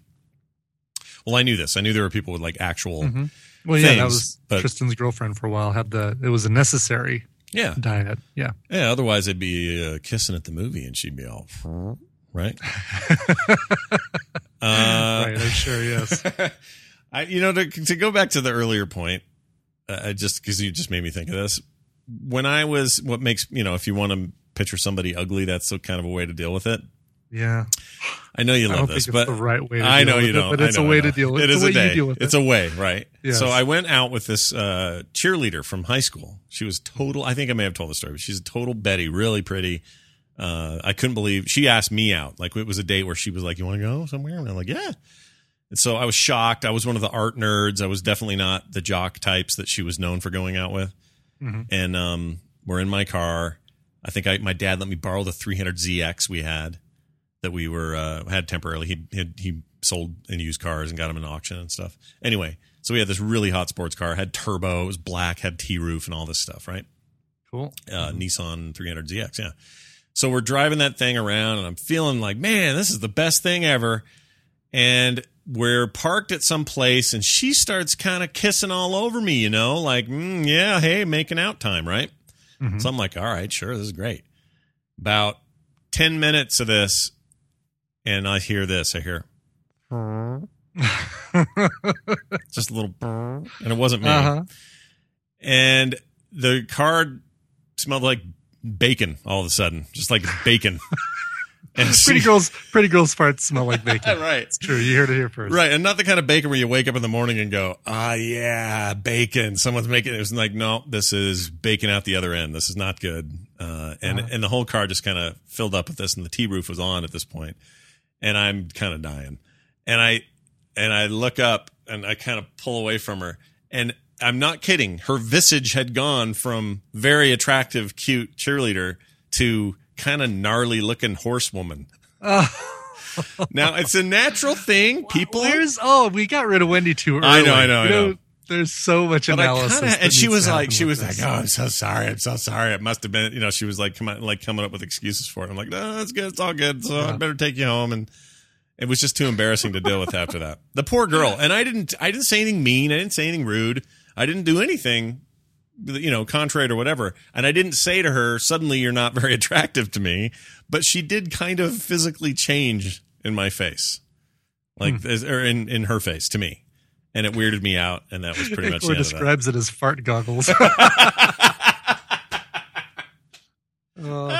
Well, I knew this. I knew there were people with, like, actual mm-hmm. Well, things, yeah, that was but, Tristan's girlfriend for a while. Had the It was a necessary yeah. diet. Yeah. Yeah, otherwise it'd be uh, kissing at the movie, and she'd be all, right? uh, right, I'm sure, yes. I, you know, to, to go back to the earlier point, uh, just because you just made me think of this, when I was, what makes, you know, if you want to picture somebody ugly, that's a kind of a way to deal with it. Yeah. I know you love I don't this, think but it's the right way to I deal know with you it, don't. but it's I know, a way I know. to deal with it. It's It is a a way you day. deal with It's it. a way, right? Yes. So I went out with this uh, cheerleader from high school. She was total. I think I may have told the story, but she's a total Betty, really pretty. Uh, I couldn't believe she asked me out. Like, it was a date where she was like, "You want to go somewhere?" And I'm like, "Yeah." And so I was shocked. I was one of the art nerds. I was definitely not the jock types that she was known for going out with. Mm-hmm. And um, we're in my car. I think I, my dad let me borrow the three hundred Z X we had. That we were uh, had temporarily. He had, he sold and used cars and got them in auction and stuff. Anyway, so we had this really hot sports car. Had turbo, it was black, had T-roof and all this stuff, right? Cool. Uh, mm-hmm. Nissan three hundred Z X, yeah. So we're driving that thing around, and I'm feeling like, man, this is the best thing ever. And we're parked at some place, and she starts kind of kissing all over me, you know, like, mm, yeah, hey, making out time, right? Mm-hmm. So I'm like, all right, sure, this is great. About ten minutes of this, and I hear this. I hear just a little, and it wasn't me. Uh-huh. And the card smelled like bacon all of a sudden, just like bacon. And pretty she, girls, pretty girls' farts smell like bacon. Right, it's true. You heard it here first. Right, and not the kind of bacon where you wake up in the morning and go, "Ah, yeah, bacon." Someone's making it. It was like, no, this is bacon out the other end. This is not good. Uh, and Uh-huh. and the whole car just kind of filled up with this, and the tea roof was on at this point, and I'm kind of dying. And I and I look up and I kind of pull away from her, and I'm not kidding. Her visage had gone from very attractive, cute cheerleader to kind of gnarly looking horsewoman. Oh. Now it's a natural thing. People, Where's oh, we got rid of Wendy too early. I know, I know, You I know. There's so much But I analysis. kinda- that and she needs was to like, happen she with was like, this. "Oh, I'm so sorry. I'm so sorry. It must have been, you know." She was like, come on, like coming up with excuses for it. I'm like, "No, that's good. It's all good. So I better take you home." And it was just too embarrassing to deal with after that. The poor girl. And I didn't, I didn't say anything mean. I didn't say anything rude. I didn't do anything, you know, contrary to whatever. And I didn't say to her, "Suddenly you're not very attractive to me." But she did kind of physically change in my face, like, Hmm. as- or in, in her face to me. And it weirded me out. And that was pretty much the Or end of that. describes it as fart goggles. Oh.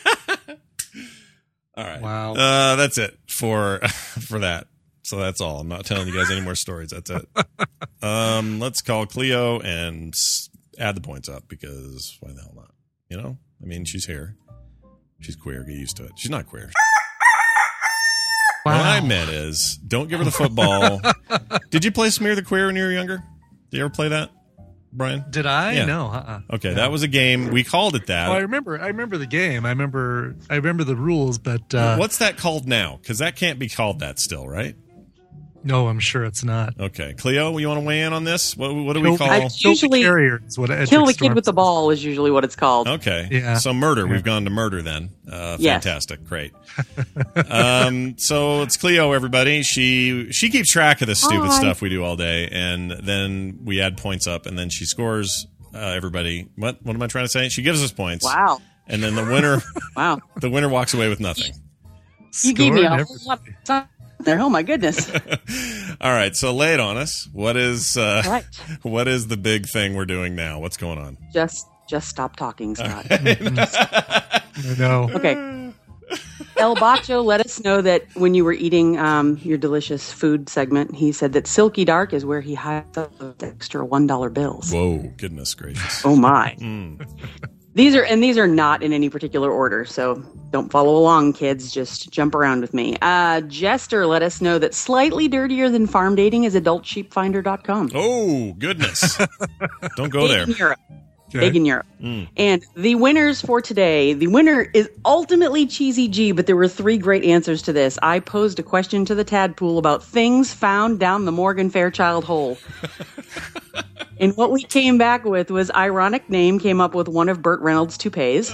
All right. Wow. Uh, that's it for for that. So that's all. I'm not telling you guys any more stories. That's it. Um, let's call Cleo and s- add the points up because why the hell not? You know? I mean, she's here. She's queer. Get used to it. She's not queer. Wow. What I meant is, don't give her the football. Did you play Smear the Queer when you were younger? Did you ever play that, Brian? Did I? Yeah. No. Uh-uh. Okay, No. that was a game. We called it that. Oh, I remember. I remember the game. I remember. I remember the rules, but uh, What's that called now? Because that can't be called that still, right? no, I'm sure it's not. Okay, Cleo, you want to weigh in on this? What, what do we Kill- call? I- Kill the usually- carrier is what Edric Kill the Storm kid with the ball is usually what it's called. Okay, Yeah. So murder. Yeah. We've gone to murder then. Uh, Yes. fantastic, great. um, so it's Cleo, everybody. She she keeps track of this stupid Hi. stuff we do all day, and then we add points up, and then she scores. Uh, everybody, what what am I trying to say? She gives us points. Wow. And then the winner, Wow. the winner walks away with nothing. You gave me a Scored whole lot of time there. Oh, my goodness. All right, so lay it on us. What is uh, Right. what is the big thing we're doing now? What's going on? Just just stop talking, Scott. No. Okay. El Bacho let us know that when you were eating um, your delicious food segment, he said that Silky Dark is where he hides up those extra one dollar bills. Whoa, goodness gracious. Oh, my. Mm. These are, and these are not in any particular order, so don't follow along, kids. Just jump around with me. Uh, Jester let us know that slightly dirtier than farm dating is adult sheep finder dot com. Oh, goodness. Don't go Big there. in Europe. Okay. Big in Europe. Mm. And the winners for today, the winner is ultimately Cheesy G, but there were three great answers to this. I posed a question to the Tadpool about things found down the Morgan Fairchild hole. And what we came back with was Ironic Name came up with one of Burt Reynolds' toupees.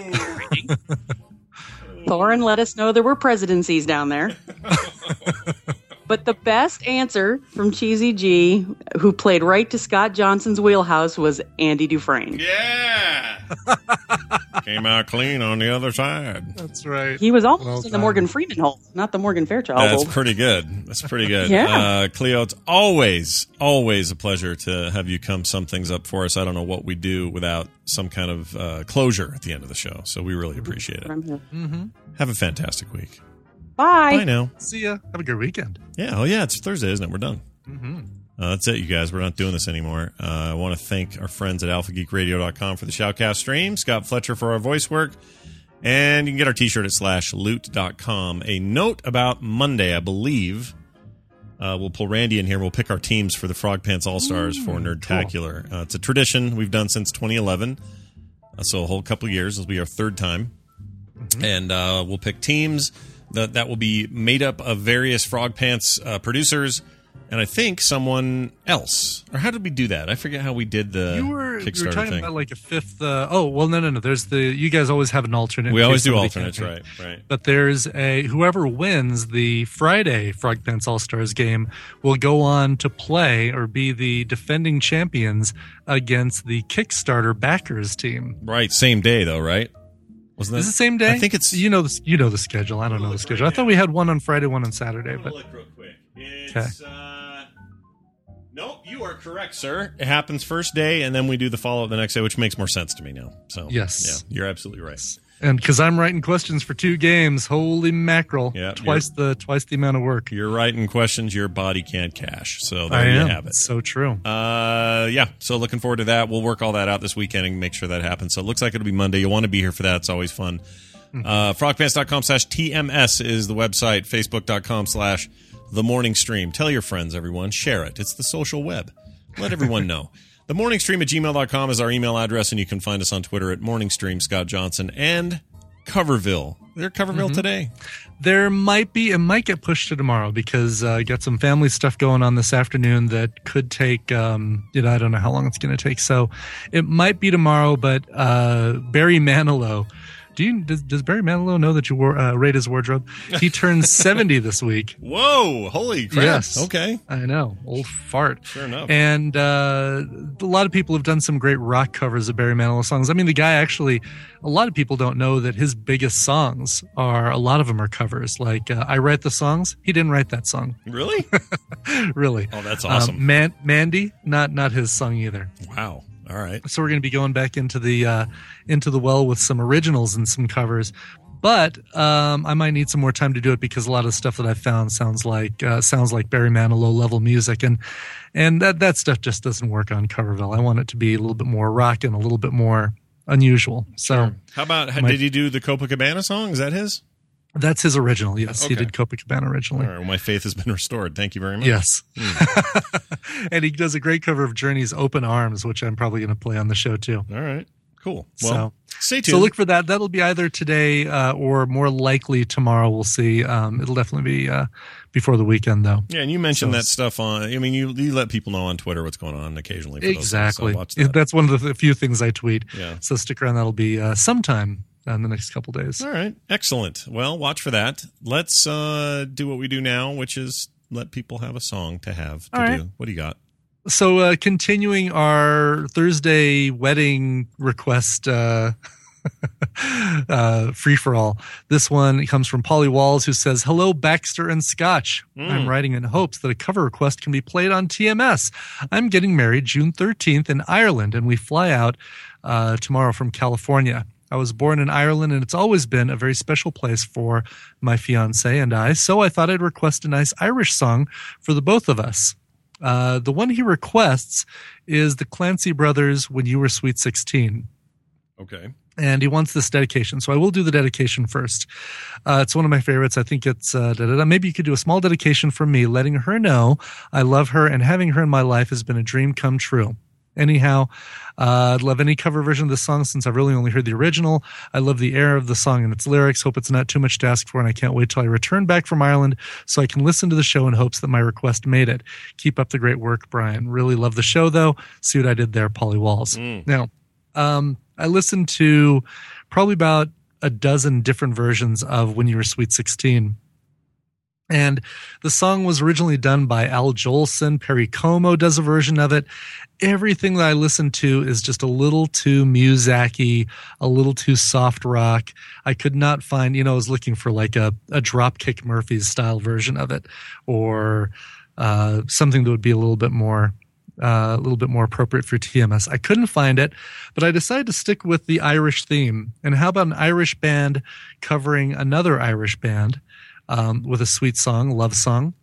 Thorin let us know there were presidencies down there. But the best answer from Cheesy G, who played right to Scott Johnson's wheelhouse, was Andy Dufresne. Yeah. Came out clean on the other side. That's right. He was almost Well in the done. Morgan Freeman hole, not the Morgan Fairchild That's hole. pretty good. That's pretty good. Yeah. Uh, Cleo, it's always, always a pleasure to have you come sum things up for us. I don't know what we do without some kind of uh, closure at the end of the show. So we really appreciate it. I'm here. Mm-hmm. Have a fantastic week. Bye. Bye now. See ya. Have a good weekend. Yeah. Oh, yeah. It's Thursday, isn't it? We're done. Mm-hmm. Uh, that's it, you guys. We're not doing this anymore. Uh, I want to thank our friends at alpha geek radio dot com for the Shoutcast stream, Scott Fletcher for our voice work, and you can get our t-shirt at slash loot dot com. A note about Monday, I believe. Uh, we'll pull Randy in here. We'll pick our teams for the Frog Pants All-Stars for Nerdtacular. Cool. Uh, it's a tradition we've done since twenty eleven, uh, so a whole couple of years. This will be our third time. Mm-hmm. And uh, we'll pick teams that, that will be made up of various Frog Pants uh, producers and I think someone else. Or how did we do that? I forget how we did the You were, Kickstarter you were talking thing. about like a fifth. Uh, oh, well, no, no, no. There's the. You guys always have an alternate. We in always case do somebody alternates, can't right? make- Right. But there's a whoever wins the Friday Frog Pants All Stars game will go on to play or be the defending champions against the Kickstarter backers team. Right. Same day though, right? Wasn't that Is it the same day? I think it's. You know the you know the schedule. I don't know the schedule. I thought we had one on Friday, one on Saturday. But Look real quick. It's, okay. uh, nope, you are correct, sir. It happens first day, and then we do the follow up the next day, which makes more sense to me now. So Yes. yeah, you're absolutely right. And because I'm writing questions for two games, holy mackerel! Yeah, twice the twice the amount of work. You're writing questions your body can't cash. So there I you am. have it. So true. Uh, yeah. So looking forward to that. We'll work all that out this weekend and make sure that happens. So it looks like it'll be Monday. You'll want to be here for that. It's always fun. Mm-hmm. Uh, frogpants.com slash TMS is the website. Facebook.com slash The Morning Stream. Tell your friends, everyone. Share it. It's the social web. Let everyone know. The Morning Stream at gmail dot com is our email address, and you can find us on Twitter at Morning Stream, Scott Johnson, and Coverville. They're at Coverville Mhm. today. There might be, it might get pushed to tomorrow because uh, I got some family stuff going on this afternoon that could take, um, you know, I don't know how long it's going to take. So it might be tomorrow, but uh, Barry Manilow, do you, does, does Barry Manilow know that you wore, uh, rate his wardrobe? He turns seventy this week. Whoa. Holy crap. Yes. Okay. I know. Old fart. Sure enough. And uh, a lot of people have done some great rock covers of Barry Manilow songs. I mean, the guy actually, a lot of people don't know that his biggest songs are, a lot of them are covers. Like, uh, I Write the Songs. He didn't write that song. Really? Really. Oh, that's awesome. Um, Man- Mandy, not not his song either. Wow. All right. So we're going to be going back into the uh, into the well with some originals and some covers. But um, I might need some more time to do it because a lot of the stuff that I found sounds like uh, sounds like Barry Manilow level music, and and that that stuff just doesn't work on Coverville. I want it to be a little bit more rock and a little bit more unusual. So How about, how, my- did he do the Copacabana song? Is that his? that's his original. Yes, he Okay. did Copacabana originally. All right. Well, my faith has been restored. Thank you very much. Yes. Hmm. And he does a great cover of Journey's Open Arms, which I'm probably going to play on the show too. All right. Cool. So- Well, stay tuned. So look for that. That'll be either today uh, or more likely tomorrow. We'll see. Um, it'll definitely be uh, before the weekend, though. Yeah, and you mentioned So- that stuff on. I mean, you you let people know on Twitter what's going on occasionally. For Exactly. Those things, so watch that. That's one of the few things I tweet. Yeah. So stick around. That'll be uh, sometime in the next couple days. All right. Excellent. Well, watch for that. Let's uh, do what we do now, which is let people have a song to have to All do. right. What do you got? So uh, continuing our Thursday wedding request uh, uh, free for all. This one comes from Polly Walls, who says, "Hello, Baxter and Scotch. Mm. I'm writing in hopes that a cover request can be played on T M S. I'm getting married June thirteenth in Ireland, and we fly out uh, tomorrow from California. I was born in Ireland, and it's always been a very special place for my fiance and I, so I thought I'd request a nice Irish song for the both of us. Uh, the one he requests is the Clancy Brothers' When You Were Sweet sixteen. Okay. And he wants this dedication. So I will do the dedication first. Uh, it's one of my favorites. I think it's, uh, da, da, da. Maybe you could do a small dedication from me, letting her know I love her and having her in my life has been a dream come true. Anyhow, uh, I'd love any cover version of this song since I've really only heard the original. I love the air of the song and its lyrics. Hope it's not too much to ask for, and I can't wait till I return back from Ireland so I can listen to the show in hopes that my request made it. Keep up the great work, Brian. Really love the show, though. See what I did there, Polly Walls. Mm. Now, um, I listened to probably about a dozen different versions of When You Were Sweet sixteen. And the song was originally done by Al Jolson. Perry Como does a version of it. Everything that I listen to is just a little too Muzak-y, a little too soft rock. I could not find, you know, I was looking for like a, a Dropkick Murphys style version of it, or uh, something that would be a little bit more Uh, a little bit more appropriate for T M S. I couldn't find it, but I decided to stick with the Irish theme. And how about an Irish band covering another Irish band um, with a sweet song, love song?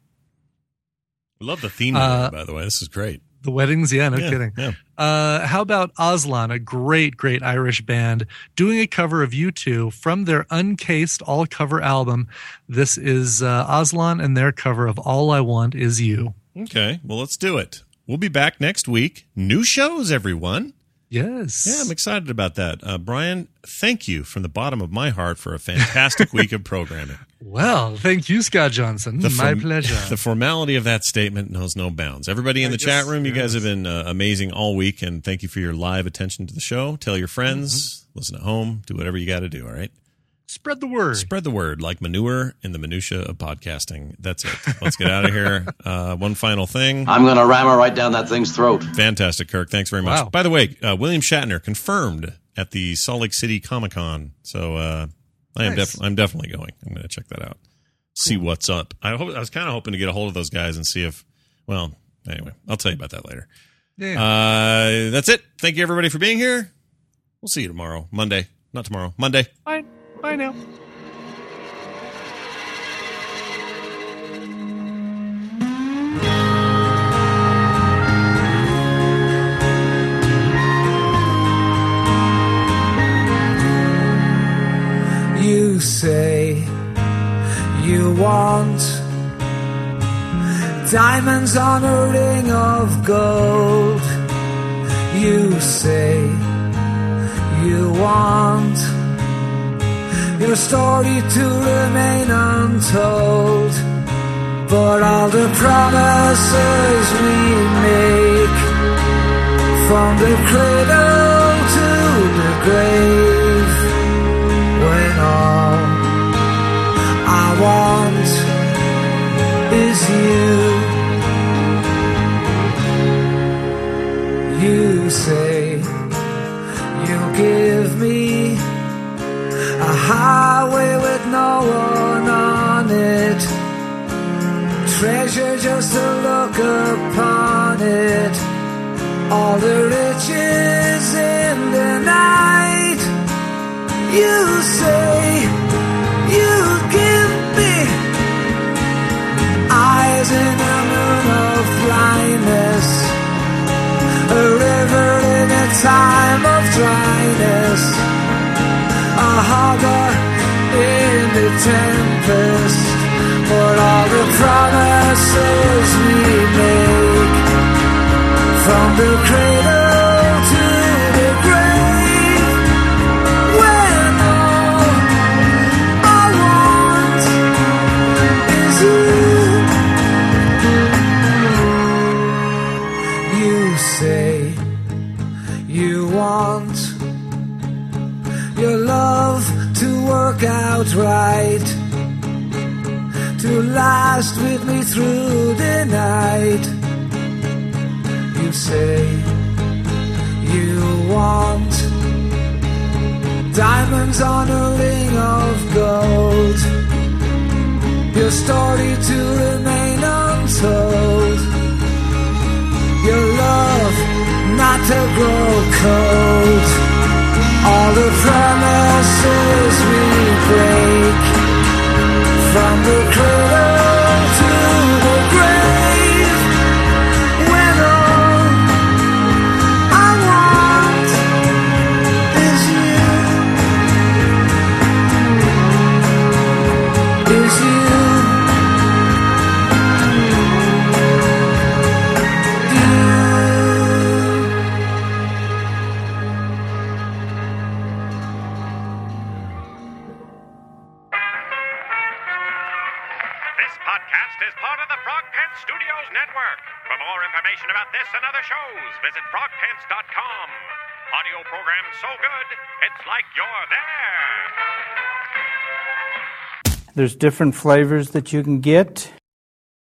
I love the theme, Uh, by the way. This is great. The weddings, yeah, no Yeah, kidding. yeah. Uh, how about Aslan, a great, great Irish band, doing a cover of U two from their Uncased all cover album. This is uh, Aslan and their cover of All I Want Is You. Okay. Well, let's do it. We'll be back next week. New shows, everyone. Yes. Yeah, I'm excited about that. Uh, Brian, thank you from the bottom of my heart for a fantastic week of programming. Well, thank you, Scott Johnson. The My form- pleasure. The formality of that statement knows no bounds. Everybody in I the chat guess, room, you guys yes. have been uh, amazing all week, and thank you for your live attention to the show. Tell your friends, mm-hmm. listen at home, do whatever you got to do, all right? Spread the word. Spread the word like manure in the minutia of podcasting. That's it. Let's get out of here. Uh, one final thing. I'm going to ram her right down that thing's throat. Fantastic, Kirk. Thanks very much. Wow. By the way, uh, William Shatner confirmed at the Salt Lake City Comic Con. So uh, I am Nice. def- I'm definitely going. I'm going to check that out. See what's up. I hope I was kind of hoping to get a hold of those guys and see if. Well, anyway, I'll tell you about that later. Yeah. Uh, that's it. Thank you everybody for being here. We'll see you tomorrow, Monday. Not tomorrow, Monday. Bye. Bye now. You say you want diamonds on a ring of gold. You say you want your story to remain untold. But all the promises we make, from the cradle to the grave, when all I want is you. You say you'll give me a highway with no one on it, treasure just to look upon it, all the riches in the night. You say you give me eyes in a moon of blindness, a river in a time of dryness, a harbor in the tempest. For all the promises we make, from the cradle to the grave, when all I want is you. You say you want your love to work out right, to last with me through the night. You say you want diamonds on a ring of gold, your story to remain untold, your love not to grow cold, all the promises we break, from the cradle to the grave, when all I want is you, is you. Is part of the Frog Pants Studios Network. For more information about this and other shows, visit frog pants dot com. Audio program so good, it's like you're there. There's different flavors that you can get.